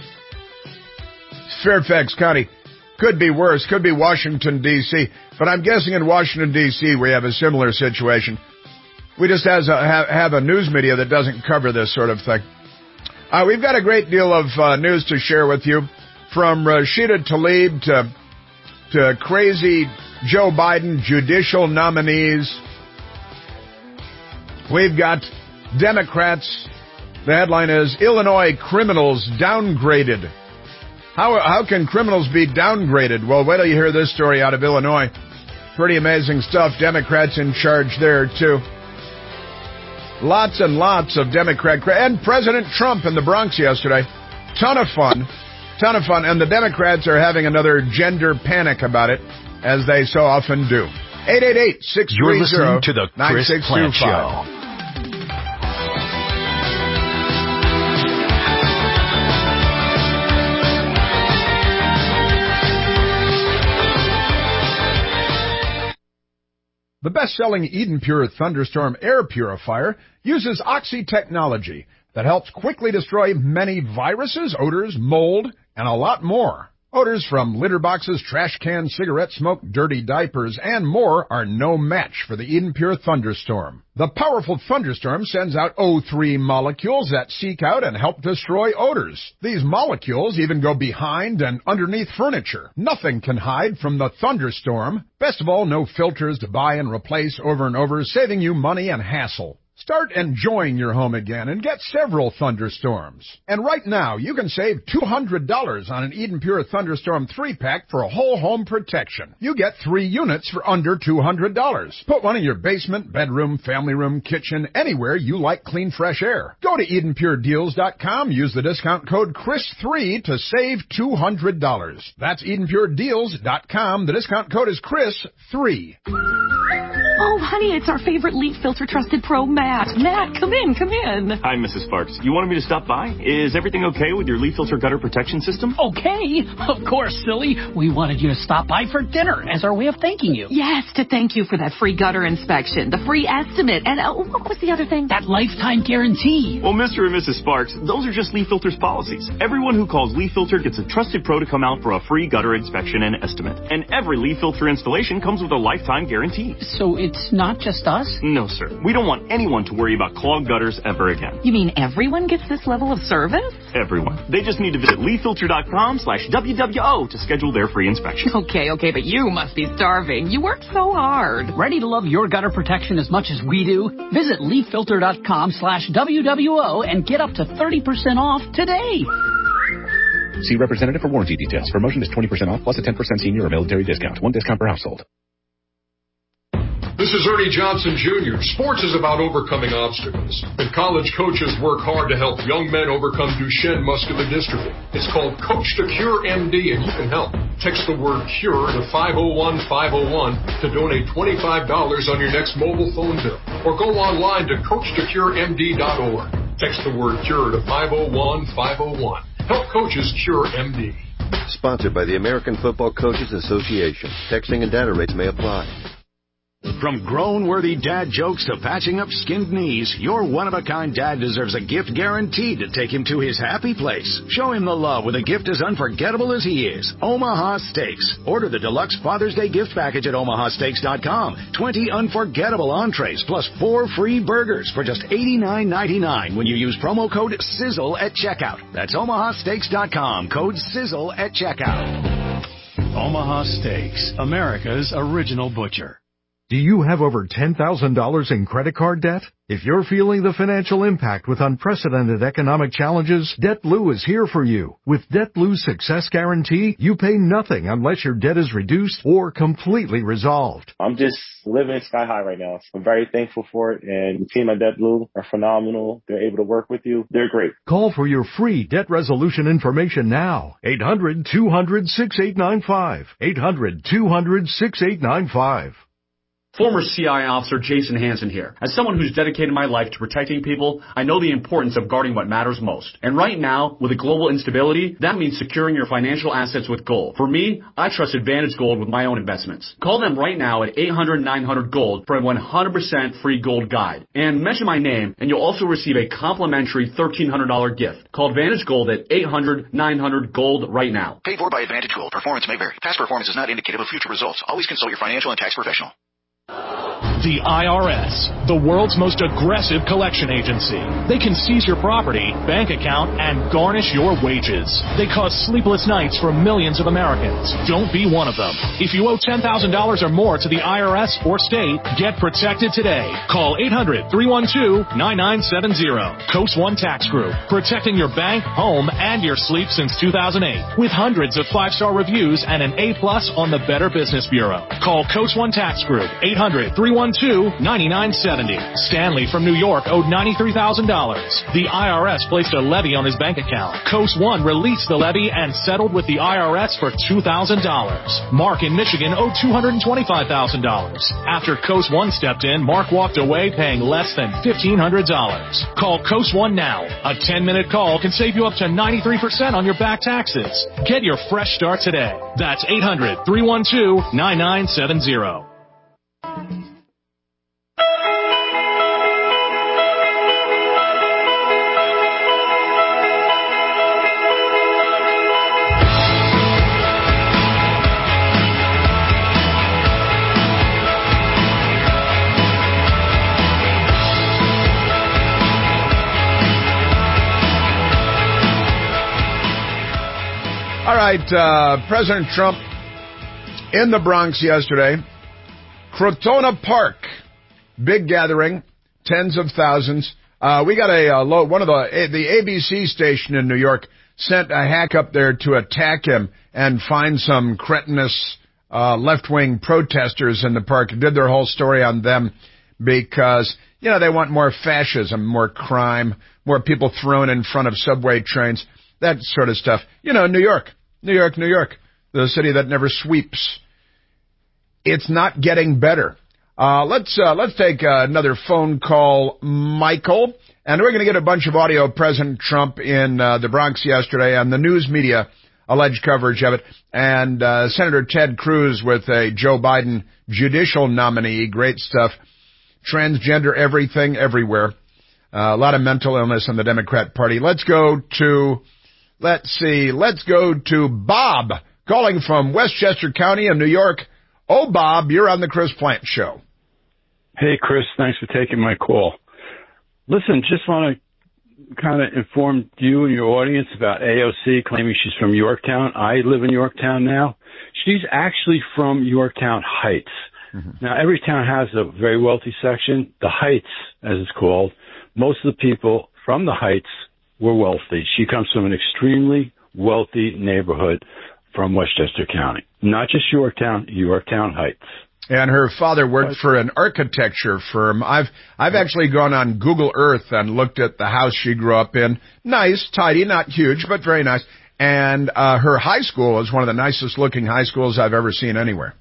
Fairfax County could be worse, could be Washington, D C, but I'm guessing in Washington, D C we have a similar situation. We just has a, have, have a news media that doesn't cover this sort of thing. Uh, we've got a great deal of uh, news to share with you, from Rashida Tlaib to, to crazy Joe Biden judicial nominees. We've got Democrats. The headline is, Illinois criminals downgraded. How, how can criminals be downgraded? Well, wait till you hear this story out of Illinois. Pretty amazing stuff. Democrats in charge there, too. Lots and lots of Democrat... And President Trump in the Bronx yesterday. Ton of fun. Ton of fun. And the Democrats are having another gender panic about it, as they so often do. eight eight eight, six three zero, nine six two five. The best-selling Eden Pure Thunderstorm air purifier uses Oxy technology that helps quickly destroy many viruses, odors, mold, and a lot more. Odors from litter boxes, trash cans, cigarette smoke, dirty diapers, and more are no match for the Eden Pure Thunderstorm. The powerful Thunderstorm sends out O three molecules that seek out and help destroy odors. These molecules even go behind and underneath furniture. Nothing can hide from the Thunderstorm. Best of all, no filters to buy and replace over and over, saving you money and hassle. Start enjoying your home again and get several Thunderstorms. And right now, you can save two hundred dollars on an Eden Pure Thunderstorm three-pack for a whole home protection. You get three units for under two hundred dollars. Put one in your basement, bedroom, family room, kitchen, anywhere you like clean, fresh air. Go to Eden Pure Deals dot com, use the discount code Chris three to save two hundred dollars. That's Eden Pure Deals dot com. The discount code is Chris three. Oh, honey, it's our favorite leaf filter trusted pro, Matt. Matt, come in, come in. Hi, Missus Sparks. You wanted me to stop by? Is everything okay with your leaf filter gutter protection system? Okay. Of course, silly. We wanted you to stop by for dinner as our way of thanking you. Yes, to thank you for that free gutter inspection, the free estimate, and uh, what was the other thing? That lifetime guarantee. Well, Mister and Missus Sparks, those are just Leaf Filter's policies. Everyone who calls Leaf Filter gets a trusted pro to come out for a free gutter inspection and estimate. And every Leaf Filter installation comes with a lifetime guarantee. So it's not just us? No, sir. We don't want anyone to worry about clogged gutters ever again. You mean everyone gets this level of service? Everyone. They just need to visit leaf filter dot com slash W W O to schedule their free inspection. Okay, okay, but you must be starving. You work so hard. Ready to love your gutter protection as much as we do? Visit leaf filter dot com slash W W O and get up to thirty percent off today. See representative for warranty details. Promotion is twenty percent off plus a ten percent senior or military discount. One discount per household. This is Ernie Johnson, Junior Sports is about overcoming obstacles, and college coaches work hard to help young men overcome Duchenne muscular dystrophy. It's called Coach to Cure M D, and you can help. Text the word CURE to five oh one five oh one to donate twenty-five dollars on your next mobile phone bill, or go online to coach to cure M D dot org. Text the word CURE to five oh one five oh one. Help coaches cure M D. Sponsored by the American Football Coaches Association. Texting and data rates may apply. From groan-worthy dad jokes to patching up skinned knees, your one-of-a-kind dad deserves a gift guaranteed to take him to his happy place. Show him the love with a gift as unforgettable as he is. Omaha Steaks. Order the deluxe Father's Day gift package at omaha steaks dot com. twenty unforgettable entrees plus four free burgers for just eighty-nine ninety-nine when you use promo code SIZZLE at checkout. That's omaha steaks dot com. Code SIZZLE at checkout. Omaha Steaks, America's original butcher. Do you have over ten thousand dollars in credit card debt? If you're feeling the financial impact with unprecedented economic challenges, DebtBlue is here for you. With DebtBlue's Success Guarantee, you pay nothing unless your debt is reduced or completely resolved. I'm just living sky high right now. I'm very thankful for it, and the team at DebtBlue are phenomenal. They're able to work with you. They're great. Call for your free debt resolution information now. eight hundred two hundred sixty-eight ninety-five. eight hundred two hundred sixty-eight ninety-five. Former C I A Officer Jason Hansen here. As someone who's dedicated my life to protecting people, I know the importance of guarding what matters most. And right now, with the global instability, that means securing your financial assets with gold. For me, I trust Advantage Gold with my own investments. Call them right now at eight hundred nine hundred gold for a one hundred percent free gold guide. And mention my name, and you'll also receive a complimentary thirteen hundred dollars gift. Call Advantage Gold at eight hundred nine hundred gold right now. Paid for by Advantage Gold. Performance may vary. Past performance is not indicative of future results. Always consult your financial and tax professional. The I R S, the world's most aggressive collection agency. They can seize your property, bank account, and garnish your wages. They cause sleepless nights for millions of Americans. Don't be one of them. If you owe ten thousand dollars or more to the I R S or state, get protected today. Call eight hundred three one two nine nine seven zero. Coast One Tax Group, protecting your bank, home, and your sleep since two thousand eight. With hundreds of five-star reviews and an A plus on the Better Business Bureau. Call Coast One Tax Group, eight hundred three one two nine nine seven zero. Stanley from New York owed ninety-three thousand dollars. The I R S placed a levy on his bank account. Coast One released the levy and settled with the I R S for two thousand dollars. Mark in Michigan owed two hundred twenty-five thousand dollars. After Coast One stepped in, Mark walked away paying less than fifteen hundred dollars. Call Coast One now. A ten-minute call can save you up to ninety-three percent on your back taxes. Get your fresh start today. That's eight hundred three one two nine nine seven zero. All right, uh, President Trump in the Bronx yesterday, Crotona Park, big gathering, tens of thousands. Uh, we got a, a low, one of the, the A B C station in New York sent a hack up there to attack him and find some cretinous, uh, left-wing protesters in the park. Did their whole story on them because, you know, they want more fascism, more crime, more people thrown in front of subway trains, that sort of stuff. You know, New York, New York, New York, the city that never sweeps. It's not getting better. Uh, let's, uh, let's take uh, another phone call, Michael, and we're going to get a bunch of audio of President Trump in uh, the Bronx yesterday and the news media alleged coverage of it, and uh, Senator Ted Cruz with a Joe Biden judicial nominee, great stuff, transgender everything everywhere, uh, a lot of mental illness in the Democrat Party. Let's go to, let's see, let's go to Bob, calling from Westchester County in New York. Oh, Bob, you're on the Chris Plant Show. Hey, Chris, thanks for taking my call. Listen, just want to kind of inform you and your audience about A O C claiming she's from Yorktown. I live in Yorktown now. She's actually from Yorktown Heights. Mm-hmm. Now, every town has a very wealthy section. The Heights, as it's called, most of the people from the Heights were wealthy. She comes from an extremely wealthy neighborhood from Westchester County. Not just Yorktown, Yorktown Heights. And her father worked for an architecture firm. I've I've actually gone on Google Earth and looked at the house she grew up in. Nice, tidy, not huge, but very nice. And uh, her high school is one of the nicest looking high schools I've ever seen anywhere.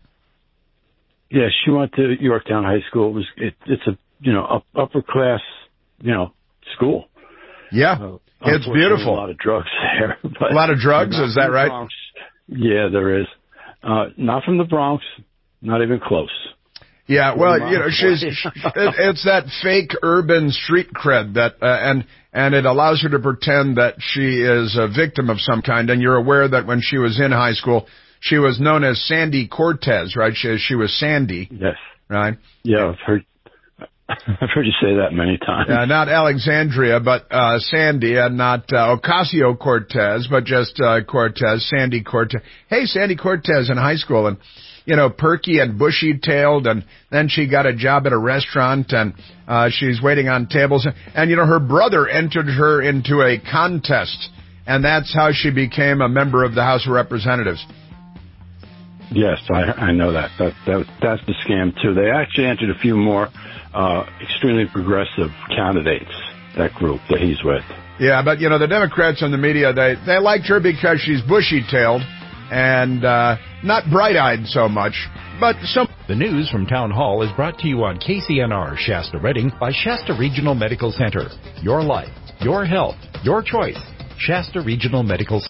Yeah, she went to Yorktown High School. It was it, it's a you know up, upper class you know school. Yeah, uh, it's beautiful. A lot of drugs there. But a lot of drugs, is that right? Bronx. Yeah, there is. Uh, not from the Bronx. Not even close. Yeah, well, you know, she's it, it's that fake urban street cred that, uh, and and it allows her to pretend that she is a victim of some kind. And you're aware that when she was in high school, she was known as Sandy Cortez, right? She she was Sandy. Yes. Right. Yeah, I've heard. I've heard you say that many times. Uh, not Alexandria, but uh, Sandy, and not uh, Ocasio-Cortez, but just uh, Cortez, Sandy Cortez. Hey, Sandy Cortez in high school, and, you know, perky and bushy-tailed, and then she got a job at a restaurant, and uh, she's waiting on tables. And, and, you know, her brother entered her into a contest, and that's how she became a member of the House of Representatives. Yes, I, I know that. That, that. That's the scam, too. They actually entered a few more uh, extremely progressive candidates, that group that he's with. Yeah, but, you know, the Democrats and the media, they, they liked her because she's bushy-tailed and uh, not bright-eyed so much. But some... The news from Town Hall is brought to you on K C N R Shasta Redding by Shasta Regional Medical Center. Your life, your health, your choice. Shasta Regional Medical Center.